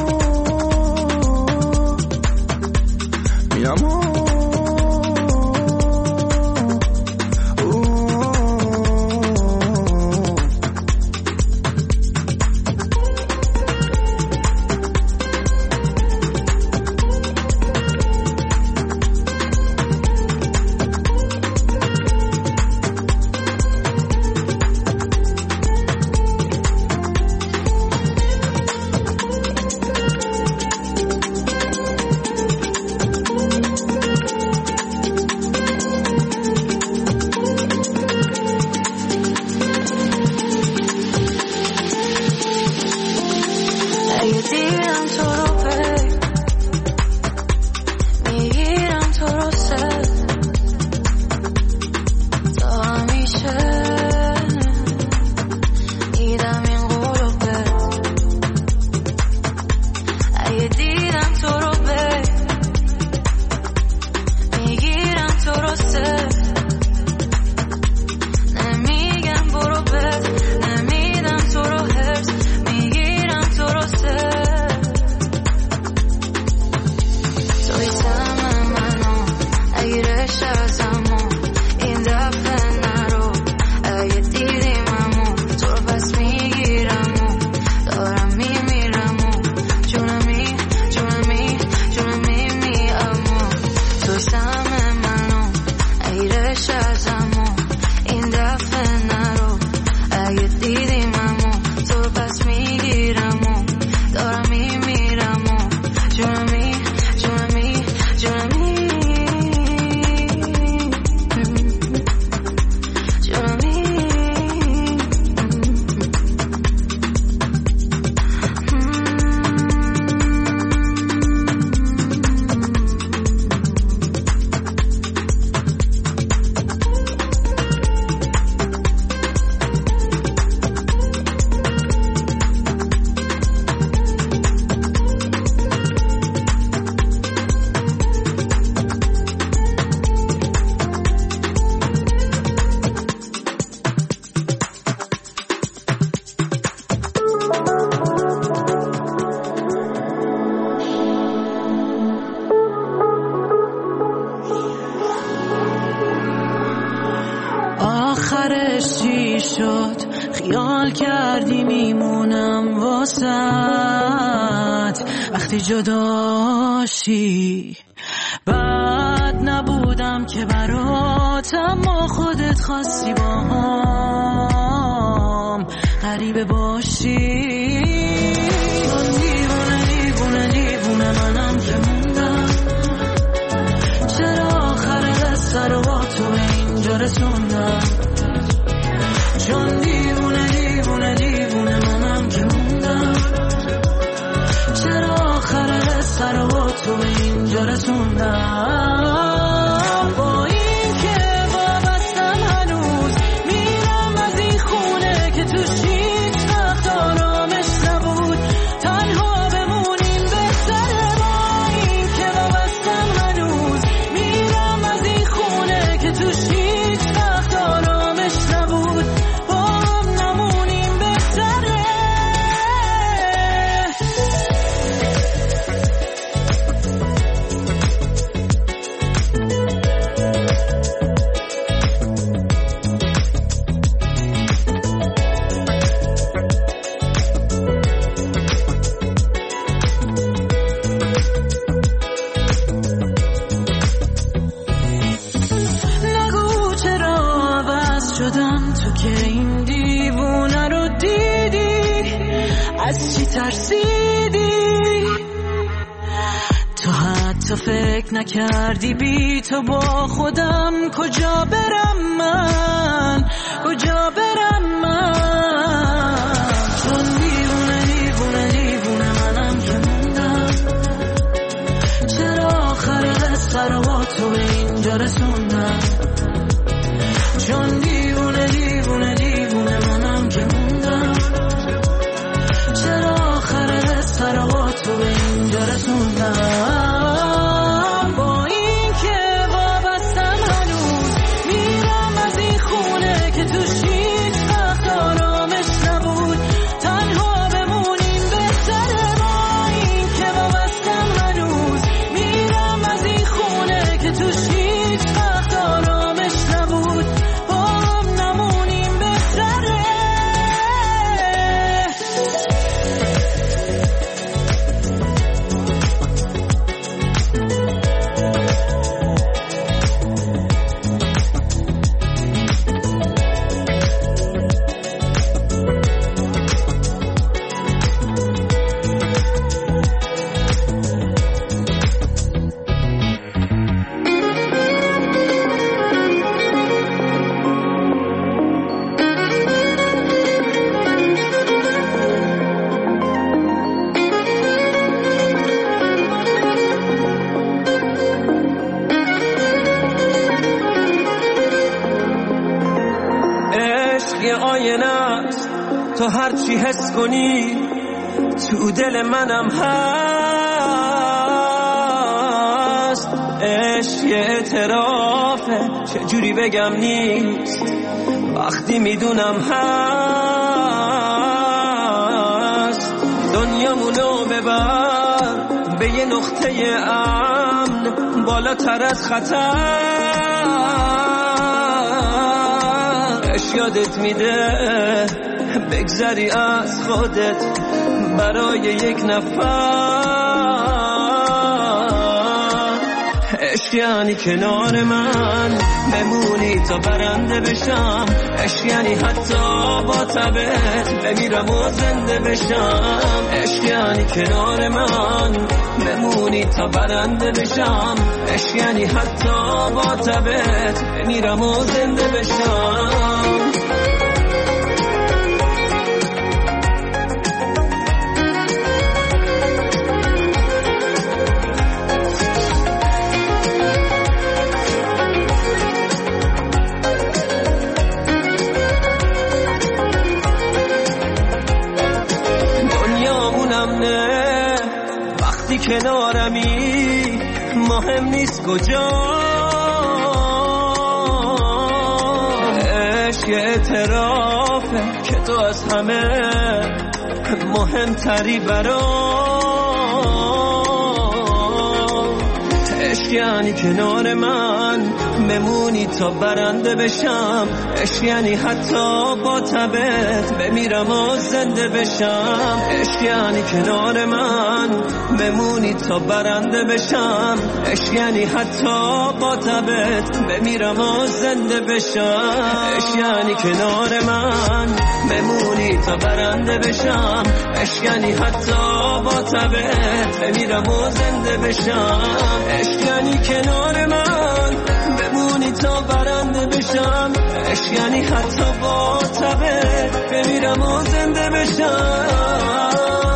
Speaker 1: جداشی بعد نبودم که برات، اما خودت خواستی با هم غریبه باشی. چون دیوونه منم که موندم، چرا آخر قصه رو با تو اینجا رسوندم. چون دیوونه منم که موندم، چرا آخر قصه رو با تو اینجا رسوندم. با این که وابستم هنوز میرم از این خونه که توش هیچ وقت آرامش نبود، تنها بمونیم بهتره. با این که وابستم هنوز میرم از این خونه که توش هیچ وقت آرامش نبود، با هم نمونیم بهتره. تو که این دیوونه رو دیدی، از چی ترسیدی؟ تو حتی فکر نکردی بی تو با خودم کجا برم من، کجا برم من. چون دیوونه منم که موندم، چرا آخر قصه رو با تو اینجا رسوندم. چون دیوونه منم که موندم، چرا آخر قصه رو با تو اینجا رسوندم. با
Speaker 7: هست، تو هر چی حس کنی تو دل منم هست. عشق یه اعترافه، چجوری بگم نیست وقتی میدونم هست. دنیامونو ببر به یه نقطه امن، بالاتر از خطر. عشق یادت میده بگذری از خودت برای یک نفر. عشق یعنی کنار من بمونی تا برنده بشم. عشق یعنی حتی با تبت بمیرم و زنده بشم. عشق یعنی کنار من بمونی تا برنده بشم. عشق یعنی حتی با تبت بمیرم و زنده بشم. کنارمی مهم نیست کجا. عشق یه اعترافه که تو از همه مهمتری برام. عشق یعنی کنار من بمونی تا برنده بشم. عشق یعنی حتی با تبت بمیرم و زنده بشم. عشق یعنی کنار من بمونی تا برنده بشم. عشق یعنی حتی با تبت بمیرم و زنده بشم. عشق یعنی کنار من بمونی تا برنده بشم. عشق یعنی حتی با تبت بمیرم و زنده بشم. عشق یعنی کنار من بمونی تا برنده بشم. عشق یعنی حتی با تبت بمیرم و زنده بشم.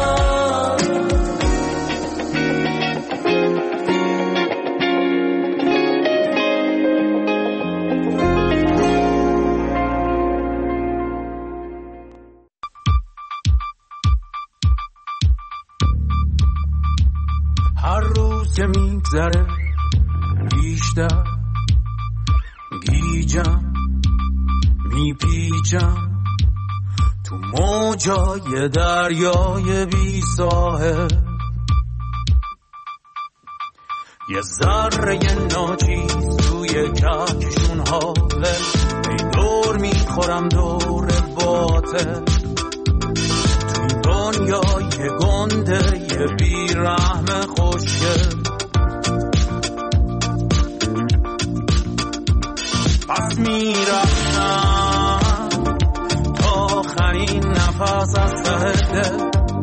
Speaker 4: هر روز که میگذره بیشتر گیجم میپیچم تو موجای دریای بی ساحل. یه ذره ناچیز توی کهکشون حاله، ای دور میخورم دور باطل. توی دنیای گنده یه بیرحم خوشگل. پس میرفتم تا آخرین نفس از ته دل.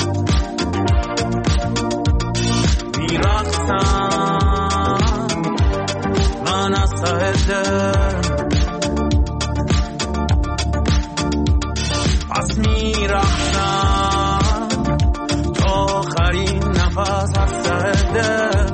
Speaker 4: میرفتم من از ته دل. پس میرفتم تا آخرین نفس از ته دل.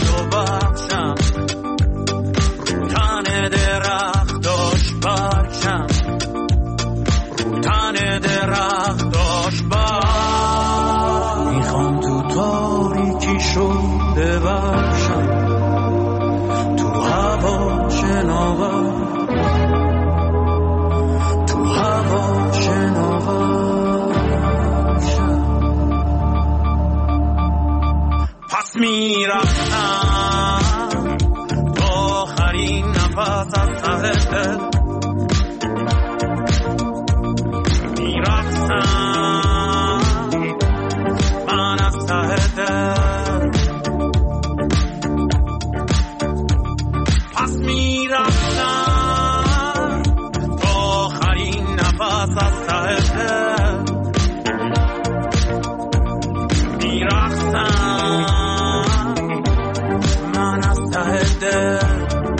Speaker 4: درختاش پرچم خوشبخت. میخوام تو تاریکی شده باشم، تو هوا شناور، تو هوا شناورشم. پس میرفتم تا آخرین نفس از ته دل، میرفتم من از ته دل. پس میرفتم تا آخرین نفس از ته دل، میرفتم من از ته دل.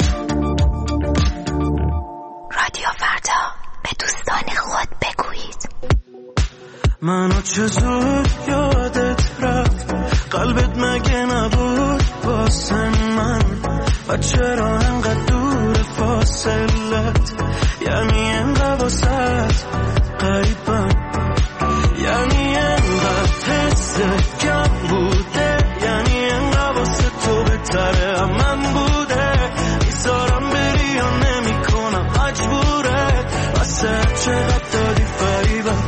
Speaker 1: رادیو فردا، به دوستان خود بگویید.
Speaker 4: منو چه زود یادت رفت، قلبت مگه نبود واسه من؟ و چرا انقدر دور فاصلت؟ یعنی انقدر واسه غریبم، یعنی انقدر حست کم بوده، یعنی انقدر واسه تو بهتره من بوده. میذارم بری یا نمی کنم مجبوره، واسه چقدر دادی فریبم.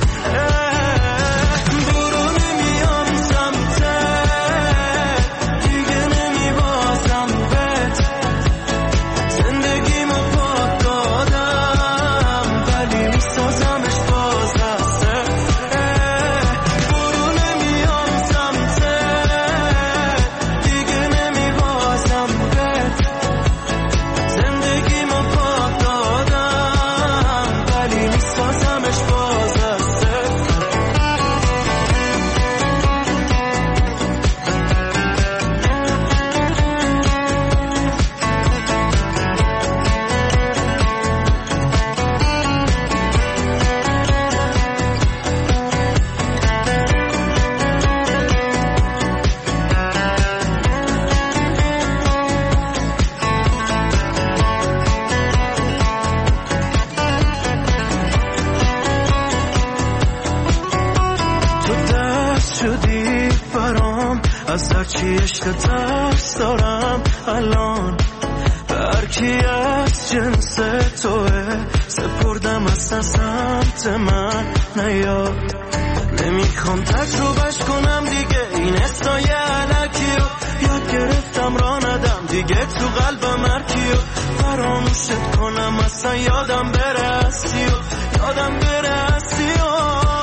Speaker 4: از هرچی عشق ترس دارم الان، برکی از جنس توه سپردم اصلا سمت من نیاد. نمیخوام تجربهش کنم دیگه این استای علکی رو، یاد گرفتم را ندم دیگه تو قلبم هرکی رو. فراموشت کنم اصلا یادم برستی و یادم برستی و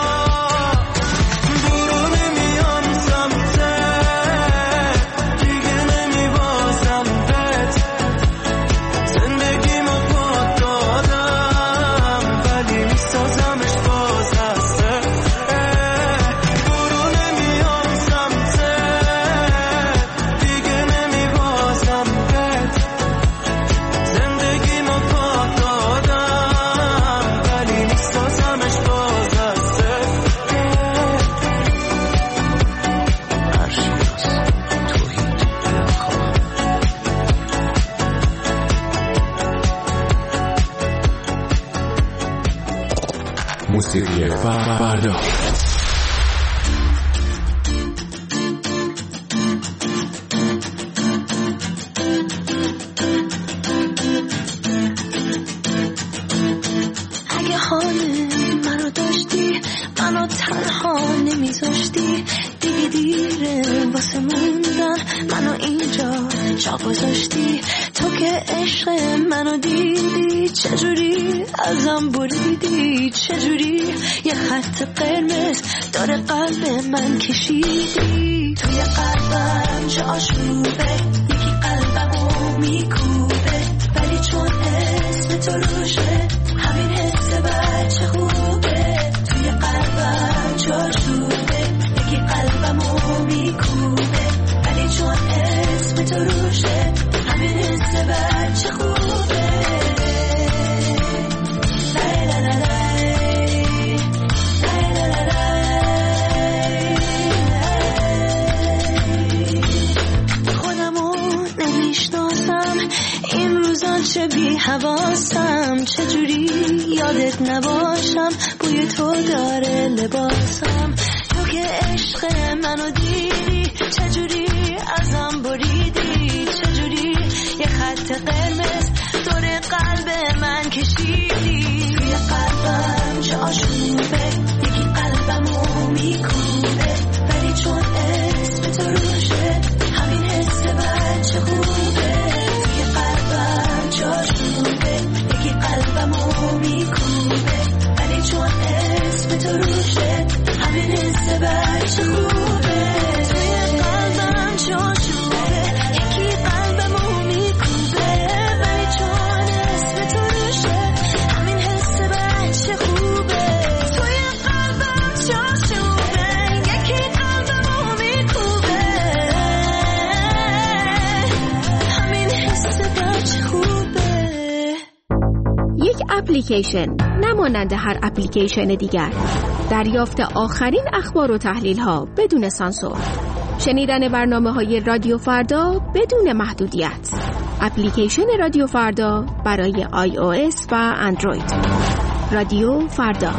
Speaker 5: موسیقی فردا.
Speaker 1: اگه حال منو داشتی، منو تنها نمیذاشتی، دیگه دیره واسه موندن، منو اینجا جا گذاشتی. تو که عشق منو دیدی، چجوری ازم بریدی، چجوری یه خط قرمز داره قلب من کشیدی. توی قلبم جا آشوبه، یکی قلبمو میکوبه، ولی چون اسم تو روشه همین حس بچه خوبه. توی قلبم جا آشوبه، یکی قلبمو میکوبه، ولی چون اسم تو روشه همین حس بچه خوبه. خودمو نمیشناسم این روزا، چه بی حواسم، چجوری یادت حواست نباشم، بوی تو داره لباسم. تو که عشق منو دیدی، چجوری ازم بریدی، چجوری یه خط قرمز دور قلب من کشیدی. توی قلبم چه آشوبه، یکی قلبمو میکوبه، ولی چون اسم تو روشه همین حس بچه خوبه. توی قلبم چه آشوبه، یکی قلبمو میکوبه، ولی چون اسم تو روشه همین حس بچه خوبه. توی قلبم چه آشوبه، یکی قلبمو میکوبه، ولی چون اسم تو روشه همین حس بچه خوبه. توی قلبم چه آشوبه، یکی قلبمو میکوبه، همین حس بچه خوبه.
Speaker 2: یک اپلیکیشن نمانند هر اپلیکیشن دیگر، دریافت آخرین اخبار و تحلیل ها بدون سانسور، شنیدن برنامه‌های رادیو فردا بدون محدودیت. اپلیکیشن رادیو فردا برای iOS و اندروید. رادیو فردا.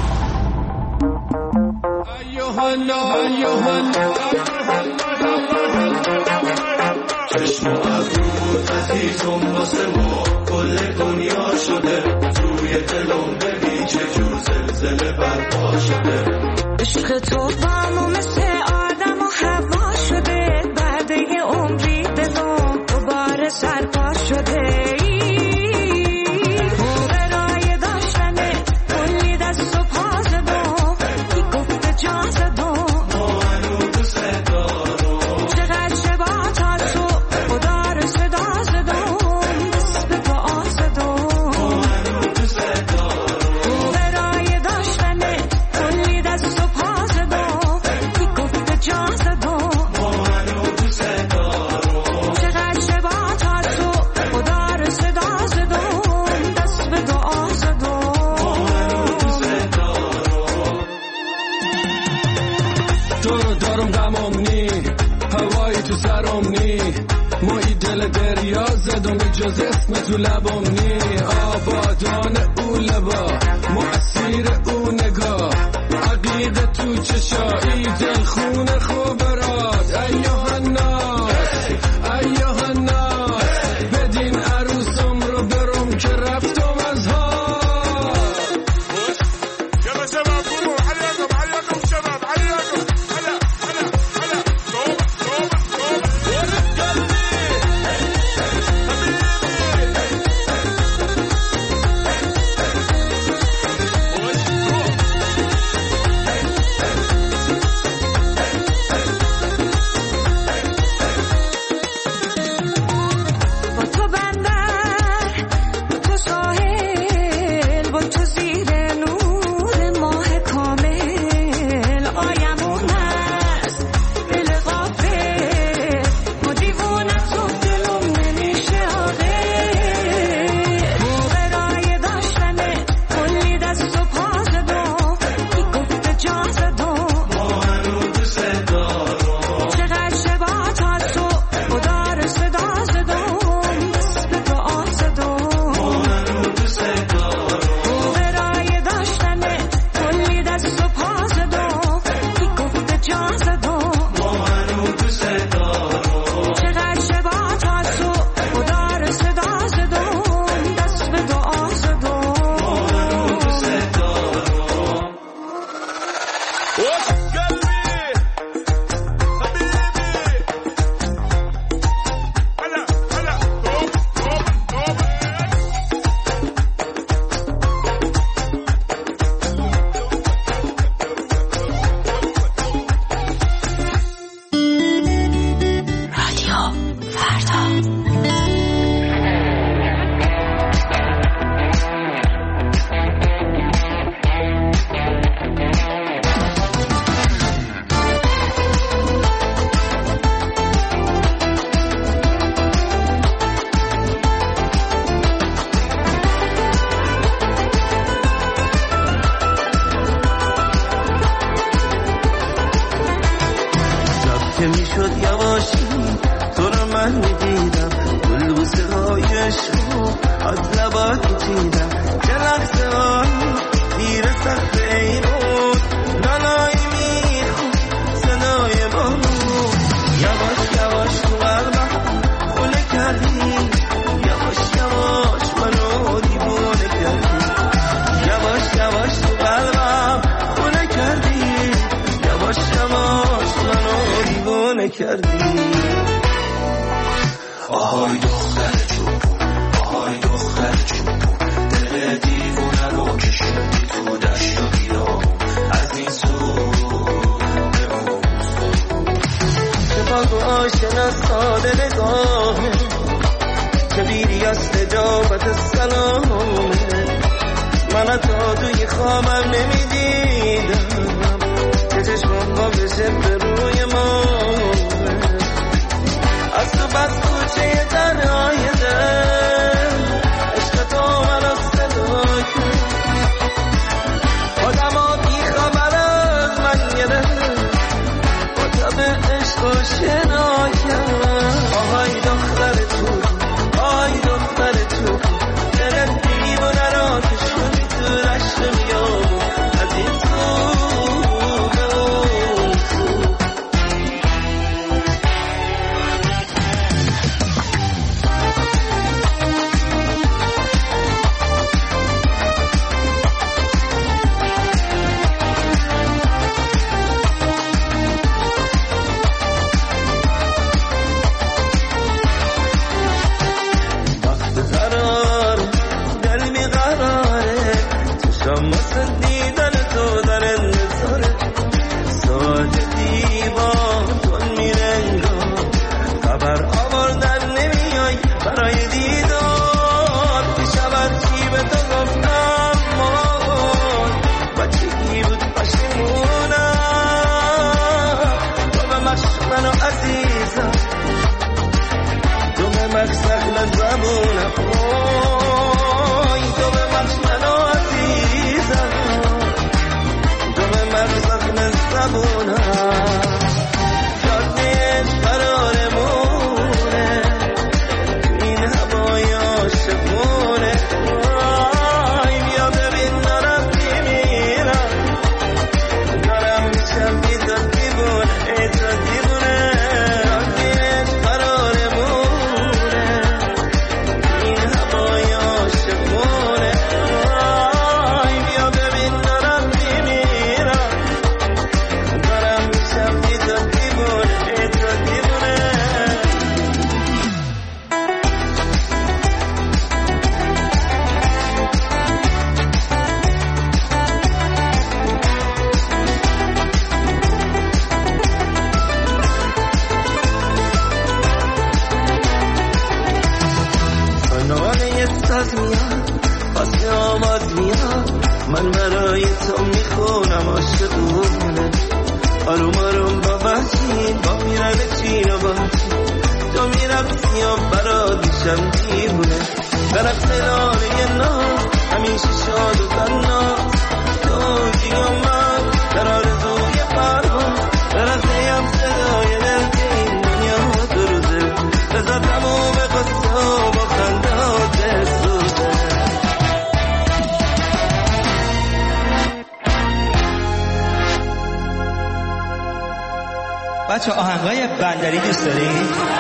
Speaker 4: چشم و ابرو عزیزم واسه ما کل دنیا شده، توی دلم ببین چه جور زلزله برپا شده.
Speaker 1: عشق تو با ما مثل آدم و هوا شده، بعد یه عمری دلم دوباره سرپا شده. برای داشتنه کلی دست و پا زدم، کی گفته جا زدم، ما هنو دوست دارم. چقدر شبا تا تو خدا رو صدا زدم، دست به دعا زدم، ما هنو دوست دارم. برای داشتنه کلی دست و پا زدم، کی گفته جا زدم، ما هنو دوست دارم. چقدر شبا تا تو خدا رو صدا زدم، دست به دعا زدم، ما هنو دوست دارم.
Speaker 7: تو رو دارم غمم نی، هوایی تو سرم نی، مایی دل دریا زدم به جز اسم تو لبم نی. آبادان او لبا، مؤثیر او نگاه، عقیده تو چشایی، دل خون خوب برات. ایوه الناس ایوه الناس، بدین عروسم رو برم که رفتم از ها.
Speaker 6: يلا شباب قوموا، عليكم عليكم شباب، عليكم هلا هلا هلا. توبة توبة توبة.
Speaker 1: با تو بندر، با تو ساحل، با تو زیر نور ماه کامل. آیمون است دل غافل، ما دیوونه تو دلم نمیشه آقل. برای داشتنه کلی دست و پا زدم، کی گفته جا زدم، ما هنو دوست دارم. چقدر شبا تا تو خدا رو صدا زدم، دست به دعا زدم، ما هنو دوست دارم. برای داشتنه کلی دست و پا زدم، کی گفته جا زدم، ما هنو دوست دارم. چقدر شبا تا تو خدا رو صدا زدم، دست به دعا زدم، ما هنو دوست دارم. رادیو فردا.
Speaker 4: که میشد یواشی تو رو من میدیدم، گل بوسه های عشق از لبات میچیدم، یه لحظه
Speaker 7: کردی. آهای دختر چوبون، آهای دختر چوبون، دل دیوونه رو کشوندی تو دشت و بیرامون، از این سو به اون سو. شفاق و آشنا ساده نگاهه که بیری از تجابت سلامه. من تا توی خوابم نمیدیدم که چشمم با بشه به روی ما. از تو بس کوچه تنهای دل عشق تو من از صدا کرد. آدم ها بی خبر از من گرفت با تب عشق و شنا کرد. آهای دختر تو، آهای دختر تو، دل دیوونه را کشوندی تو دشت بیابون، از این تو به اون تو. من برای تو میخونم عاشقونه، آروم آروم با وحشی با میرم چین و باچی، تو میرفتی و برا دیشم دیوونه، برفت لانه نام همیشه شاد و تناس، تو جی و من در آرزوی پرها، برفتیم صدای دل که این دنیا دو روزه، بذار تموم قصه و با خنده ها دستوزه.
Speaker 8: بچه آهنگای بندری دوست دارید؟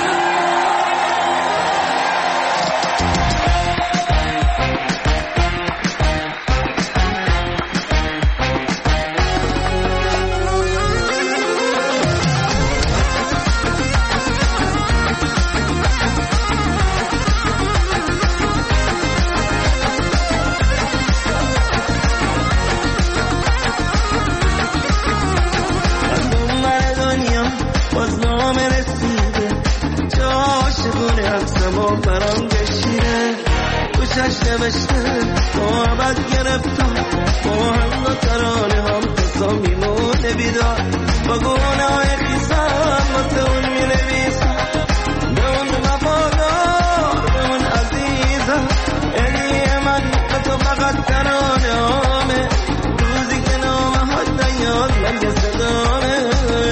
Speaker 7: نوشته محبت گرفتم آهنگ و ترانه هم قصه میمونه بیدار با گناه خیزم واسه اون مینویسم به اون وفادار به اون عزیزم الی من تو فقط ترانه همه روزی که نامه حد نیاد مرگ صدامه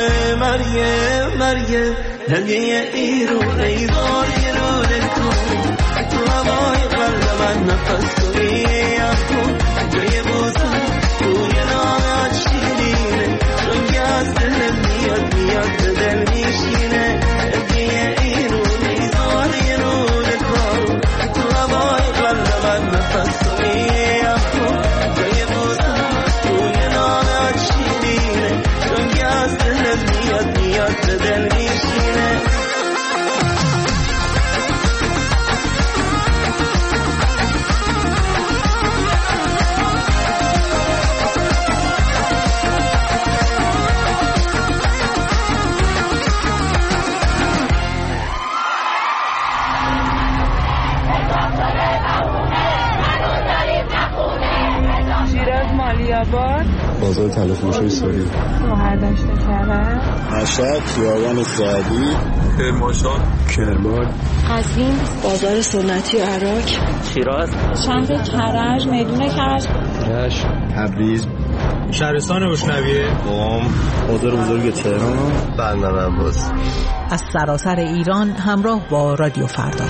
Speaker 7: مرگ هدیه ایرون ایدار ایرون کن تو هوای قلب من نفس کنی کن جای بوزم روی نامت شیرینه چون که از دل میاد به دل میشینه هدیه ایرون ایدار ایرون کن تو هوای قلب من نفس کنی کن جای بوزم روی نامت شیرینه چون که از دل میاد به دل میشینه
Speaker 11: عالی‌آباد،
Speaker 22: بازار تلفروشی سوری،
Speaker 11: مهردشت کرج،
Speaker 22: مشهد، خیابان سعدی،
Speaker 11: کرمانشاه،
Speaker 22: کرمان،
Speaker 11: قزوین، بازار سنتی عراق،
Speaker 22: شیراز،
Speaker 11: شهر کرج، میدون کرج،
Speaker 22: کرج، تبریز،
Speaker 23: شهرستان روشنویه،
Speaker 22: قم، بازار بزرگ تهران، بندر عباس.
Speaker 24: از سراسر ایران همراه با رادیو فردا.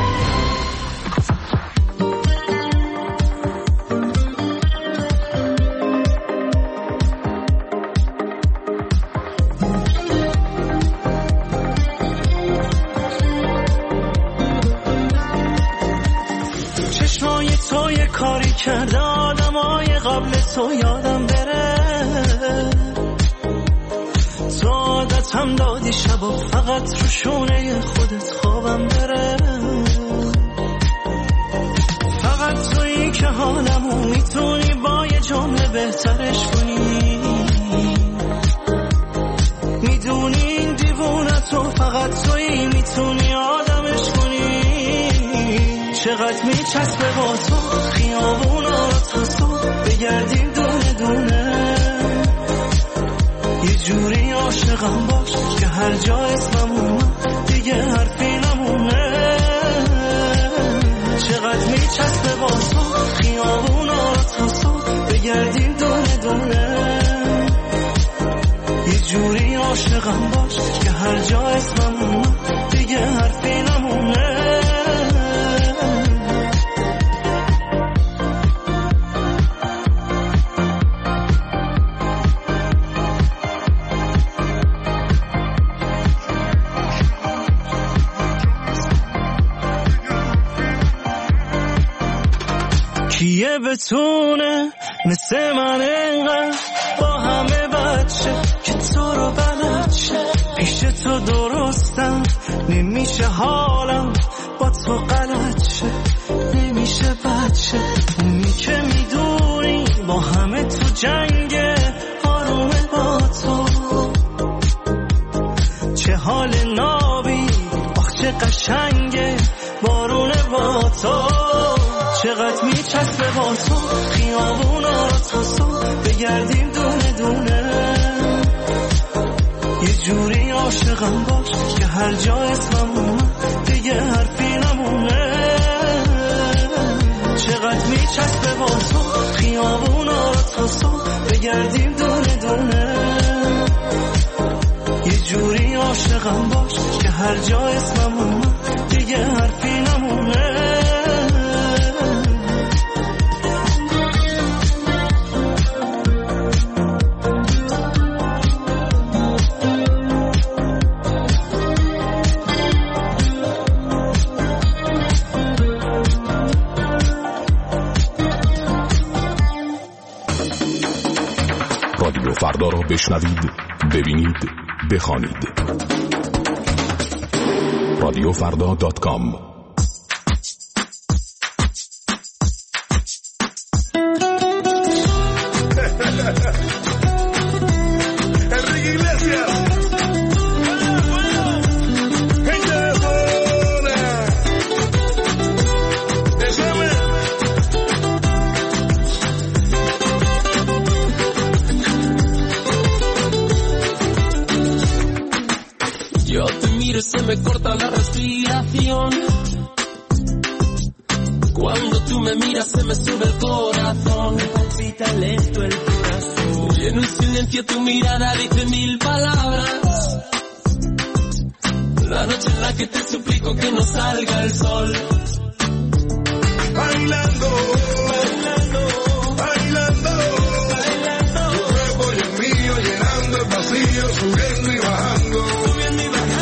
Speaker 4: چشمای تو یه کاری کرده آدمای قبل تو یادم بره، تو عادتم دادی شبا فقط رو شونه خودت خوابم بره، فقط تویی که حالمو میتونی با یه جمله بهترش کنی، میدونی این دیوونه تو فقط تویی میتونی آدمش کنی، چقدر میچسبه با تو خیابونا رو تا صبح بگردیم دونه دونه، یه جوری عاشقم باش که هر جا اسمم اومد دیگه حرفی نمونه، چقدر میچسبه با تو خیابونا رو تا صبح بگردیم دونه دونه، یه جوری عاشقم باش که هر جا اسمم اومد دیگه حرفی نمونه. کیه بتونه مثل من انقدر با همه بچه که تو رو بلد شه، پیش تو درستم نمیشه حالم با تو غلط شه، نمیشه بچه اونی که میدونی با همه تو جنگه آرومه با تو، چه حال نابی آخ چه قشنگه بارونه با تو، چقدر میچسبه با تو خیابونا رو تا صبح بگردیم دونه دونه، یه جوری عاشقم باش که هر جا اسمم اومد دیگه حرفی نمونه، چقدر میچسبه با تو خیابونا رو تا صبح بگردیم دونه دونه، یه جوری عاشقم باش که هر جا اسمم اومد دیگه حرفی نمونه.
Speaker 5: رادیو فردا را بشنوید، ببینید، بخوانید. radioffarda.com.
Speaker 7: Se me corta la respiración, cuando tú me miras se me sube el corazón, me palpita lento el corazón, y en un silencio tu mirada dice mil palabras, la noche en la que te suplico que no salga el sol,
Speaker 9: bailando, bailando, bailando, bailando, tu cuerpo y el mío llenando el vacío, subiendo y bajando, subiendo y bajando.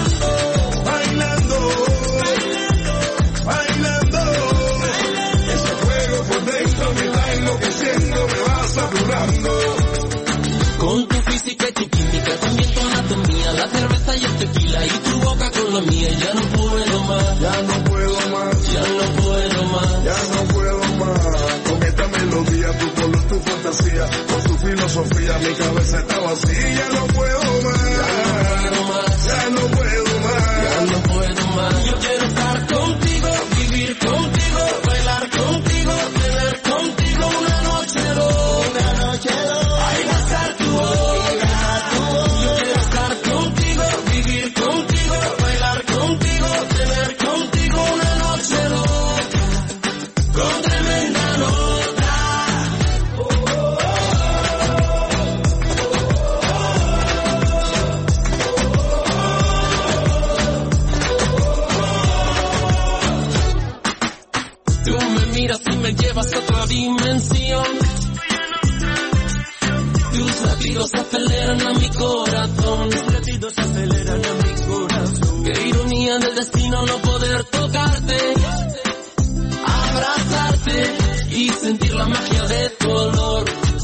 Speaker 7: Con tu física y tu química, también tu anatomía, la cerveza y el tequila y tu boca con la mía, ya no puedo más,
Speaker 9: ya no puedo más,
Speaker 7: ya no puedo más,
Speaker 9: ya no puedo más. Con esta melodía, tu color, tu fantasía, con tu filosofía, mi cabeza está vacía, ya no puedo más, ya no puedo más,
Speaker 7: ya no puedo más. Yo quiero estar contigo, vivir contigo, bailar contigo, tener contigo una noche loca. latidos aceleran a mi corazón, tus latidos aceleran a mi corazón. Qué ironía del destino no poder tocarte, abrazarte y sentir la magia de tu olor.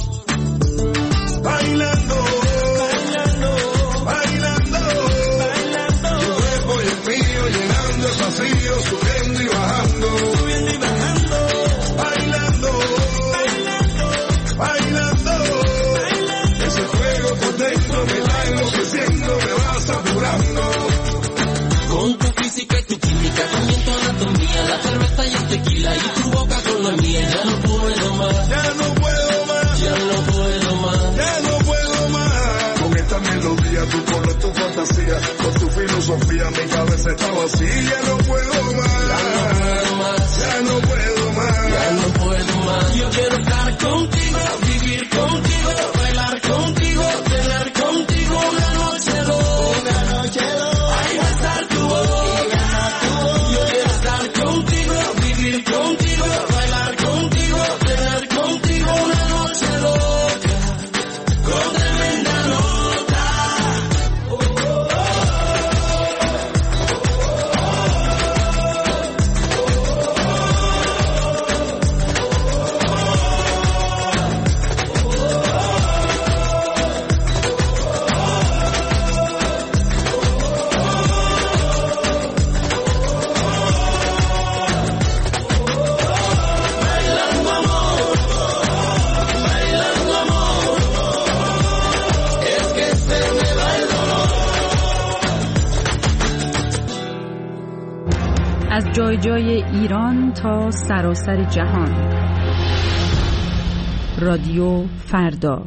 Speaker 9: Bailando, bailando, bailando, bailando. Tu cuerpo y el mío llenando el vacío, subiendo y bajando, subiendo y bajando. Bailando, bailando, bailando, bailando. Ese fuego por dentro me va enloqueciendo, me va saturando.
Speaker 7: Con tu física y tu química, también tu anatomía, la cerveza y el tequila y tu boca con la mía. Ya no puedo más,
Speaker 9: ya no puedo más,
Speaker 7: ya no puedo más,
Speaker 9: ya no puedo más. Con esta melodía, tu color, tu fantasía, con tu filosofía, mi cabeza está vacía. Ya no puedo más, ya no puedo más,
Speaker 7: ya no puedo más. Yo quiero estar contigo, vivir contigo, bailar contigo, tener contigo una noche loca, ay, besar tu boca. Yo quiero estar contigo, vivir contigo, bailar contigo, tener contigo una noche loca, con tremenda nota.
Speaker 3: از جای جای ایران تا سراسر جهان. رادیو فردا.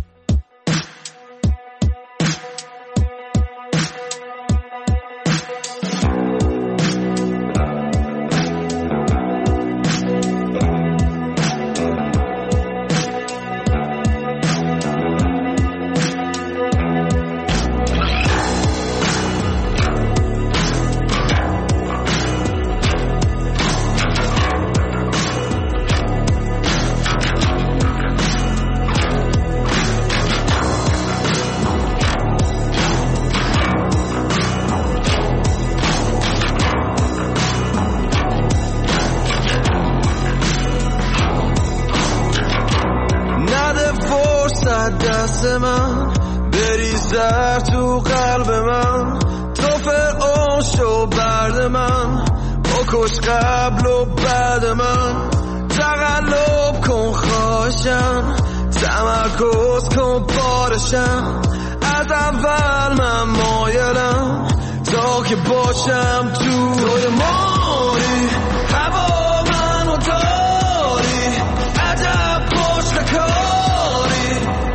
Speaker 4: دست من بریزد تو قلب من، تو فرعون شو برد من، بکش قبل و بعد من، تقلب کن خواهشم، تمرکز کن بارشم، از اول من مایلم تا که باشم توی ماری، هوا منو داری، عجب پشت کاری،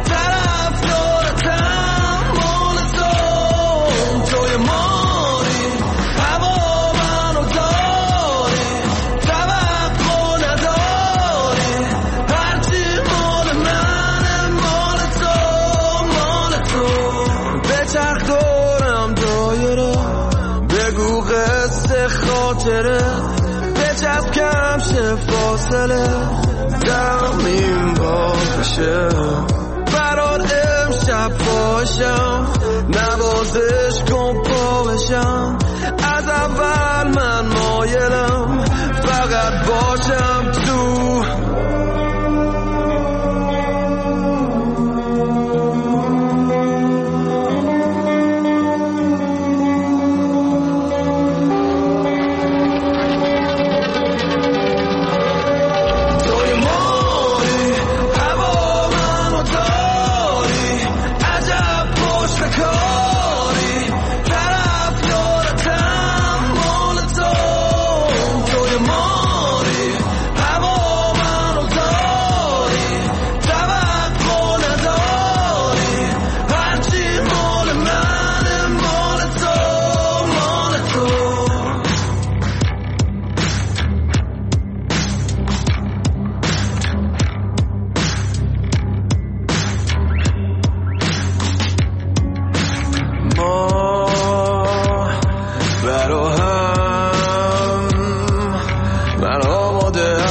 Speaker 4: طرفدارتم مال توی ماری، هوا منو داری، توقع نداری، هرچی مال منه مال تو، به چرخ دورم دایره، بگو قصه خاطره، بچسب کم شه فاصله، زمین باشه برات امشب باشم، نوازش کن پا بشم، از اول من مایلم فقط باشم تو.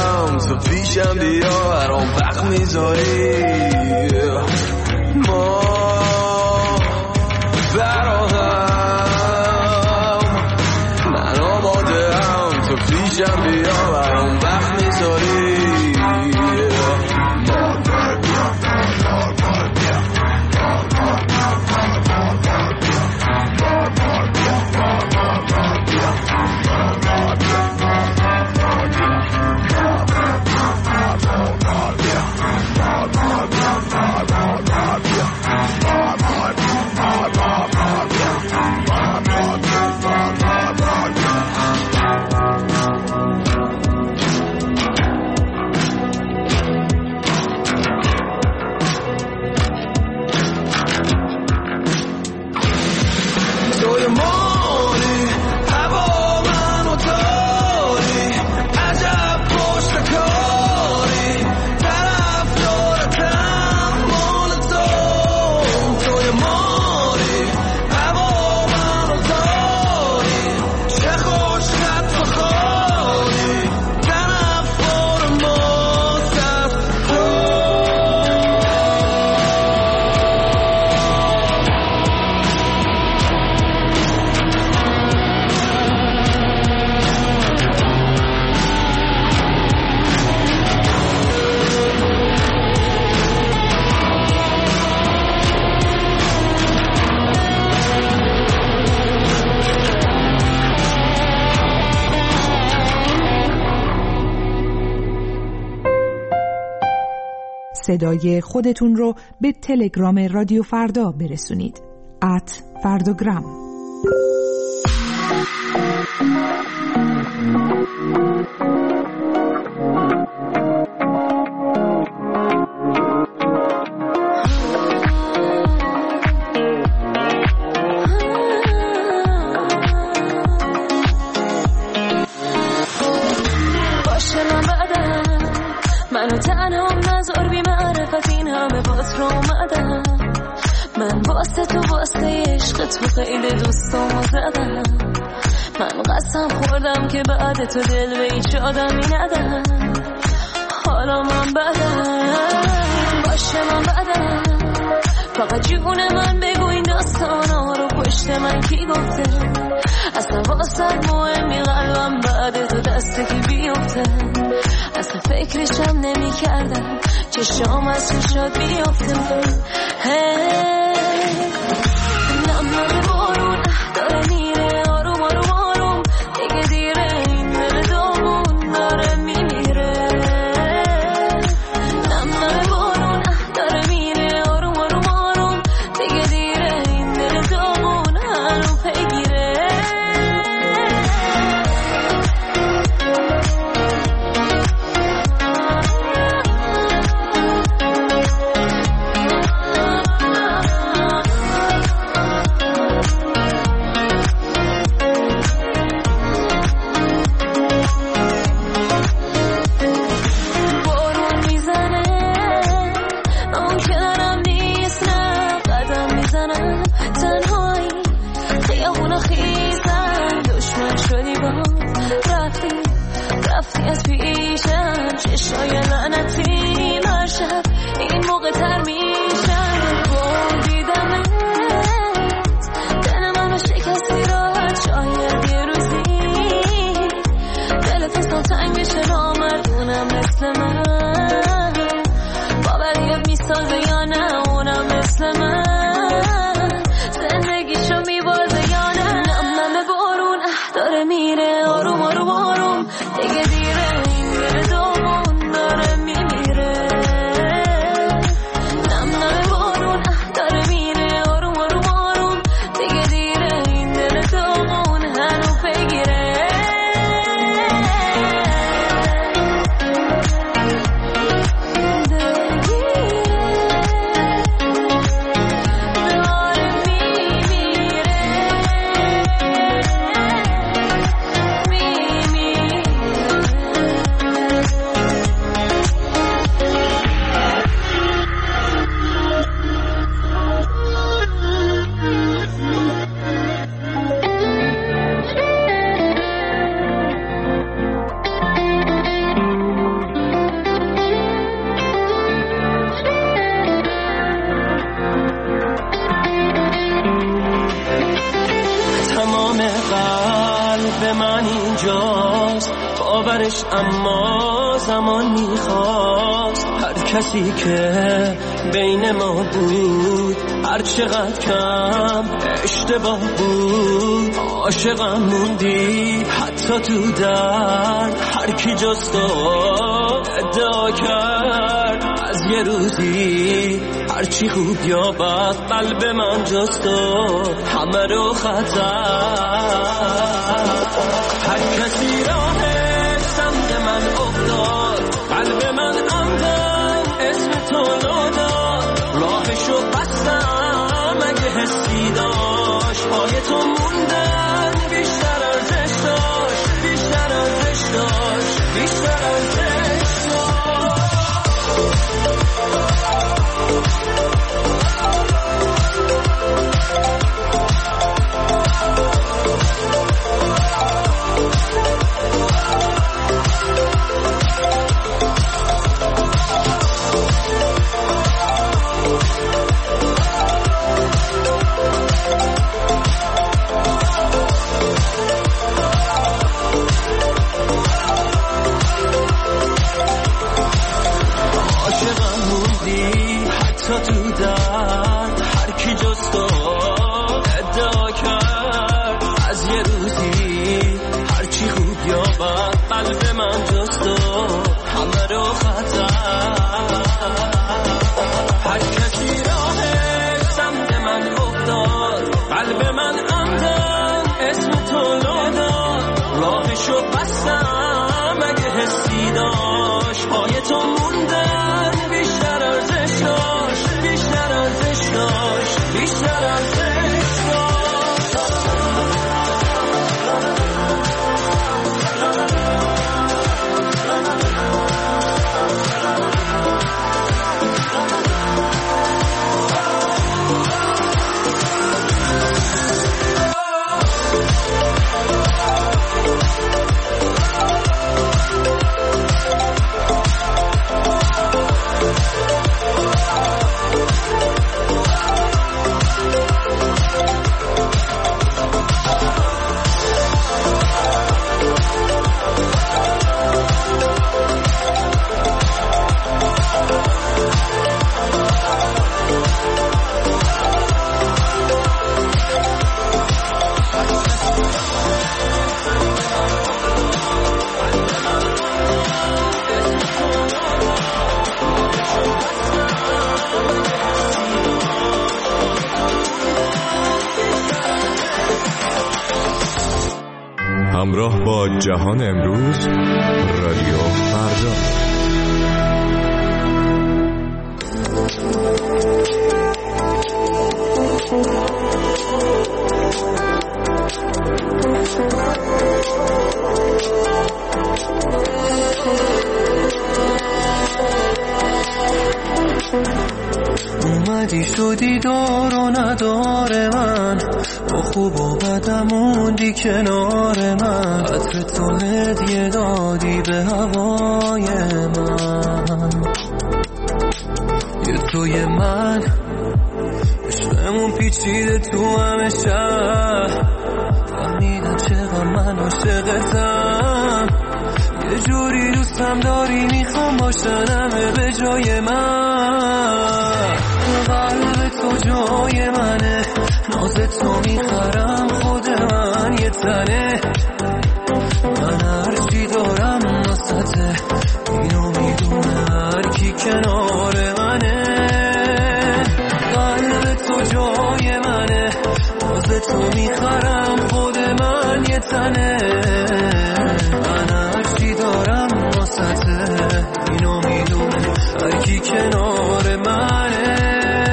Speaker 4: پیشم بیا هر آن وقت میذاری ما میشم بیا برام وقت میذاری
Speaker 10: صدای خودتون رو به تلگرام رادیو فردا برسونید. @فرداگرام.
Speaker 1: منو تنها نذار بی معرفت این همه بات رو اومدم من واسه تو واسه عشق تو خیلی دوستامو زدم من قسم خوردم که بعد تو دل به هیچ آدمی ندم حالا من بدم باشه من بدم فقط جون من بگو این داستانا رو پشت من کی گفته اصلا واسه مهمی قلبم بعد تو دست کی بیفته اصلا فکرشم نمی کردم چشام از چشات بیفته نم نم بارون داره میره آروم آروم آروم دیگه دیره این دل دامون داره میمیره نم نم بارون داره میره آروم آروم آروم دیگه دیره این دل دامون هنو پیگیره رفتی از پیشم چشای لعنتی مرشب این موقع تر میشم بردیدمت دل من شکستی راحت شاید یه روزی دل فستان تنگ بشه نامردونم مثل من باوریت میسازه یا نه اونم مثل من زندگیشو میبازه یا نه نم نم بارون داره میره آروم آروم آروم دیگه دیره این دل دامون داره میمیره نم نم بارون داره میره آروم آروم آروم دیگه دیره این دل دامون هنو پیگیره
Speaker 7: آخرش اما زمان میخواست هر کسی که بین ما بود هر چقدر کم اشتباه بود عاشقم موندی حتی تو درد هر کی جز تو ادعا کرد از یه روزی هرچی خوب یا بد قلب من جز تو همه رو خطر هر کسی راهش سمت من افتاد قلب من عمدن اسم تو داد راهشو بستم اگه حسی داشت پای تو موندن بیشتر ارزش داشت بیشتر ارزش داشت بیشتر ارزش داشت تو درد هر کی جز تو ادعا کرد از یه روزی هرچی خوب یا بد قلب من جز تو همه رو خطر هر کسی راهش سمت من افتاد قلب من عمدن اسم تو داد راهشو بستم اگه حسی داشت پای تو موندن بیشتر ارزش داشت بیشتر ارزش داشت بیشتر ارزش
Speaker 5: همراه با جهان امروز رادیو فردا.
Speaker 4: اومدی شدی دار و ندار من با خوب و بدم موندی کنار من عطر تو هدیه دادی به هوای من یه توی من عشقمون پیچیده تو همه شهر فهمیدم چقدر من عاشقتم یه جوری دوستم داری میخوام باشن همه به جای من قلب تو جای منه ناز تو میخرم خود من یه تنه من هرچی دارم ناسته اینو میدونه هر کی کنار منه قلب تو جای منه ناز تو میخرم خود من یه تنه من هرچی دارم ناسته اینو میدونه هر کی کنار منه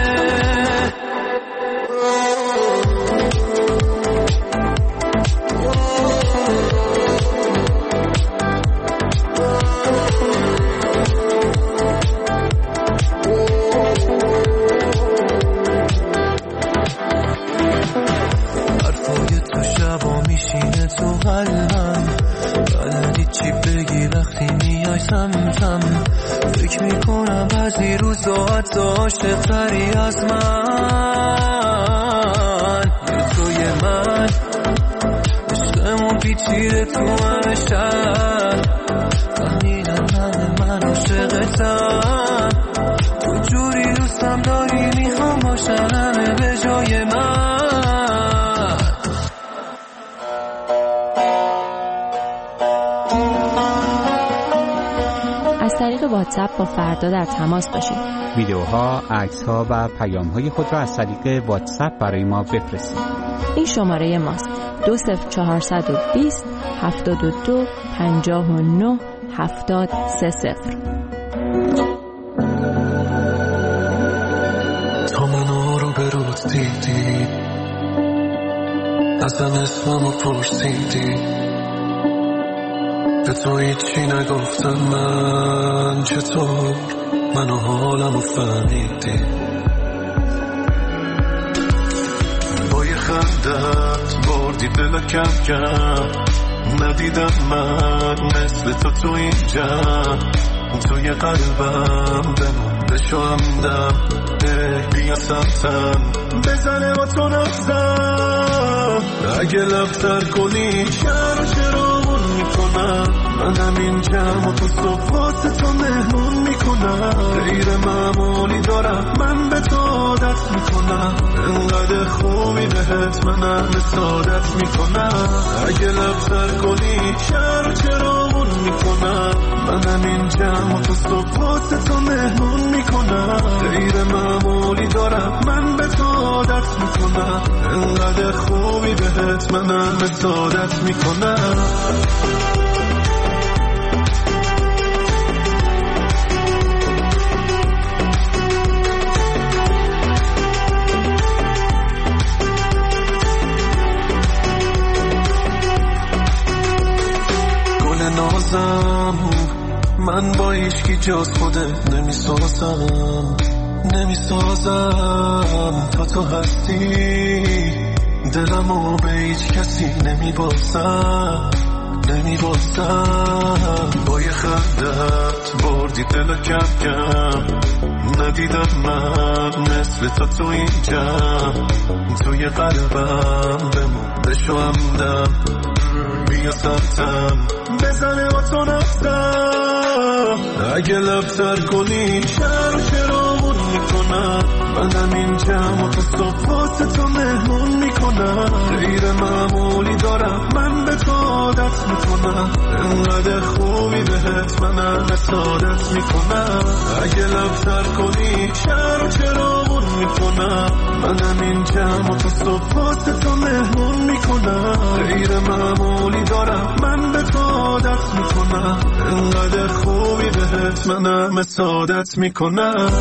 Speaker 4: فکر میکنم بعضی روزا حتی عاشق‌تری از من یه توی من عشقمون پیچیده تو همه شهر بپرسم تو جوری دوستم داری میخوام باشن همه به جای من.
Speaker 12: از طریق واتساپ با فردا در تماس باشید.
Speaker 13: ویدیوها، عکس‌ها و پیام‌های خود را از طریق واتساپ برای ما بفرستید.
Speaker 12: این شماره ماست: 20420 72 59 70 30.
Speaker 4: تا منو رو به رود دیدی ازم اسممو پرسیدی به تو هیچی نگفتم من چطور منو حالمو فهمیدی با یه خندت بردی دل کم کم ندیدم من مثل تو اینجا توی قلبم بمون بشو همدم بیا سمتم بزنه با تو نفسم اگه لبتر کنی شهر چرامون میکنم منم اینجام و تو صبح واسه تو مهمون میکنم غیر معمولی دارم من به تو عادت میکنم انقدر خوبی بهت منم عادت میکنم اگه لبتر کنی شهر چرامون میکنم منم اینجام و تو صبح واسه تو مهمون میکنم غیر معمولی دارم من به تو عادت میکنم انقدر خوبی بهت منم عادت میکنم گل نازم من با ایشکی جاز خوده نمیسازم تا تو هستی دلمو به هیچ کسی نمیبازم با یه خندت بردی دل کم کم ندیدم من مثل تو اینجا توی قلبم بمون بشو همدم بیا سمتم بزنه با تو نفتم اگه لبتر کنی شهر چرامون میکنم منم اینجام و تو صبح واسه تو مهمون میکنم غیر معمولی دارم من به تو عادت میکنم انقدر خوبی بهت منم عادت میکنم اگه لبتر کنی شهر چرامون میکنم منم اینجام و تو صبح واسه تو مهمون میکنم غیر معمولی دارم من به تو عادت میکنم انقدر خوبی بهت منم عادت میکنم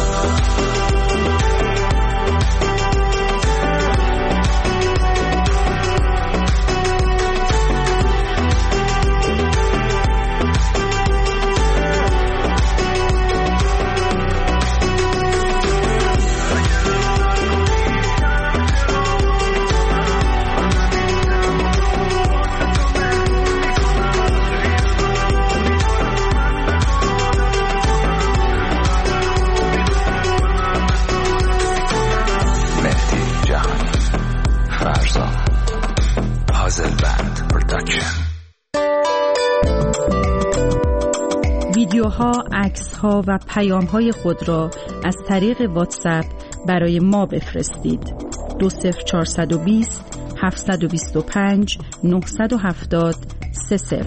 Speaker 3: ویدیوها، عکس‌ها و پیام‌های خود را از طریق واتساپ برای ما بفرستید. 20420 725 970 30.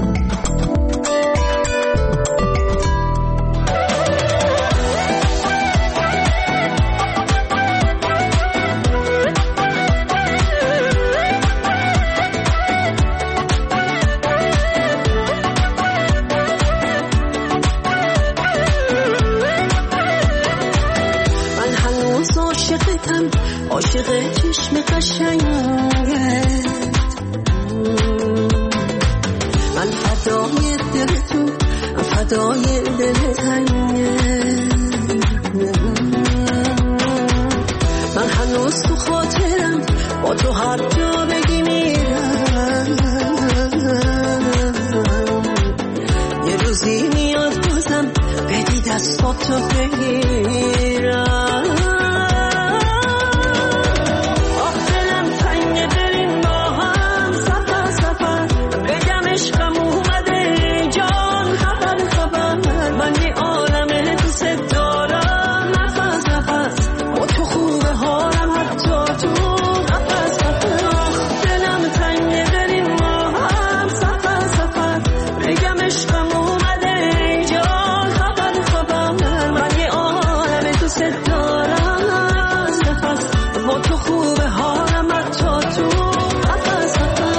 Speaker 1: عاشق چشم قشنگت من فدای دل تو فدای دل تنگت من هنوز تو خاطرم با تو هر جا بگی میرم یه روزی میاد بازم بدی دستاتو بگیرم عشقم اومده جان خبر من یه عالم با تو خوبه حالم حتی تو قفس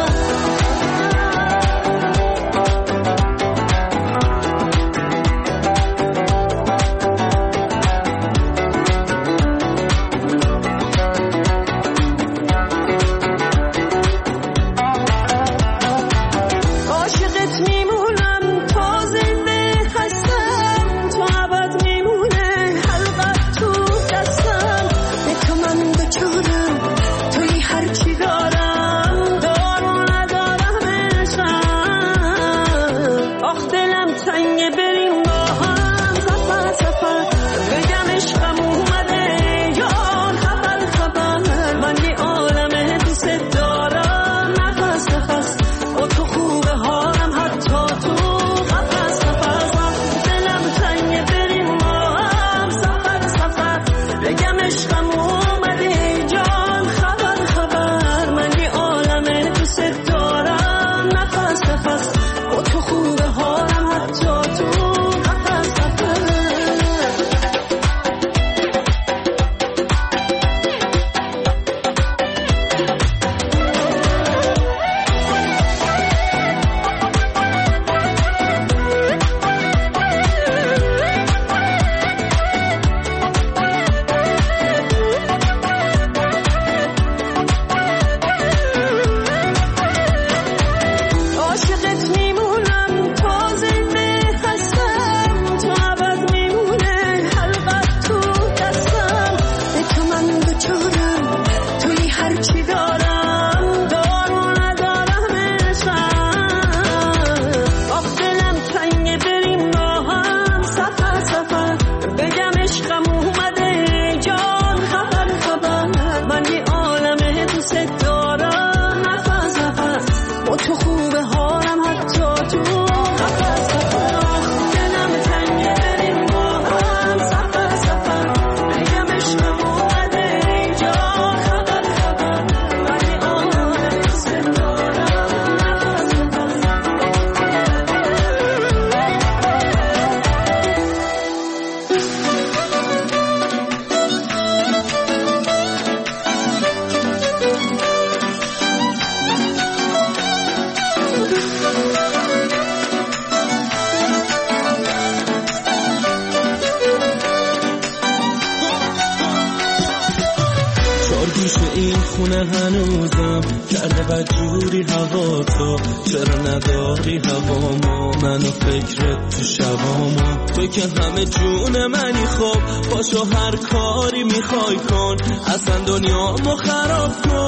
Speaker 4: هنوزم کرده بدجوری هوا تو چرا نداری هوامو منو فکرت تو شبامو تو که همه جون منی خب باشو هر کاری میخوای کن اصلا دنیامو خراب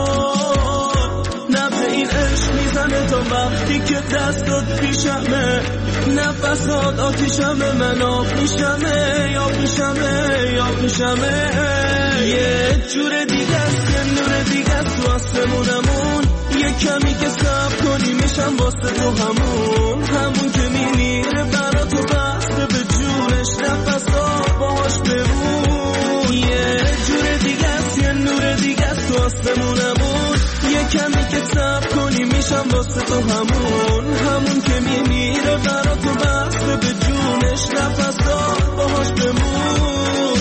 Speaker 4: کن نبض این عشق میزنه تا وقتی که دستات پیشمه نفسات آتیشمه من آب میشمه یا میشمه یه جور دیگه است یه نور دیگه است تو آسمونمون یه کمی که صبر کنی میشم واسه تو همون که میمیره برا تو بسته به جونش نفسات باهاش بمون یه جور دیگه است یه نور دیگه است تو آسمونمون یه کمی که صبر کنی میشم واسه تو همون که میمیره برا تو بسته به جونش نفسات باهاش بمون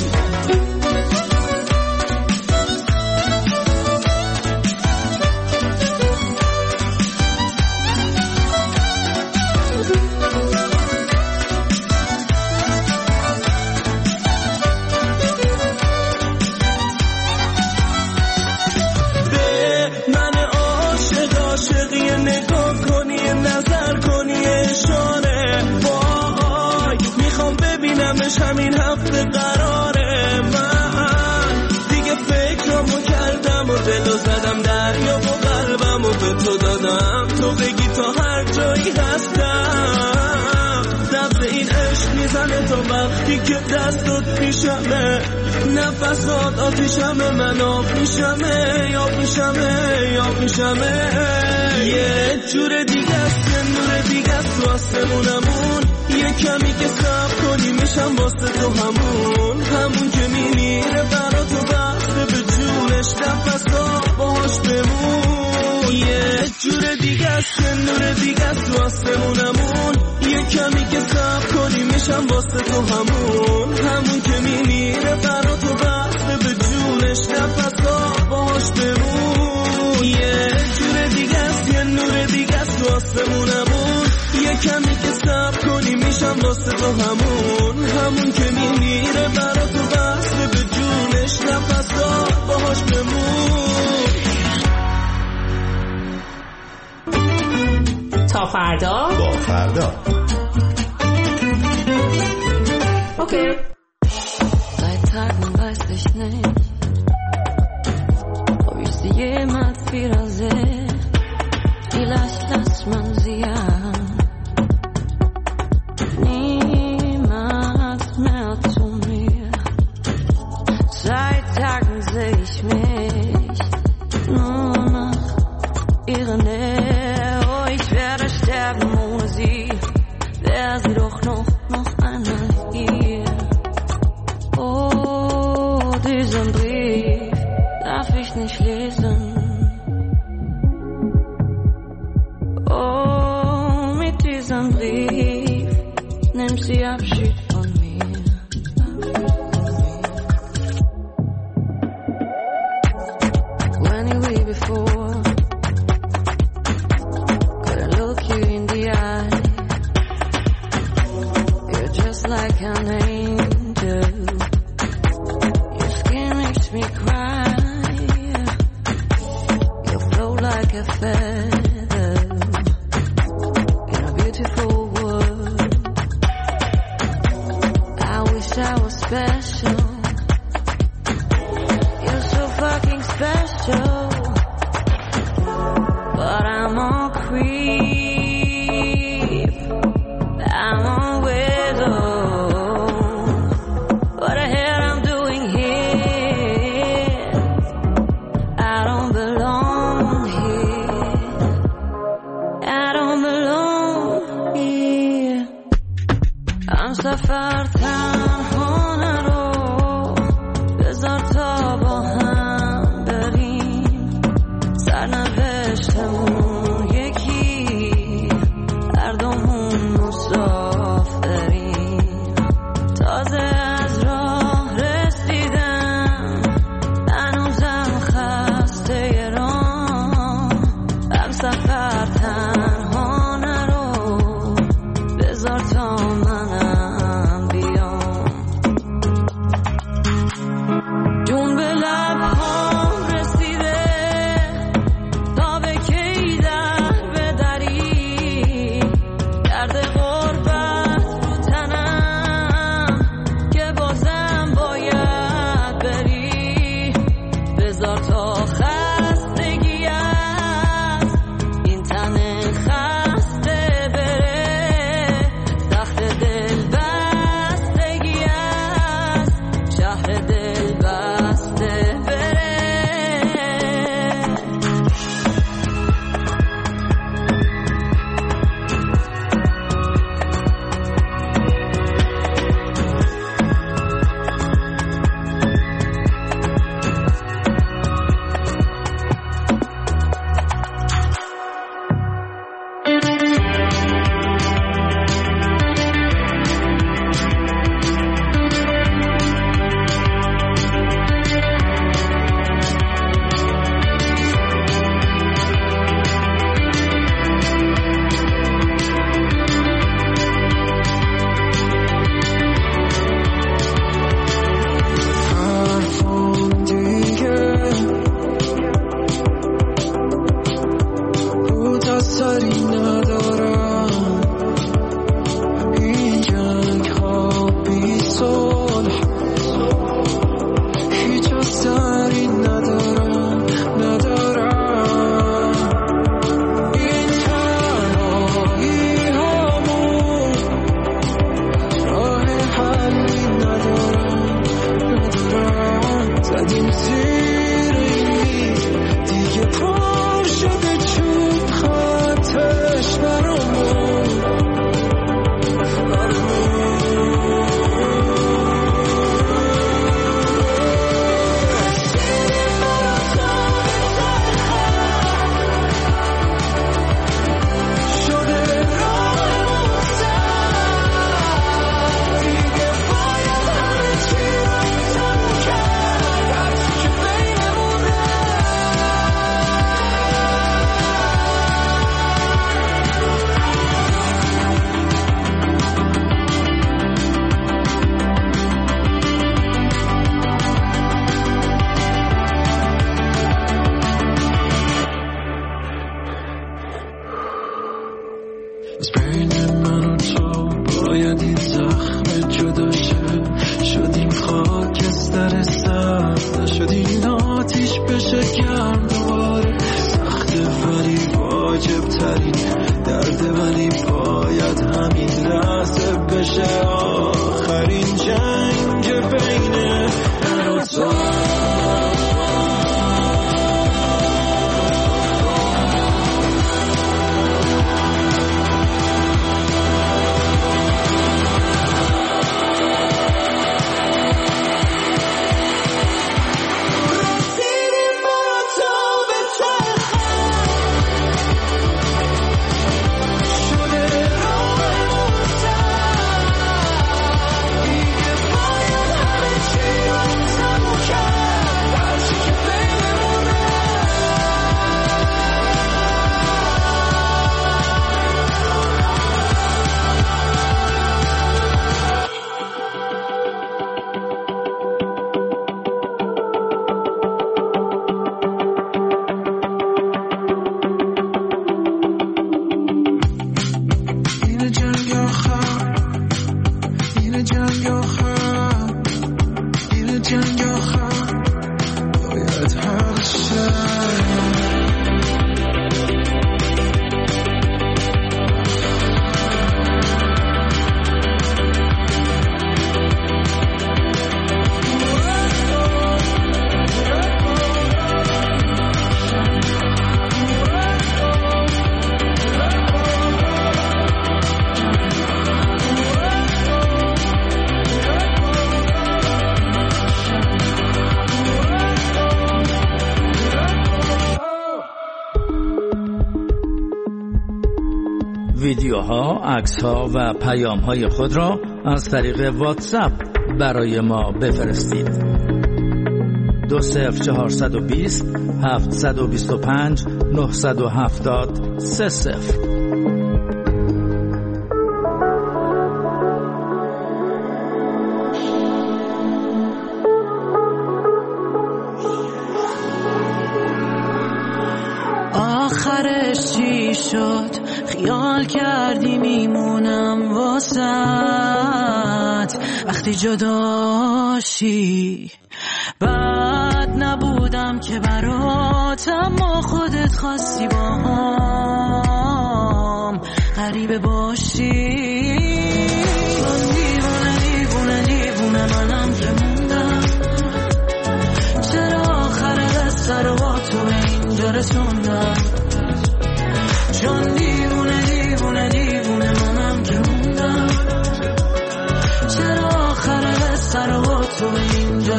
Speaker 4: همین هفته قراره من دیگه فکرامو کردم و دلو زدم دریا و قلبمو به تو دادم تو بگی تا هر جایی هستم نبض این عشق میزنه تا وقتی که دستات پیشمه نفسات آتیشمه من آب میشمه یا میشمه یه جور دیگه است یه نور دیگه است تو آسمونمون یه کمی که صبر کنی میشم واسه تو همون که میمیره برا تو بسته به جونش نفسات باهاش بمون یه جور دیگه است یه نور دیگه است تو آسمونمون یه کمی که صبر کنی میشم واسه تو همون که میمیره برا تو بسته به جونش نفسات
Speaker 7: تو همون که میمیره برا تو بسته به جونش نفسات باهاش بمون.
Speaker 12: تا فردا
Speaker 14: با فردا.
Speaker 12: اوکی.
Speaker 1: Seit Tagen weiß ich nicht, ob ich sie jemals wiedersehe. Vielleicht lässt man sie ja niemals mehr zu mir. Seit Tagen sehe ich mich nur nach ihrer Nähe. Oh, ich werde sterben ohne sie. Wäre sie doch noch einmal hier. Oh, diesen Brief darf ich nicht lesen. Oh, mit diesem Brief nimmt sie Abschied von mir. When you were before, could I look you in the eye? You're just like an angel. Your skin makes me cry. You float like a feather in a beautiful world. I wish I was special. You're so fucking special. But I'm on creep. I'm on widow. What the hell I'm doing here? I don't belong here. I don't belong here. I'm سفر تنها رو بذار تا با هم بریم. سرنوشتمون یکی، هر دومون مسافریم. تازه از راه رسیدم، هنوزم خسته راه. هم سفر تنها نرو، بذار تا منم بیام. جون به لبهام رسیده، تا به کی در بدری. درد غربت رو تنم که بازم باید بری. بذار تا خستگی از این تن خسته بره. تخت دل بستگی از شهر دل بسته بره. حرفم دیگه بود اثری ندارم. این جنگ ها بی صلح هیچ اثری ندارم. این تنهایی همون راه حلی ندارم. زدیم زیر این میز دیگه پر شده چوب خطش برامون.
Speaker 4: دل آتیش بشه گرم دوباره. سخته ولی واجب ترین درده، ولی باید همین لحظه بشه آخرین جنگ بین من و تو.
Speaker 14: ویدیوها، عکس‌ها و پیام‌های خود را از طریق واتساپ برای ما بفرستید. 20420 725 970 30.
Speaker 1: آخرش چی شد؟ خیال کردی میمونم واسط وقتی جداشی. بد نبودم که برات، اما خودت خواستی با هم غریبه باشی. من دیوونه دیوونه دیوونه منم که موندم. چرا آخر قصه رو با تو اینجا رسوندم؟ چون دیوونه دیوونه دیوونه منم که موندم. چرا آخر قصه رو با تو اینجا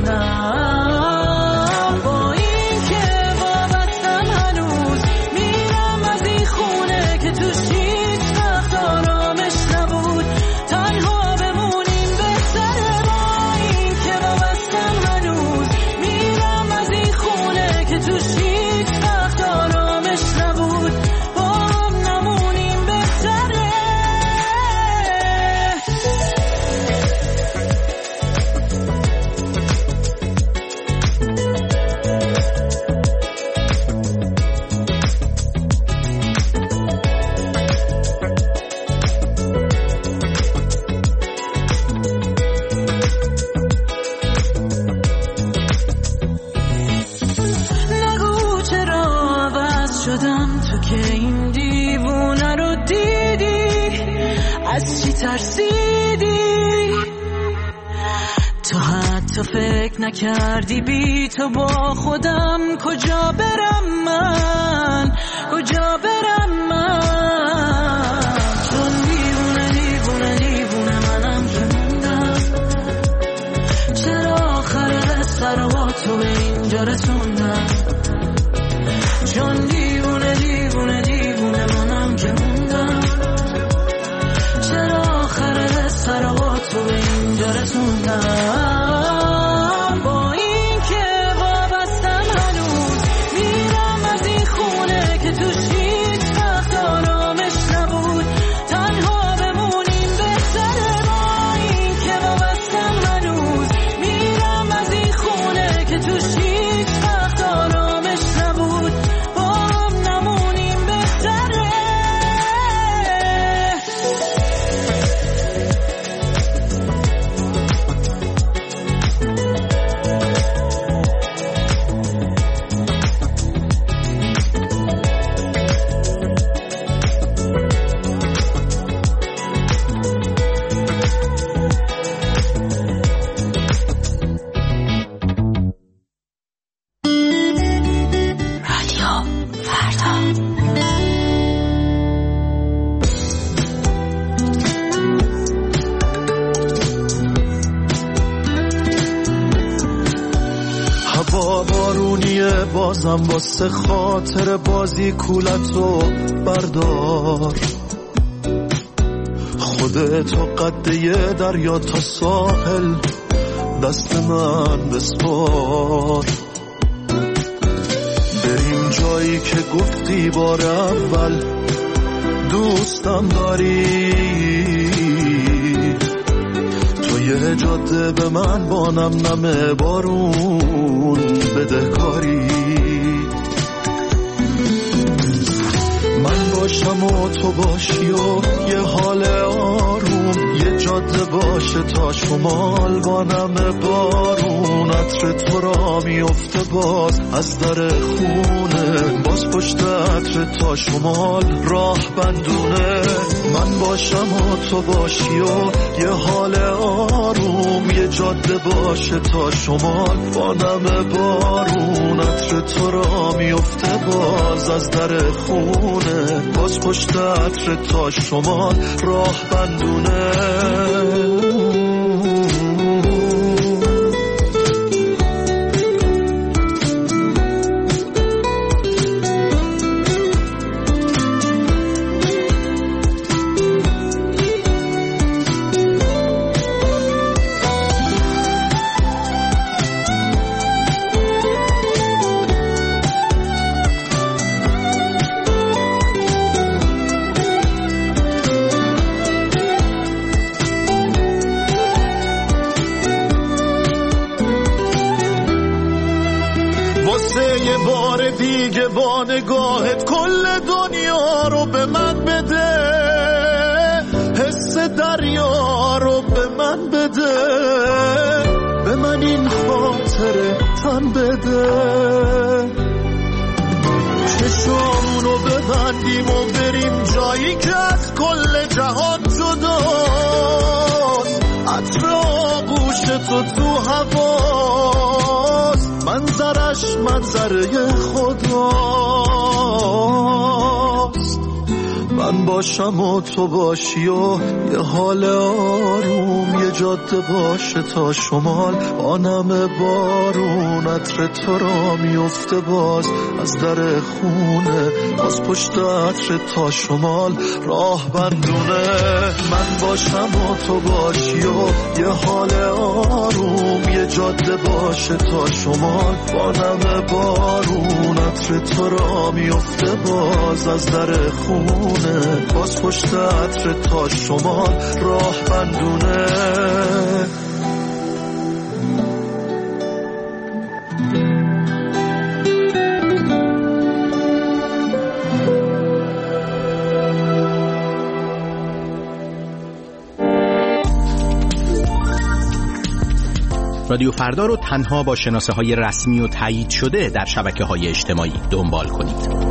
Speaker 1: رسوندم؟ با این که وابستم هنوز میرم از این خونه که توش هیچ وقت آرامش نبود. تنها بمونیم بهتره. با این که وابستم هنوز میرم از این خونه که توش هیچ وقت آرامش نبود. ترسیدی تو حتی فکر نکردی بی تو با خودم کجا برم من، کجا برم من. چون دیوونه دیوونه دیوونه منم که موندم. چرا آخر قصه رو با تو به اینجا رسوندم؟ چون دیوونه دیوونه دیوونه منم که موندم. چرا آخر قصه رو با تو به اینجا رسوندم؟ با این که وابستم هنوز میرم از این خونه که توش هیچ وقت آرامش نبود. تنها بمونیم بهتره. با این که وابستم هنوز میرم از این خونه که توش هیچ وقت آرامش نبود. با هم نمونیم بهتره.
Speaker 4: هوا بارونیه بازم واسه خاطر بازی کولتو بردار، خودتو قده دریا تا ساحل دست من بسپار، بریم جایی که گفتی بار اول دوستم داری، تو یه جاده به من با نم بارون بده کاری، من باشم و تو باشی و یه حال آروم، یه جاده باشه تا شمال با نم بارون، عطر تو را میفته باز از در خونه، باز پشت عطر تا شمال راه بندونه، من باشم و تو باشی و یه حال آروم، یه جاده باشه تا شمال با نم بارون، عطر تو را میفته باز از در خونه، باز پشت عطر تا شمال راه بندونه. دیگه با نگاهت کل دنیا رو به من بده، حس دریا رو به من بده، به من این خاطره تن بده، چشامونو ببندیم و بریم جایی که از کل جهان جداست، عطر آغوش تو هواست، منظرش منظره خداست، من باشم و تو باشی و یه حال آروم، یه جاده باشه تا شمال با نم بارون، عطر تو را میفته باز از در خونه، باز پشت عطر تا شمال راه بندونه، من باشم و تو باشی و یه حال آروم، یه جاده باشه تا شمال با نم بارون، عطر تو را میفته باز از در خونه، باز پشت عطر تا شمال راه بندونه.
Speaker 15: رادیو فردا رو تنها با شناسه‌های رسمی و تایید شده در شبکه‌های اجتماعی دنبال کنید.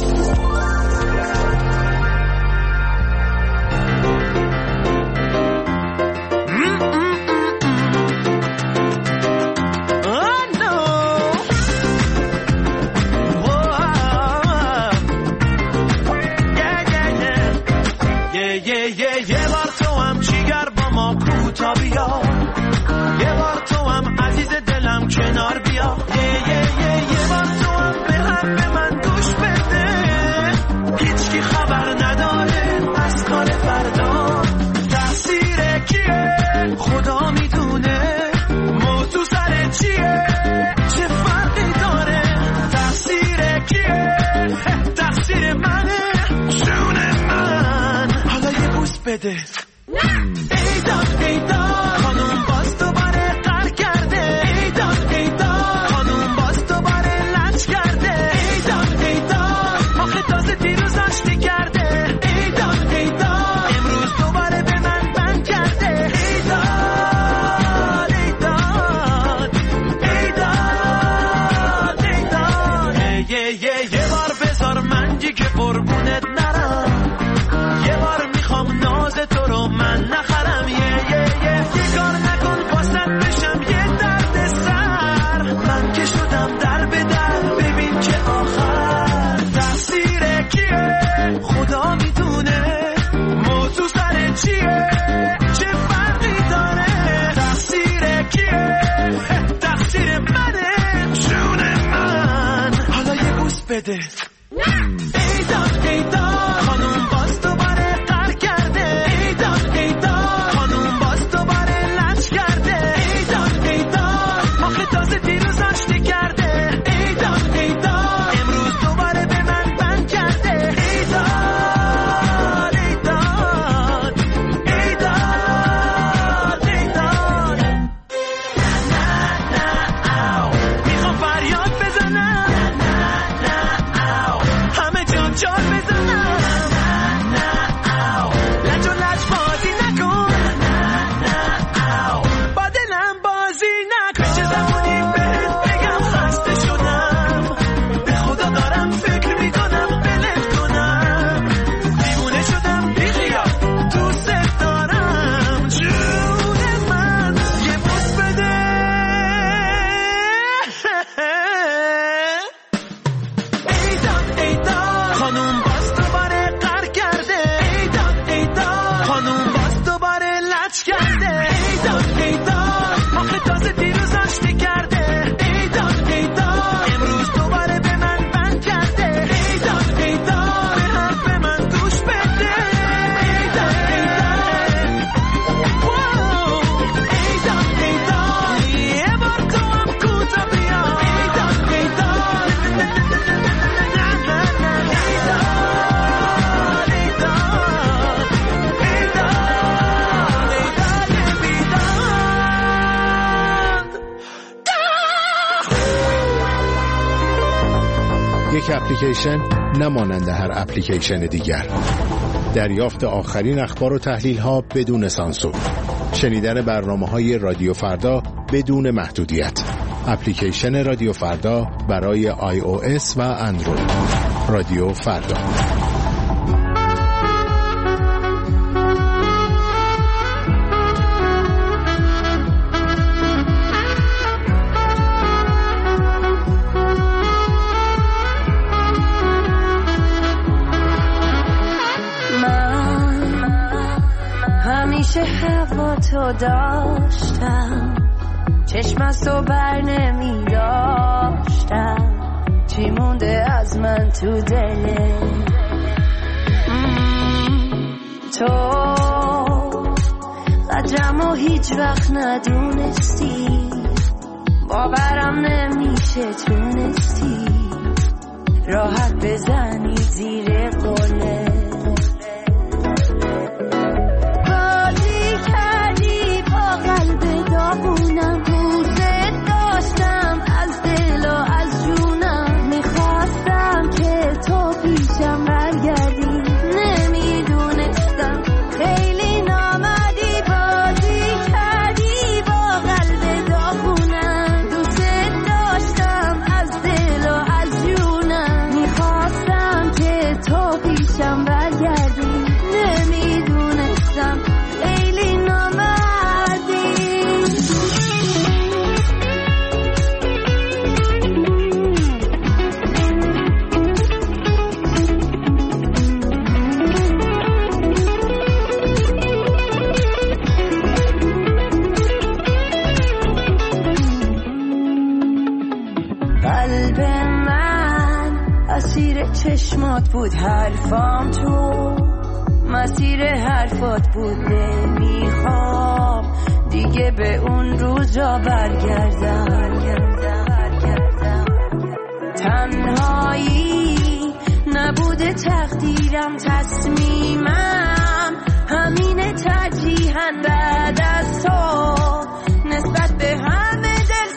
Speaker 4: تقصیر منه، جون بده. ای داد ای داد خانوم باز دوباره قهر کرده. ای داد ای داد خانوم باز دوباره لج کرده. ای داد ای داد آخه تازه دیروز آشتی کرده. ای داد ای داد امروز دوباره به من بند کرده. ای داد ای داد ای داد ای داد. نه نه نه میخوام فریاد بزنم. همه جا جار بزنم. لج و لج بازی نکن. با دلم بازی نکن. چه زمانی بهت بگم خسته شدم. به خدا دارم فکر میکنم بلت کنم. دیوونه شدم بیخیال دوست دارم. جون من یه بوس بده. ای داد ای داد خانوم باز دوباره قهر کرده. ای داد ای داد خانوم باز دوباره لج کرده. ای داد ای داد آخه تازه دیروز آشتی کرده. ای داد ای داد امروز دوباره به من بند کرده. ای داد ای داد به حرف من گوش بده. ای داد ای داد ای داد ای داد یه بار تو هم کوتا بیا. ای داد ای داد
Speaker 16: یک اپلیکیشن نمانند هر اپلیکیشن دیگر. دریافت آخرین اخبار و تحلیل ها بدون سانسور. شنیدن برنامه‌های رادیو فردا بدون محدودیت. اپلیکیشن رادیو فردا برای iOS و اندروید. رادیو فردا.
Speaker 1: همیشه هوا تو داشتم. چشم از تو بر نمی داشتم. چی مونده از من تو دله. تو قدرمو هیچ وقت ندونستی. باورم نمیشه تونستی راحت بزنی زیر قله. داغونم دوست داشتم از دل و از جونم. میخواستم که تو پیشم برگردی. نمیدونستم خیلی نامدی. بازی کردی با قلب داغونم. دوست داشتم از دل و از جونم. میخواستم که تو پیشم برگردی. نمیدونستم خیلی نامدی. قلب من اسیر چشمات بود. حرفام تو مسیر حرفات بود. نمیخوام دیگه به اون روزا برگردم. تنهایی نبوده تقدیرم. تصمیمم همینه. ترجیحاً بعد از تو نسبت به همه دل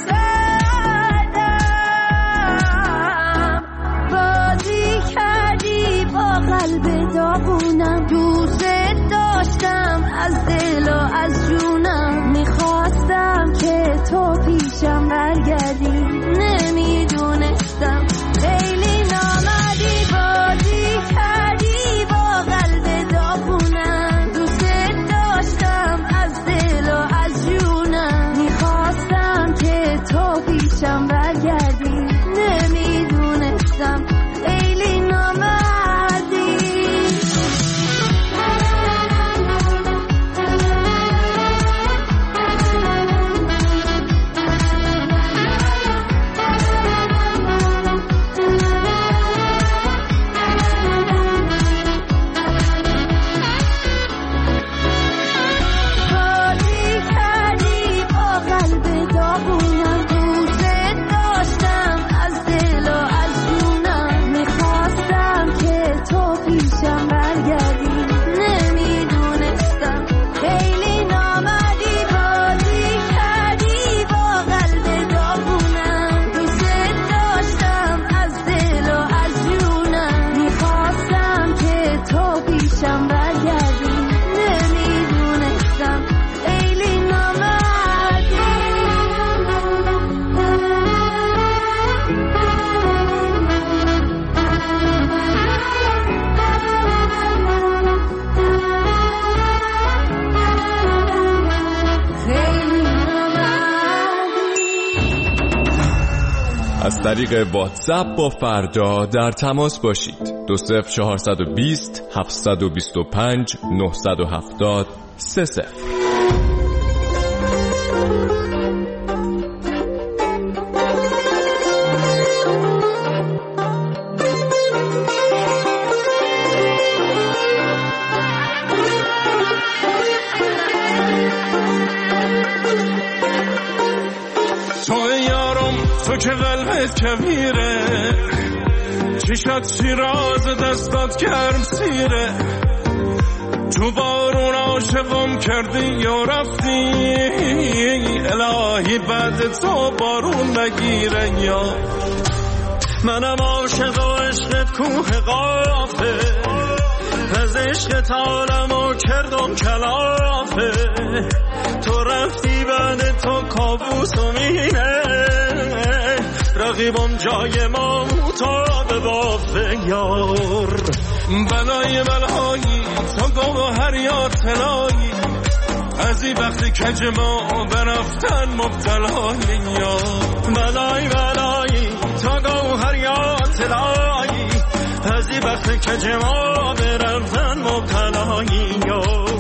Speaker 1: سردم. بازی کردی با قلب داغونم. دوست داشتم از دل و از جونم. میخواستم که تو پیشم برگردی. نمیدونستم خیلی نامدی. بازی کردی با قلب داغونم. دوست داشتم
Speaker 5: از طریق واتساپ با فردا در تماس باشید. 20420 725 970 30.
Speaker 4: تو که قلبت کبیره، چشات شیراز دستات گرم سیره، تو بارون عاشقم کردی یا رفتی، الهی بعد تو بارون نگیره. یا منم عاشق و عشقت کوه قافه، از عشقت عالمو کردم کلافه، تو رفتی بعد تو کابوس و مینه، رقیبم جای ما تا به بافه. یار بلای بلایی تو گوهر یا طلایی، از این وقتی کج ما برفتن مبتلایی. یار بلای بلایی تو گوهر یا طلایی، از این وقتی کج ما برفتن مبتلایی. یار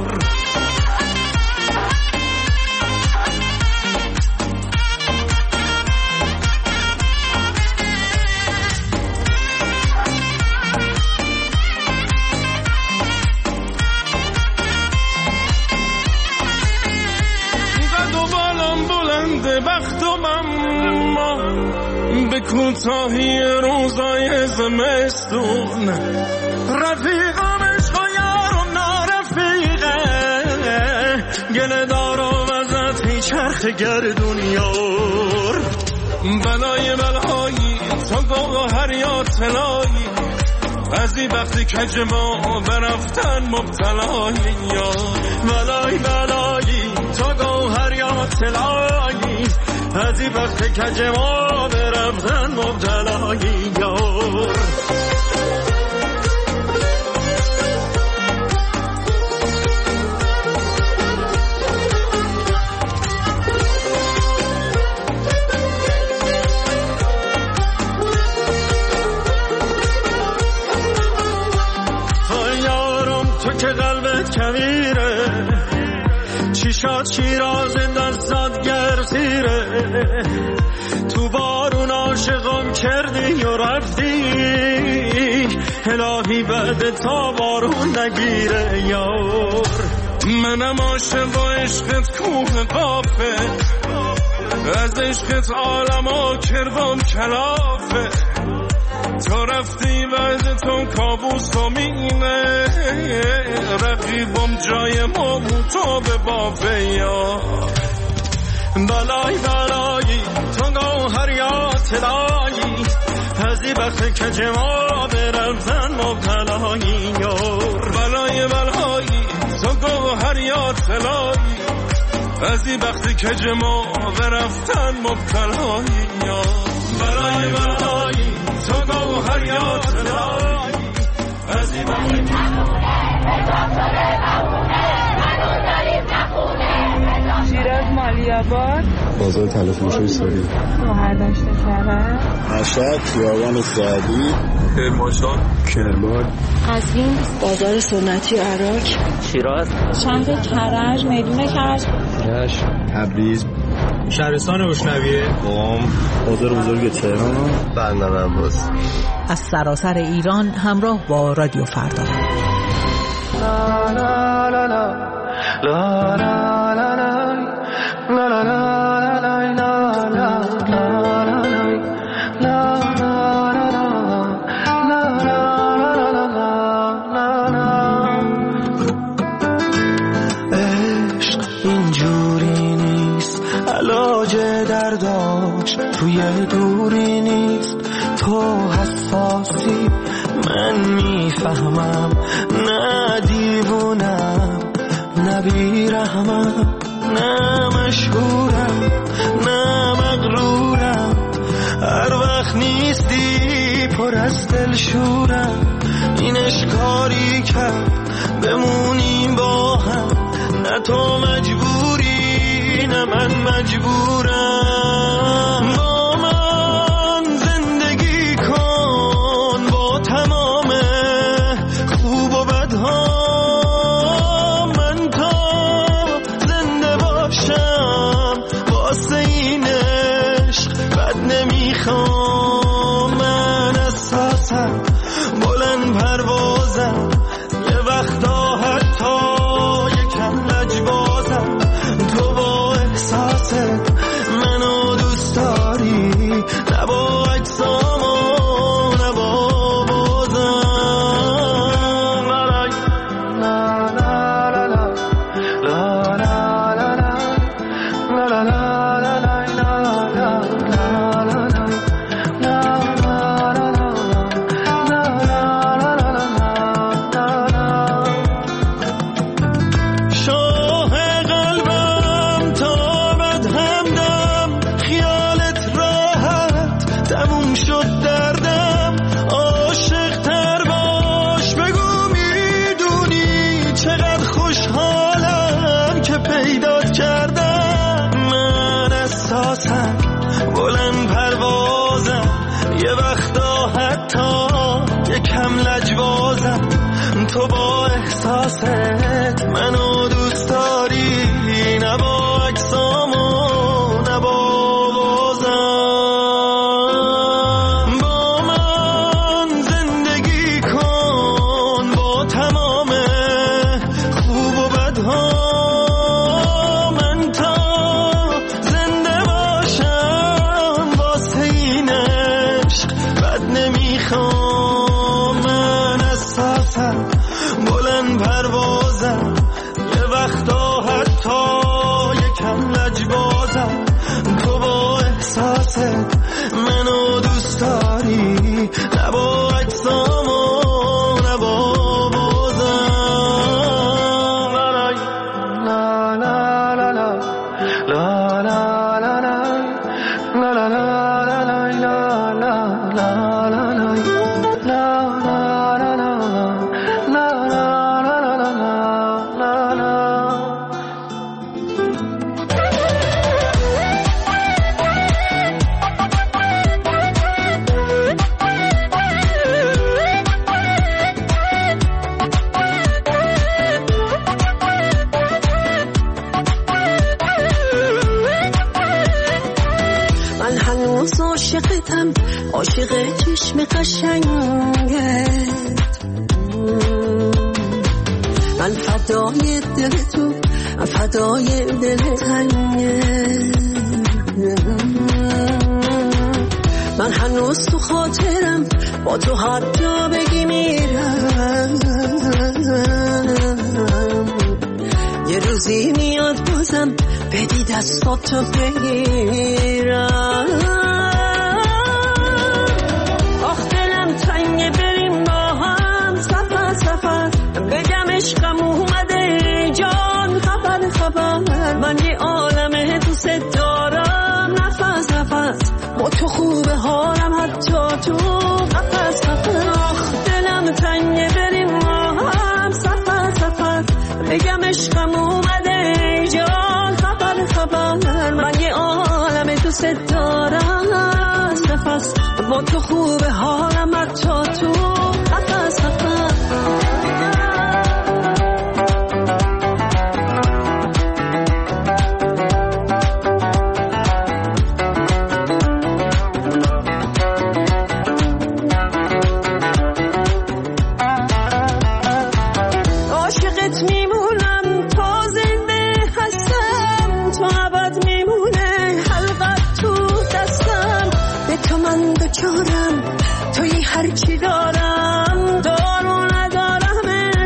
Speaker 4: بختم اما به کوتاهی روزای زمستون، رفیقم عشق و یارم نارفیقه، گله دارم ازت هی چرخ گردون. یار بلای بلایی تو گوهر یا طلایی، از این وقتی کج ما برفتن مبتلایی. یار بلای بلایی تو گوهر یا طلایی، از این وقتی کج ما برفتن مبتلایی. یار تو که قلبت کبیره، چشات شیراز دستات گرسیره، تو بارون عاشقم کردی و رفتی، الهی بعد تا بارون نگیره. یار منم عاشق و عشقت کوه قافه، از عشقت عالمو کردم کلافه، تو رفتی بعد تو کابوس و مینه، رقیبم جای ما تو به بافه. یا بلای بلایی تو گوهر یا طلایی، از این وقت کج ما برفتن مبتلایی. یار بلای بلایی تو گوهر یا طلایی، از این وقت کج ما برفتن مبتلایی. یار بلای بلایی تو گوهر یا طلایی، از این وقت
Speaker 11: شیراز مالیاباد،
Speaker 22: بازار تلافروشی ساری،
Speaker 11: مهردشت کرج،
Speaker 22: مشهد خیابان سعدی،
Speaker 23: کرمانشاه،
Speaker 22: کرمان،
Speaker 11: قزوین بازار سنتی عراق،
Speaker 23: شیراز
Speaker 11: شهر کرج میدون کرج،
Speaker 22: تبریز
Speaker 23: شهرستان روشنویه،
Speaker 22: قم، بازار بزرگ تهران، بندر عباس.
Speaker 24: از سراسر ایران همراه با رادیو فردا.
Speaker 4: لا لا لا لا لا لا لا لا لا لا عشق اینجوری نیست، علاج درداش توی دوری نیست، تو حساسی من میفهمم، نه دیوونم نه بیرحمم، نه مشهورم نه مغرورم، هر وقت نیستی پر از دلشورم، این اشکاری کرد بمونیم با هم، نه تو مجبوری نه من مجبورم، با من شد دردم عاشق تر باش بگو میدونی چقدر خوشحالم که پیدات کردم من احساسم بلند پروازم یه وقتا حتی یکم لجبازم تو با احساست منو دوست داری نه با عکسام و نه با آوازم با من زندگی کن با تمام خوب و بدها من تا زنده باشم واسه این عشق بد نمیخوام من احساسم بلند پروازم یه وقتا حتی یکم لجبازم تو با احساست منو دوست داری نه با عکسام و نه با آوازم لا لا لا لا لا لا لا لا لا
Speaker 1: عاشق چشم قشنگت من فدای دل تو فدای دل تنگت من هنوز تو خاطرم با تو هر جا بگی میرم یه روزی میاد بازم بدی دستاتو بگیرم عشقم اومده جان خبر من یه عالمه دوست دارم نفس با تو خوبه حالم حتی تو نفس آخ دلم تنگه بریم ما هم سفر بگم عشقم اومده جان خبر من یه عالمه دوست دارم نفس با تو خوبه حالم حتی تو نفس توی هرچی دارم دارو ندارم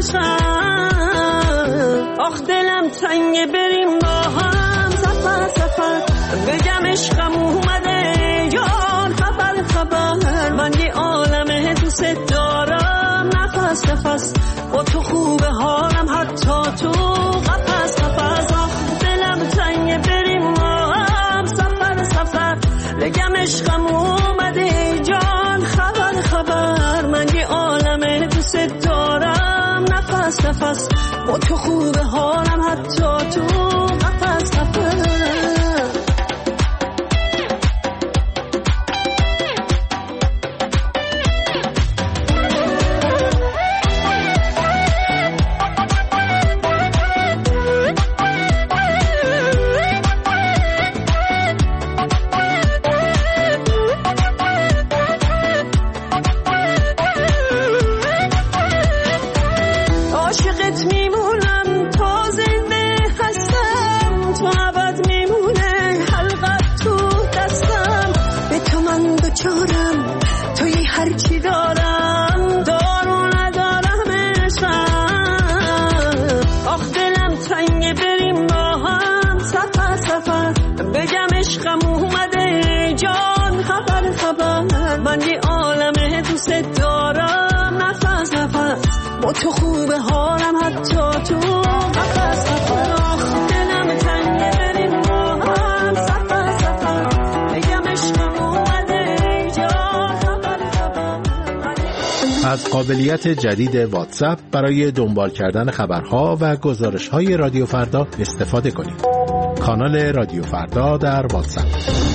Speaker 1: عشقم آخ دلم تنگه بریم با هم سفر بگم عشقم اومده جان خبر من یه عالمه دوست دارم نفس با تو خوبه حالم حتی تو قفس آخ دلم تنگه بریم با هم سفر بگم عشقم اومده جان خبر من یه عالمه دوست دارم نفس با تو خوبه حالم حتی تو قفس توی هرچی دارم دارو ندارم عشقم آخ دلم تنگه بریم با هم سفر بگم عشقم اومده جان خبر من یه عالمه دوست دارم نفس با تو خوبه حالم حتی تو قفس آخ دلم تنگه بریم با هم سفر بگم عشقم اومده جان
Speaker 16: از قابلیت جدید واتساپ برای دنبال کردن خبرها و گزارش‌های رادیو فردا استفاده کنید. کانال رادیو فردا در واتساپ.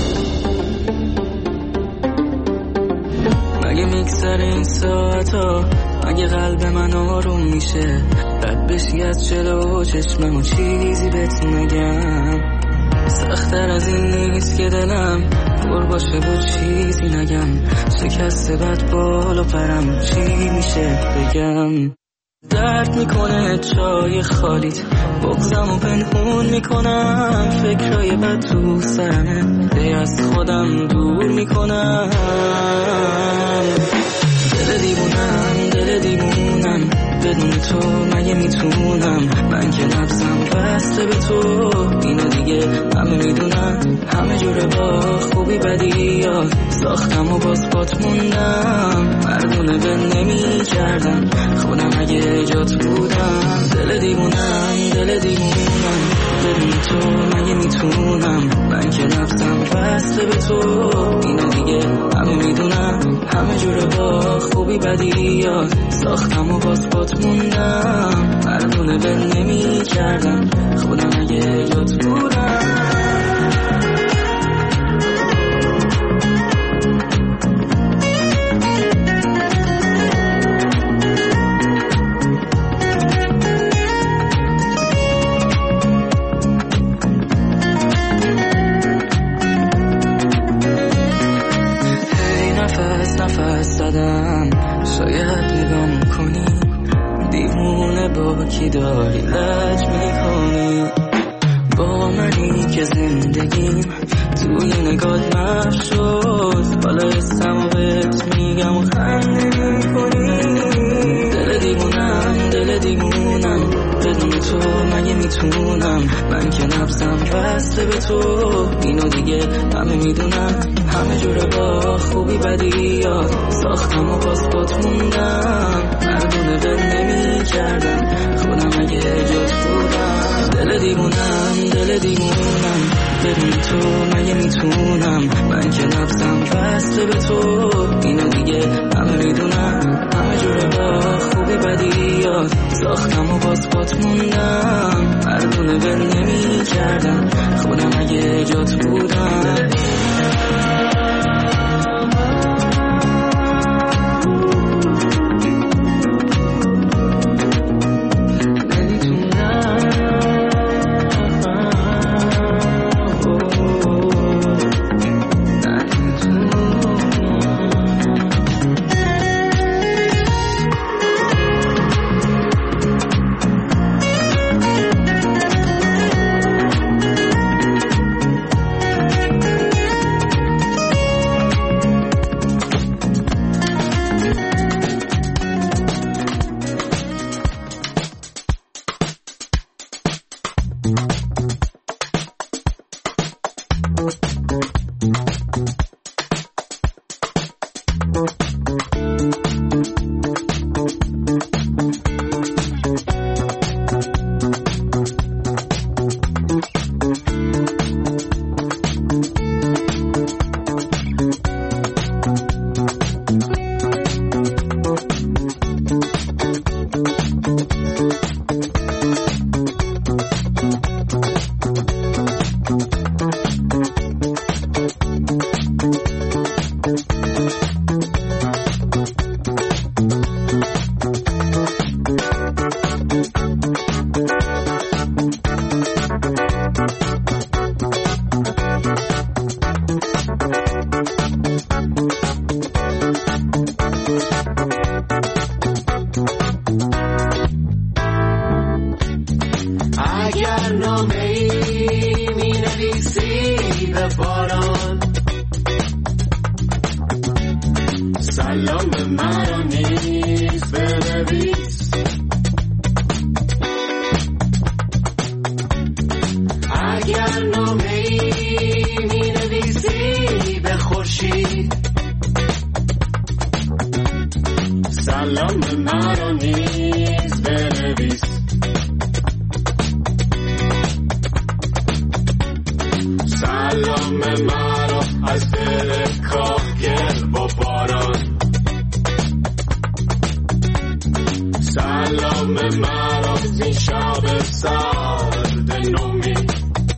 Speaker 17: مگه میگذره این ساعتا، مگه قلب من آروم میشه، رد بشی از جلو چشمم و چیزی بهت نگم. سخت‌تر از این نیست که دلم پر باشه و چیزی نگم، شکسته بد بالا پرم چی میشه بگم. درد میکنه چای خالیت، بغضم و پنهون میکنم، فکرای بد تو سرمه دی از خودم دور میکنم. دل دیوونم بدون تو مگه میتونم، من که نفسم بسته به تو، اینو دیگه همه میدونم، همه جوره با خوبی بدی یاد ساختم و باز بات موندم، مردونه به نمی کردم خودم اگه جات بودم. دل دیوونم بدون تو مگه میتونم، من که نفسم بسته به تو، اینو دیگه همه میدونم، همه جوره با خوبی بدی یاد ساختم و باز بات موندم، مردونه به نمی کردم خودم اگه جات بودم. شاید نگام کنی دیوونه با کی داری لج میکنی، با منی که زندگیم توی نگات محو شد، حالا اسم و بهت میگم و خنده میکنی. دل دیوونم بدون تو مگه میتونم، من که نفسم بسته به تو، اینو دیگه همه میدونم، همه جوره با خوبی بدی یاد ساختم و باز بات موندم، مردونه دل نمی کردم خودم اگه جات بودم. دل دیوونم بدون تو مگه میتونم، من که نفسم بسته به تو، اینو دیگه همه میدونم، همه جوره با خوبی بدی یاد ساختم و باز بات موندم، مردونه دل نمی کردم خودم اگه جات بودم.
Speaker 9: مرا این شب سرد نومید.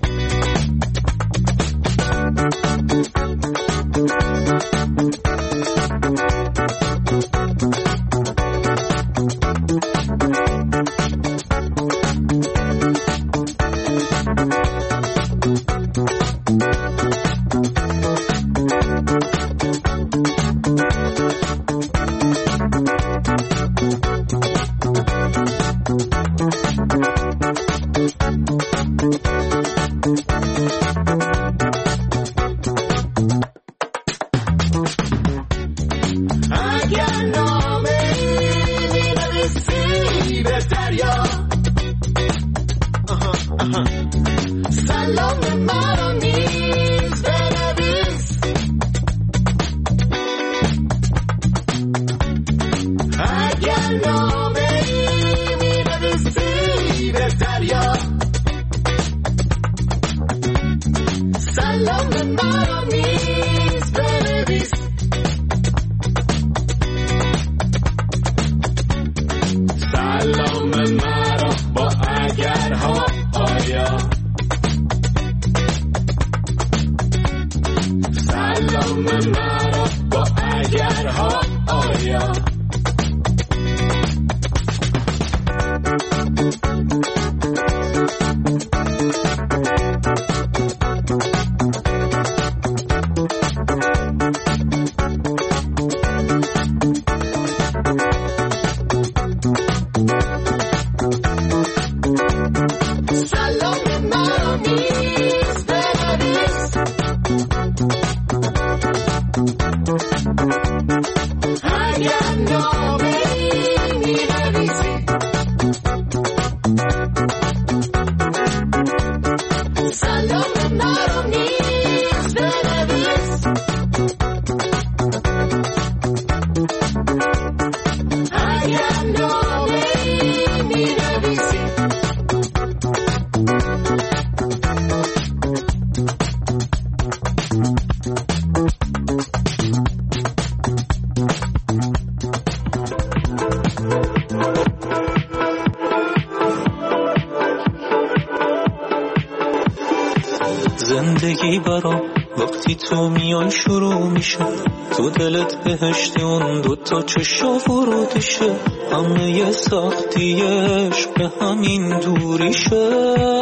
Speaker 18: زندگی برام وقتی تو میای شروع میشه، تو دلت بهشتی اون دوتا چشا ورودشه، همه سختی عشق به همین دوریشه.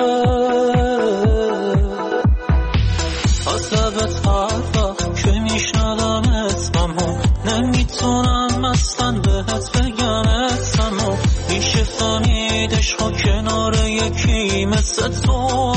Speaker 18: از لبت هر وقت که میشنوم اسممو نمیتونم اصلا بهت بگم اسممو، میشه فهمید عشقا کنار یکی مثل تو.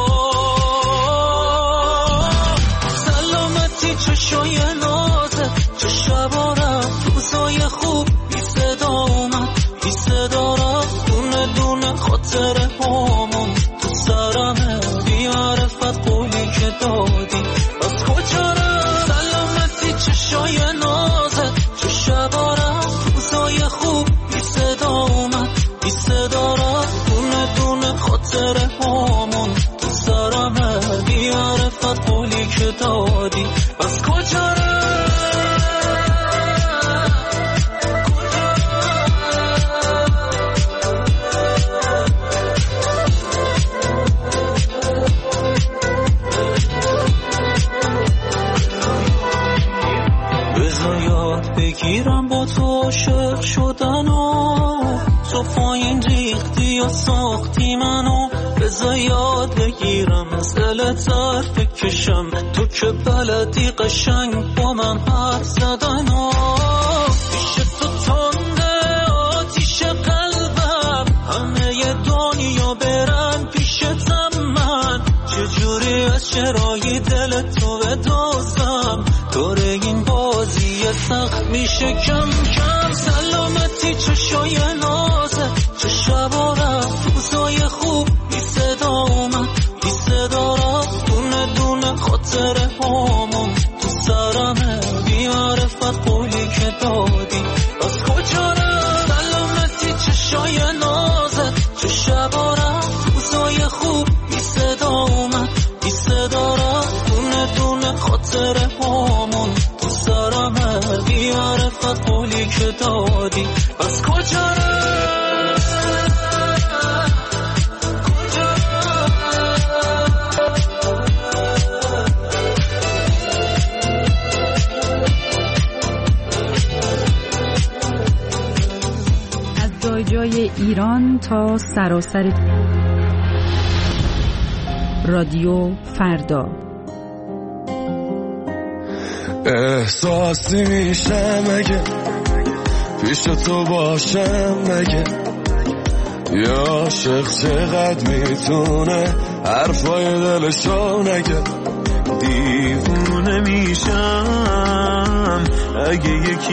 Speaker 18: چشای نازه چه شبا رفت روزای خوب بی صدا اومد بی صدا رفت، دونه دونه خاطره هامون تو سرمه، بی معرفت قولی که دادی از کجا رفت. سلامتی چشای نازه چه شبا رفت روزای خوب بی صدا اومد بی صدا رفت، دونه دونه خاطره هامون تو سرمه، بی معرفت قولی که دادی از کجا بذار یاد بگیرم با تو عاشق شدن و تو پایین ریختی یا ساختی منو، بذار یاد بگیرم از دلت حرف بکشم، تو که بلدی قشنگ با من حرف زدن و پیش تو تنده آتیش قلبم، همه دنیا برن پیشتم، من چجوری از چرایی دل تو بدازم، دور این بازی سخت میشه کم کم. سلامتی چشای نازه چه شبا رفت روزای خوب بی صدا اومد بی صدا رفت، دونه دونه خاطره هامون تو سرمه، بی معرفت قولی که دادی از کجا رفت. سلامتی چشای نازه چه شبا رفت روزای خوب بی صدا اومد بی صدا رفت، دونه دونه خاطره هامون تو سرمه، بی معرفت قولی که دادی از کجا رفت.
Speaker 3: جای جای ایران تا سراسر رادیو فردا.
Speaker 4: احساسی میشم اگه پیش تو باشم، مگه یا عاشق چقدر میتونه حرفای دلشو نگه. دیوونه میشم اگه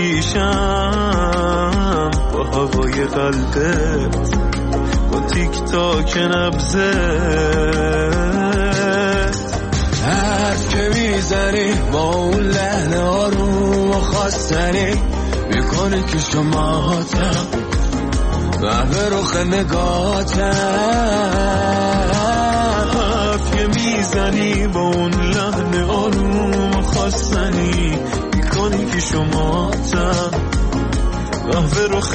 Speaker 4: یکیشم با هوای قلبت، با تیک تاک نبضت. حرف که میزنی با اون لحن آروم و خواستنی میکنه که شماتم به رخ نگاتم. حرف که میزنی با اون لحن آروم و خواستنی میکنی که شماتم به رخ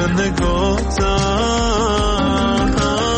Speaker 4: نگاتم.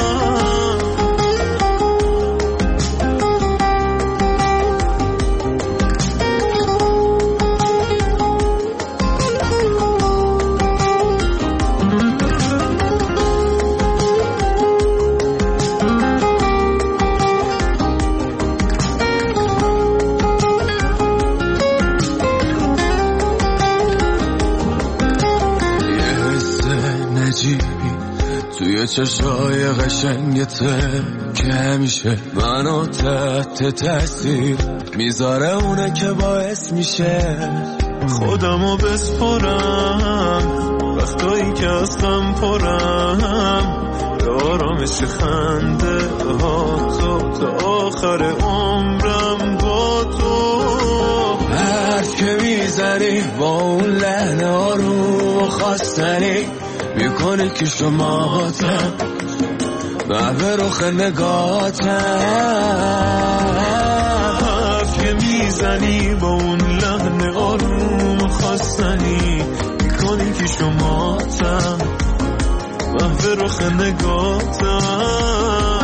Speaker 4: توی چشای قشنگت که همیشه منو تحت تاثیر میذاره، اونه که باعث میشه خودمو بسپرم وقتایی که هستم پرم به آرامش خنده ها تو تا آخر عمرم با تو. حرف که میزنی با اون لحن آروم و خواستنی میکنه که شماتم به رخ نگاتم. حرف که میزنی با اون لحن آروم خواستنی میکنه که شماتم به رخ نگاتم.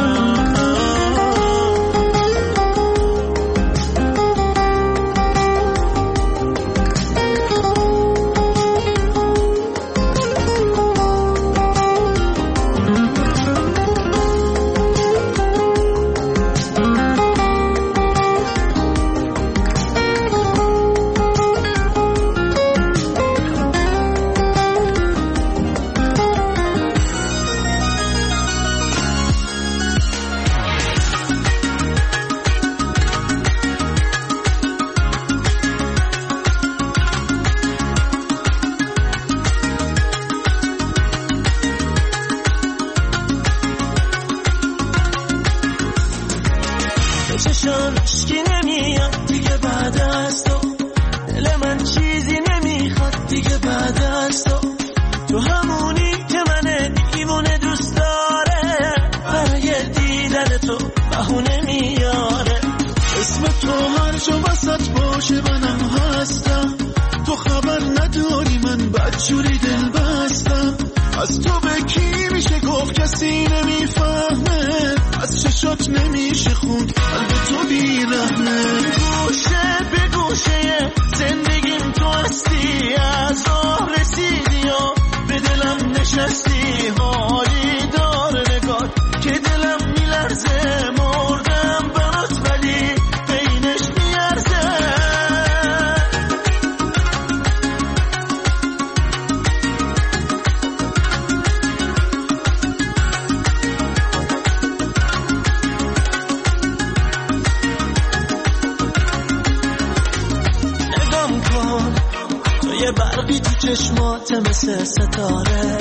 Speaker 18: مثل ستاره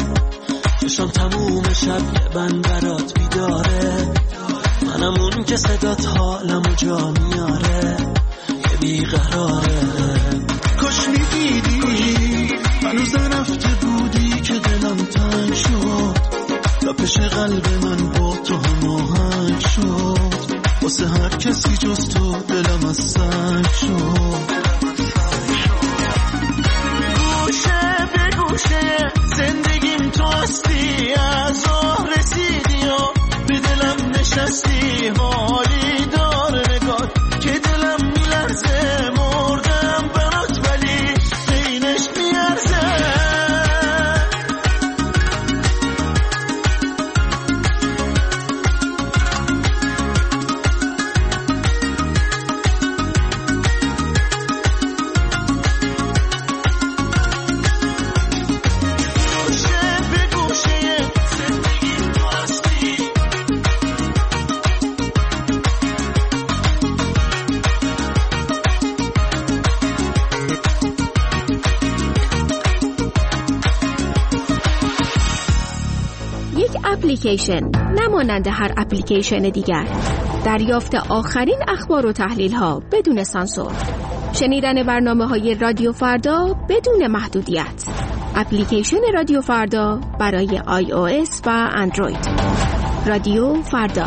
Speaker 18: چشم تموم شب یه بند برات بیداره، منم اون که صدات حالمو جا میاره، یه بیقراره. کاش میدیدی هنوز نرفته بودی که دلم تنگ شد، تا پیش قلب من با تو هماهنگ شد، واسه هر کسی جز تو دلم از سنگ شد. زندگیم تو هستی، از راه رسیدی و به دلم نشستی، حالی داره نگات که دلم میلرزه، مردم برات ولی بینش میارزه.
Speaker 2: اپلیکیشن، نمانند هر اپلیکیشن دیگر. دریافت آخرین اخبار و تحلیل ها بدون سانسور. شنیدن برنامه‌های رادیو فردا بدون محدودیت. اپلیکیشن رادیو فردا برای iOS و اندروید. رادیو فردا.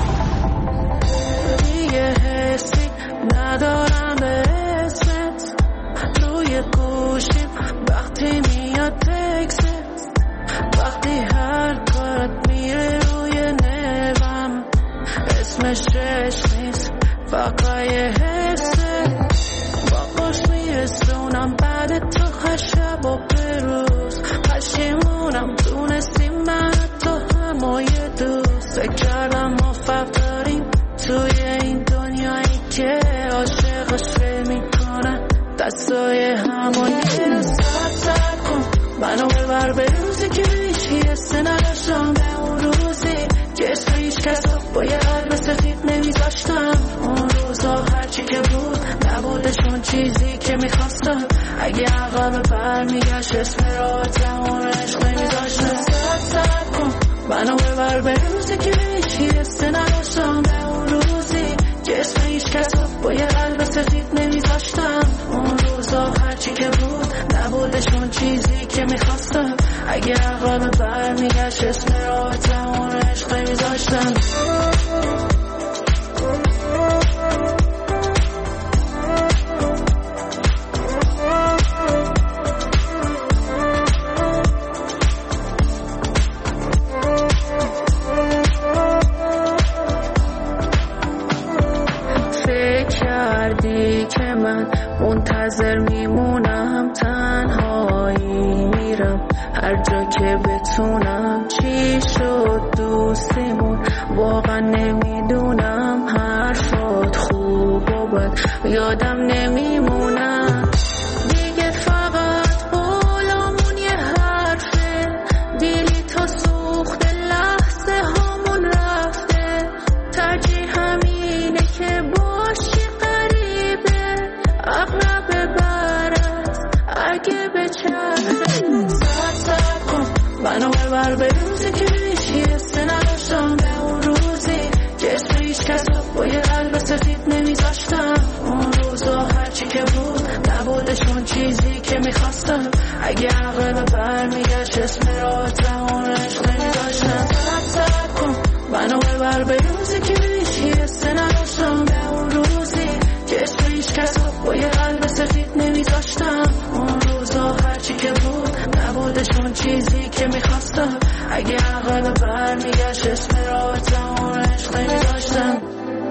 Speaker 1: دیگه حسی ندارم به اسمت روی گوشیم وقتی میاد تکست، وقتی هر کارت میره روی نرم، اسمش عشق نیست فقط یه حسه، با خوش میرسونم بعد تو هر شب و بروز، پشیمونم دونستی من تو همای دوست، فکر کردم موفق داریم توی این دنیایی که عاشقش فیل میکنن دستای همایی. سر کن منو ببر به روزی که هیچی حسه نداشتم، به اون روزی که اسم هیچ کس با یه قلب سفید نمیذاشتم، اون روزا هرچی که بود نبودشون چیزی که میخواستم، اگه عقب برمیگشت اسم راحتم اون عشق نمیذاشتم. سر کن منو ببر به روزی که هیچی حسه نداشتم، به اون روزی که اسم هیچ کس با یه قلب سفید نمیذاشتم، اون روزا هرچی که بود نبودشون چیزی که میخواستم، اگه عقب برمیگشت اسم راحتم اون عشق نمیذاشتم. که من منتظر میمونم، تنهایی میرم هر جا که بتونم، چی شد دوستیمون واقعا نمیدونم، حرفات خوب و بد یادم نمیمونم، دیگه فقط قولمون یه حرفه، دیلی تا سوخت لحظه هامون رفته، ترجیح همینه که باشی اقرب برست اگه بچرده. سر کن منو ببر به روزی که هیچی حسه نداشتم، به اون روزی که اسم هیچ کس با یه قلب سفید نمیذاشتم، اون روزا هرچی که بود نبودشون چیزی که میخواستم، اگه عقب برمیگشت اسم راحتم اون عشق نمیذاشتم. سر کن منو ببر به روزی که هیچی حسه نداشتم، به اون روزی که اسم هیچ کس با یه قلب سفید نمیذاشتم، اون روزا هرچی که بود نبودشون چیزی که میخواستم، اگه عقب برمیگشت اسم راحتم اون عشق نمیذاشتم.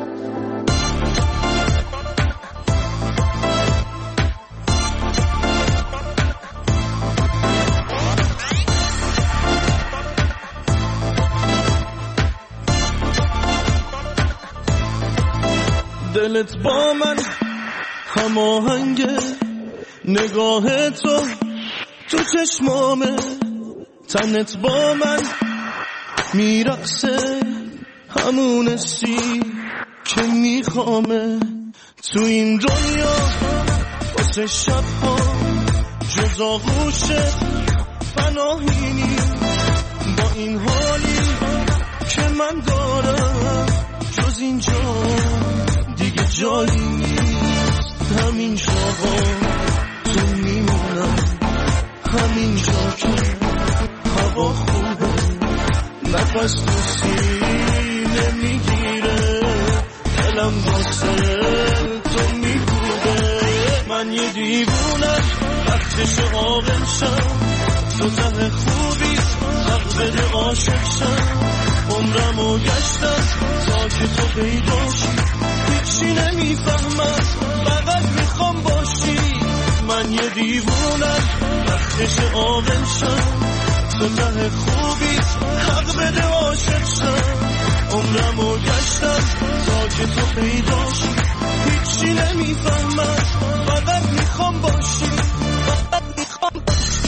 Speaker 4: دلت با من هماهنگه، نگاه تو تو چشمامه، تنت با من میرقصه، همون حسی که میخوامه، تو این دنیا واسه شبها جز آغوشت پناهی نیست، با این حالی که من دارم جز اینجا دیگه جایی نیست، همین جاها تو میمونم، همین جا که هوا خوبه، نفس تو سینه میگیره، دلم واسه تو میگوده، من یه دیوونم وقتش عاقل شم، تو ته خوبیست حق بده عاشق شم، عمرمو گشتم تا که تو پیداشی، هیچی نمیفهمم فقط میخوام باشی، من یه دیوونم وقتش عاقل شم، تو ته خوبیست حق بده عاشق شم، عمرمو گشتم تا که تو پیداشی، هیچی نمیفهمم فقط میخوام باشی، فقط میخوام باشی.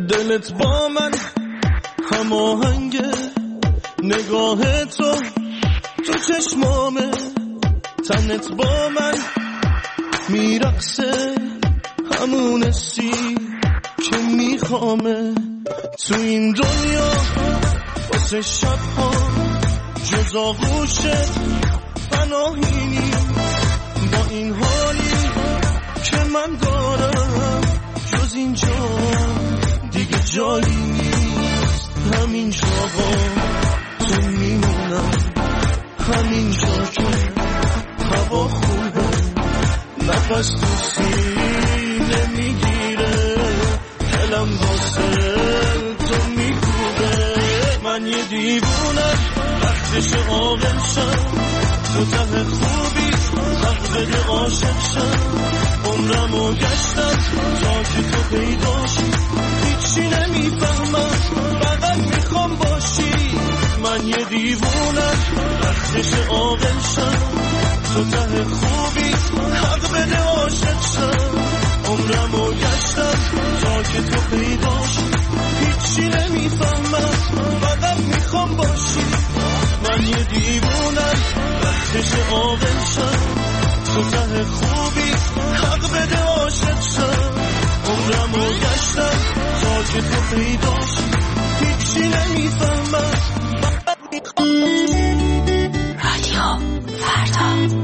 Speaker 4: دلت با من هماهنگه، نگاه تو چشمامه، تنت با من میرقصه، همون سی که میخوامه. تو این دنیا واسه شبها جز آغوشت پناهی نی، با این حالی که من دارم جز اینجا دیگه جایی نیست. همینجا با تو میمونم، همینجا که هوا خوبه، نفس تو سینه میگیره، دلم واسه تو میکوبه. من یه دیوونم وقتش عاقل شم، تو ته خوبی حق بده عاشق شم. عمرمو گشتم تا که تو پیداشی، هیچی نمیفهمم فقط میخوام باشی. من یه دیوونم وقتش عاقل شم، تو ته خوبی حق بده عاشق شم. عمرمو گشتم تا که تو پیداشی، هیچی نمیفهمم فقط میخوام باشی. من یه دیوونم وقتش عاقل شم، تو ته خوبی حق بده عاشق شم. عمرمو گشتم تا که تو پیداشی، هیچی نمیفهمم فقط میخوام.
Speaker 1: رادیو فردا.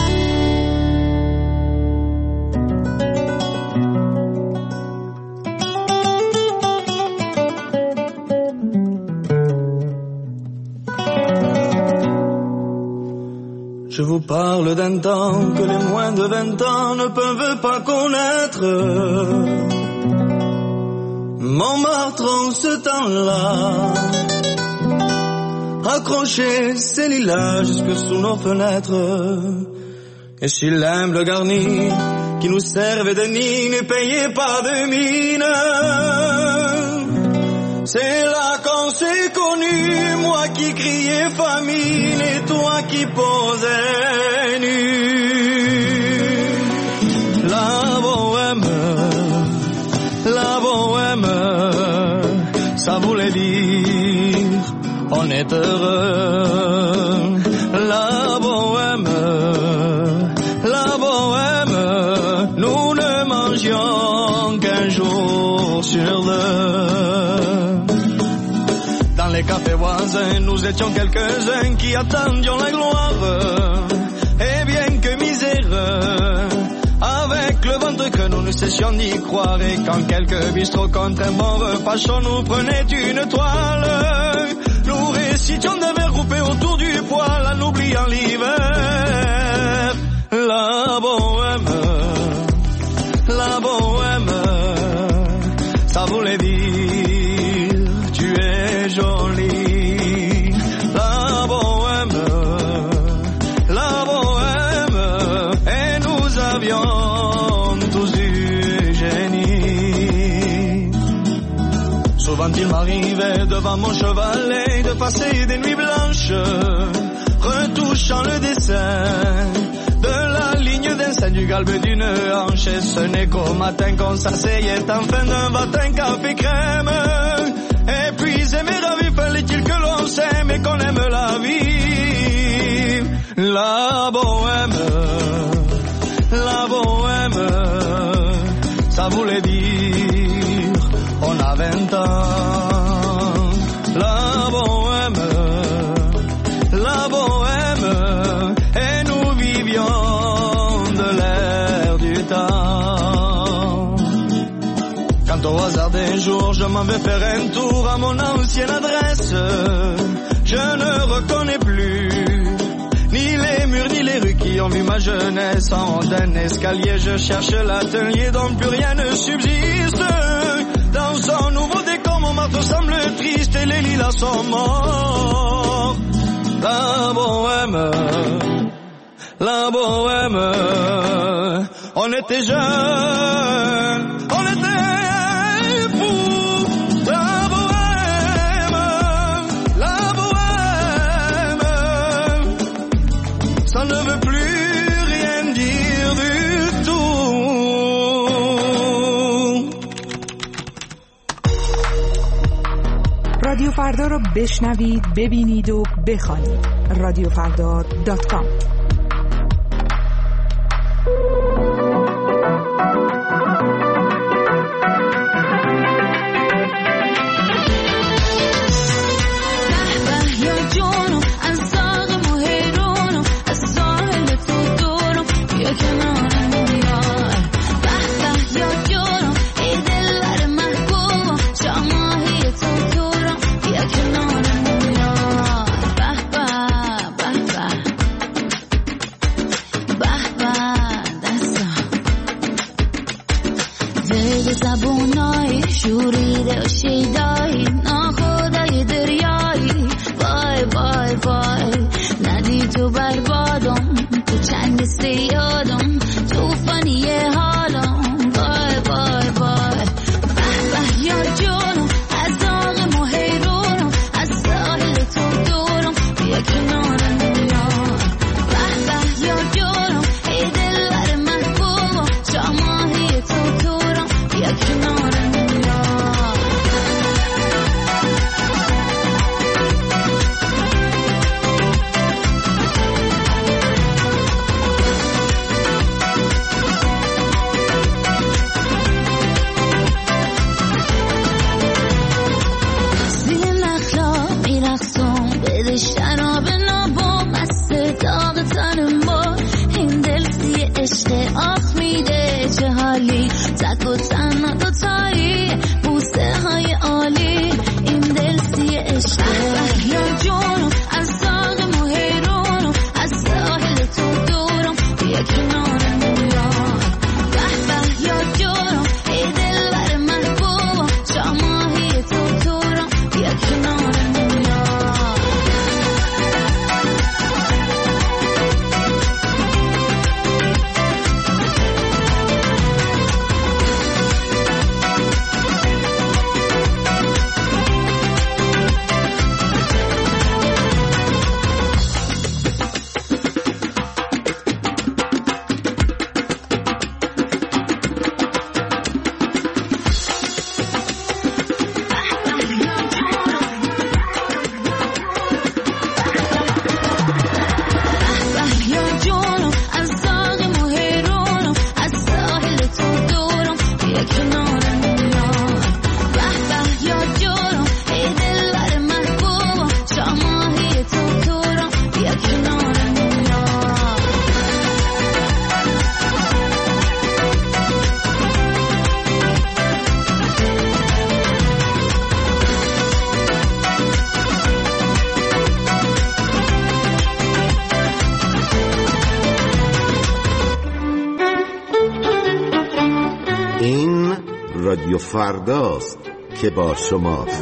Speaker 17: Je vous parle d'un temps que les moins de 20 ans ne peuvent pas connaître. Montmartre en ce temps-là, accrochait ses lilas jusque sous nos fenêtres. Et si l'humble garni qui nous servait de nid ne payait pas de mine, c'est là qu'on s'est connus, moi qui criais famine et toi qui posais nu. La bohème, ça voulait dire on est heureux. La bohème, nous ne mangions qu'un jour sur deux. Dans les cafés voisins, nous étions quelques-uns qui attendions la gloire. Et bien que misère, avec le ventre que nous ne cessions d'y croire. Et quand quelques bistrots contre un bon repas chaud nous prenaient une toile, nous récitions des vers groupés autour du poêle en oubliant l'hiver. La bohème, ça voulait dire tu es jolie. La bohème, et nous avions tous du génie. Souvent il m'arrivait devant mon chevalet de passer des nuits blanches, retouchant le dessin de la ligne d'un sein du galbe d'une hanche. Et ce n'est qu'au matin qu'on s'asseyait enfin d'un matin café crème. Et puis aimer la vie, fallait-il que l'on s'aime et qu'on aime la vie. La bohème, ça voulait dire on a 20 ans. La bohème, et nous vivions de l'air du temps. Quand au hasard des jours je m'en vais faire un tour à mon ancienne adresse, je ne reconnais plus ni les murs ni les rues qui ont vu ma jeunesse. En haut d'un escalier je cherche l'atelier dont plus rien ne subsiste. Dans son nouveau décor Montmartre semble triste et les lilas sont morts. La bohème, on était jeunes, on était fous. La bohème, ça ne veut plus rien dire du tout.
Speaker 10: رادیو فردا رو بشنوید، ببینید و بخوانید. radiofrda.com.
Speaker 6: رادیو فرداست که با شماست.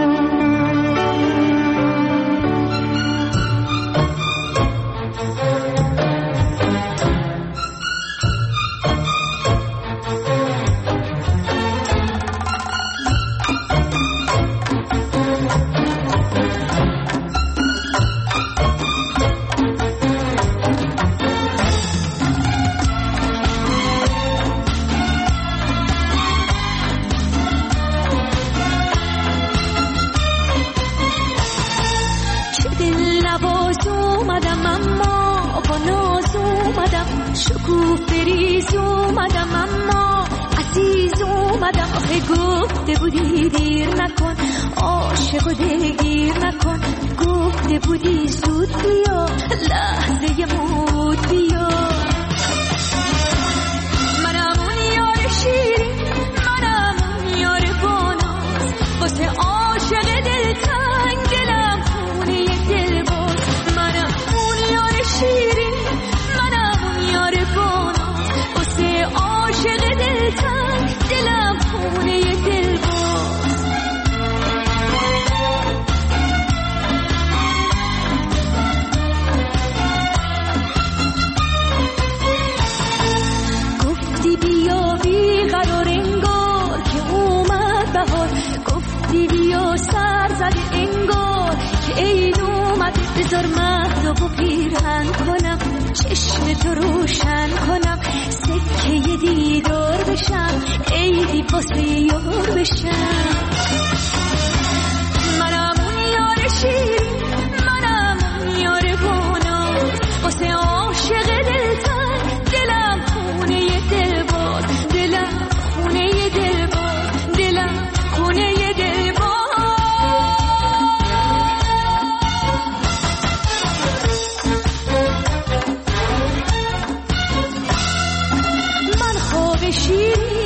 Speaker 1: بذار مهدو پیرهن کنم، چشم تو روشن کنم، سکه دیدار بشم، عیدی واسه یار بشم. منم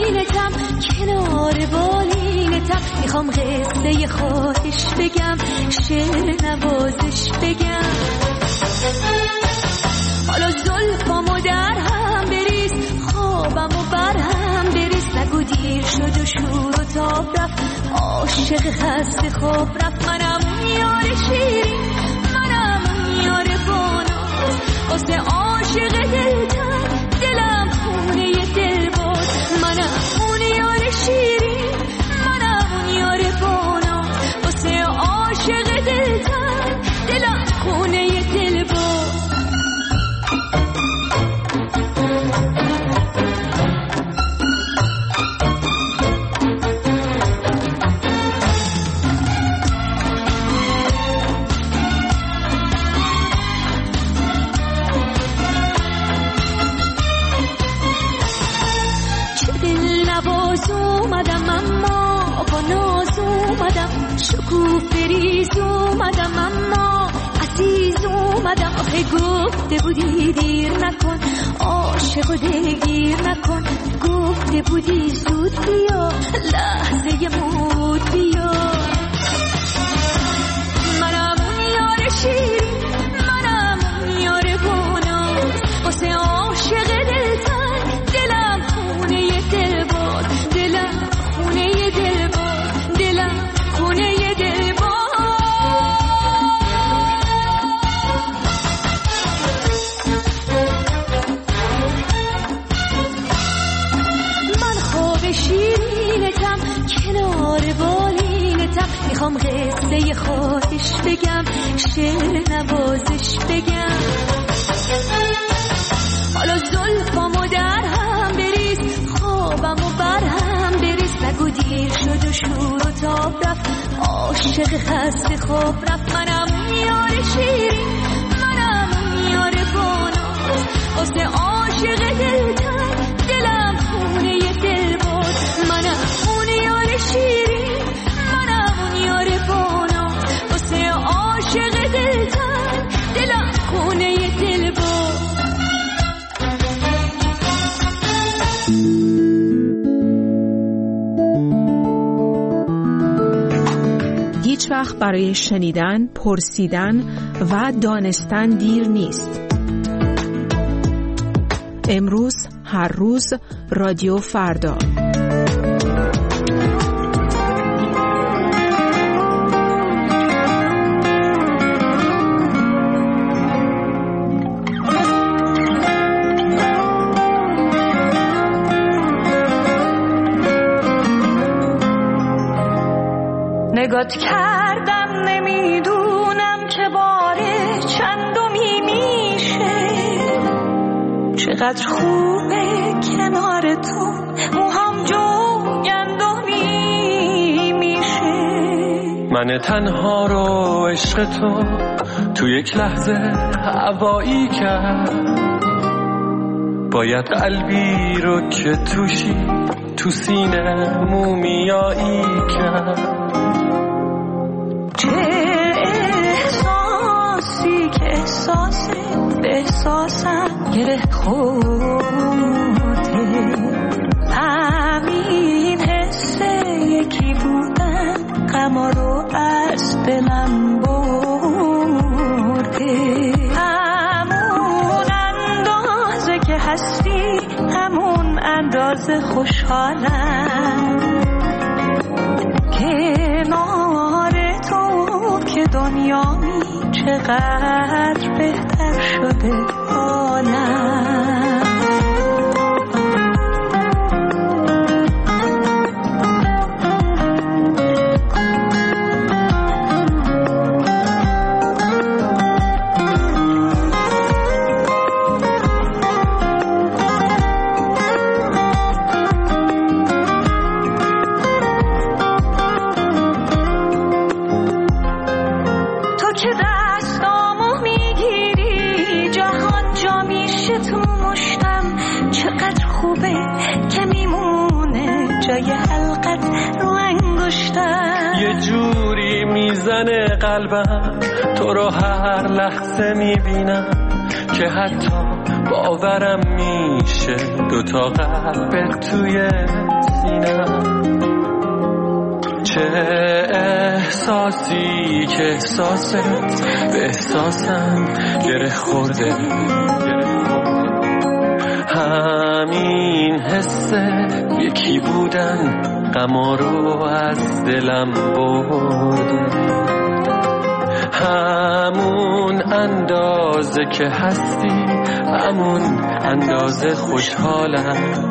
Speaker 1: شیرینتم کنار بالینتم، میخوام قصه خواهش بگم، شعر نوازش بگم. حالا زلفامو در هم بریز، خوابمو بر هم بریز، نگو دیر شد و شور و تاب رفت، عاشق خسته خواب رفت. منم یار شیرین، منم یار باناز، واسه عاشق دلتن دلم خونه دل باز. منم اون یار شیرین، منم اون یار باناز، واسه عاشق دلتن دلم خونه دل باز. اومدم اما با ناز اومدم، شکوفه ریز اومدم اما عزیز اومدم. آخه گفته بودی دیر نکن، عاشق و دلگیر نکن، گفته بودی زود بیا، لحظه مود بیا. منم اون یار شیرین، منم اون یار باناز، واسه عاشق دلتن دلم خونه دل باد، دلم خونه دل باد، دلم خونه دل باد. من خواب شیرینتم کنار بالینتم، میخوام قصه خواهش بگم، شعر نوازش بگم. حالا زلفامو در هم بریز، خوابمو بر هم بریز، نگو دیر شد و شور و تاب رفت، عاشق خسته خواب رفت. منم یار شیرین، منم یار باناز، واسه عاشق دلتن دلم خونه دل باز. منم اون یار شیرین، منم اون یار باناز، واسه عاشق دلتن دلم خونه دل باز.
Speaker 2: هیچ وقت برای شنیدن، پرسیدن و دانستن دیر نیست. امروز، هر روز، رادیو فردا.
Speaker 11: نگات کردم نمیدونم که باره چندمی میشه، چقدر خوبه کنار تو موهام جوگندمی میشه.
Speaker 7: من تنها رو عشق تو یک لحظه هوایی کرد، باید قلبی رو که توشی تو سینه مومیایی کرد.
Speaker 11: چه احساسی که احساسه به احساسم گره خورده، همین حسه یکی بودن غما رو از دلم برده. همون اندازه که هستی همون اندازه خوشحالم، کنار تو که دنیامی چقدر بهتر شده حالم.
Speaker 7: یه جوری میزنه قلبم تو رو هر لحظه میبینم که حتی باورم میشه دوتا قلب توی احساسی که احساست به احساسم گره خورده، همین حسه یکی بودن غما رو از دلم برده، همون اندازه که هستی همون اندازه خوشحالم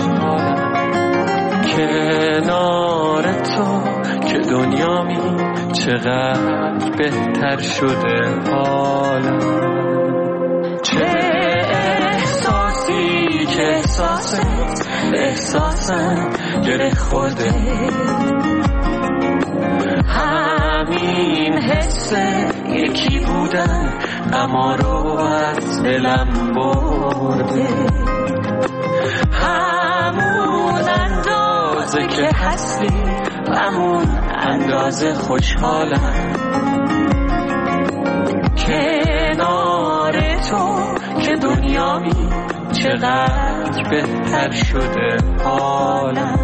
Speaker 7: کنار تو که دنیامی چقدر بهتر شده حالم. چه احساسی که احساسم گره خورده، همین حسه یکی بودن غما رو از دلم برده، همون اندازه که هستی همون اندازه خوشحالم کنار تو که دنیامی چقدر بهتر شده حالم.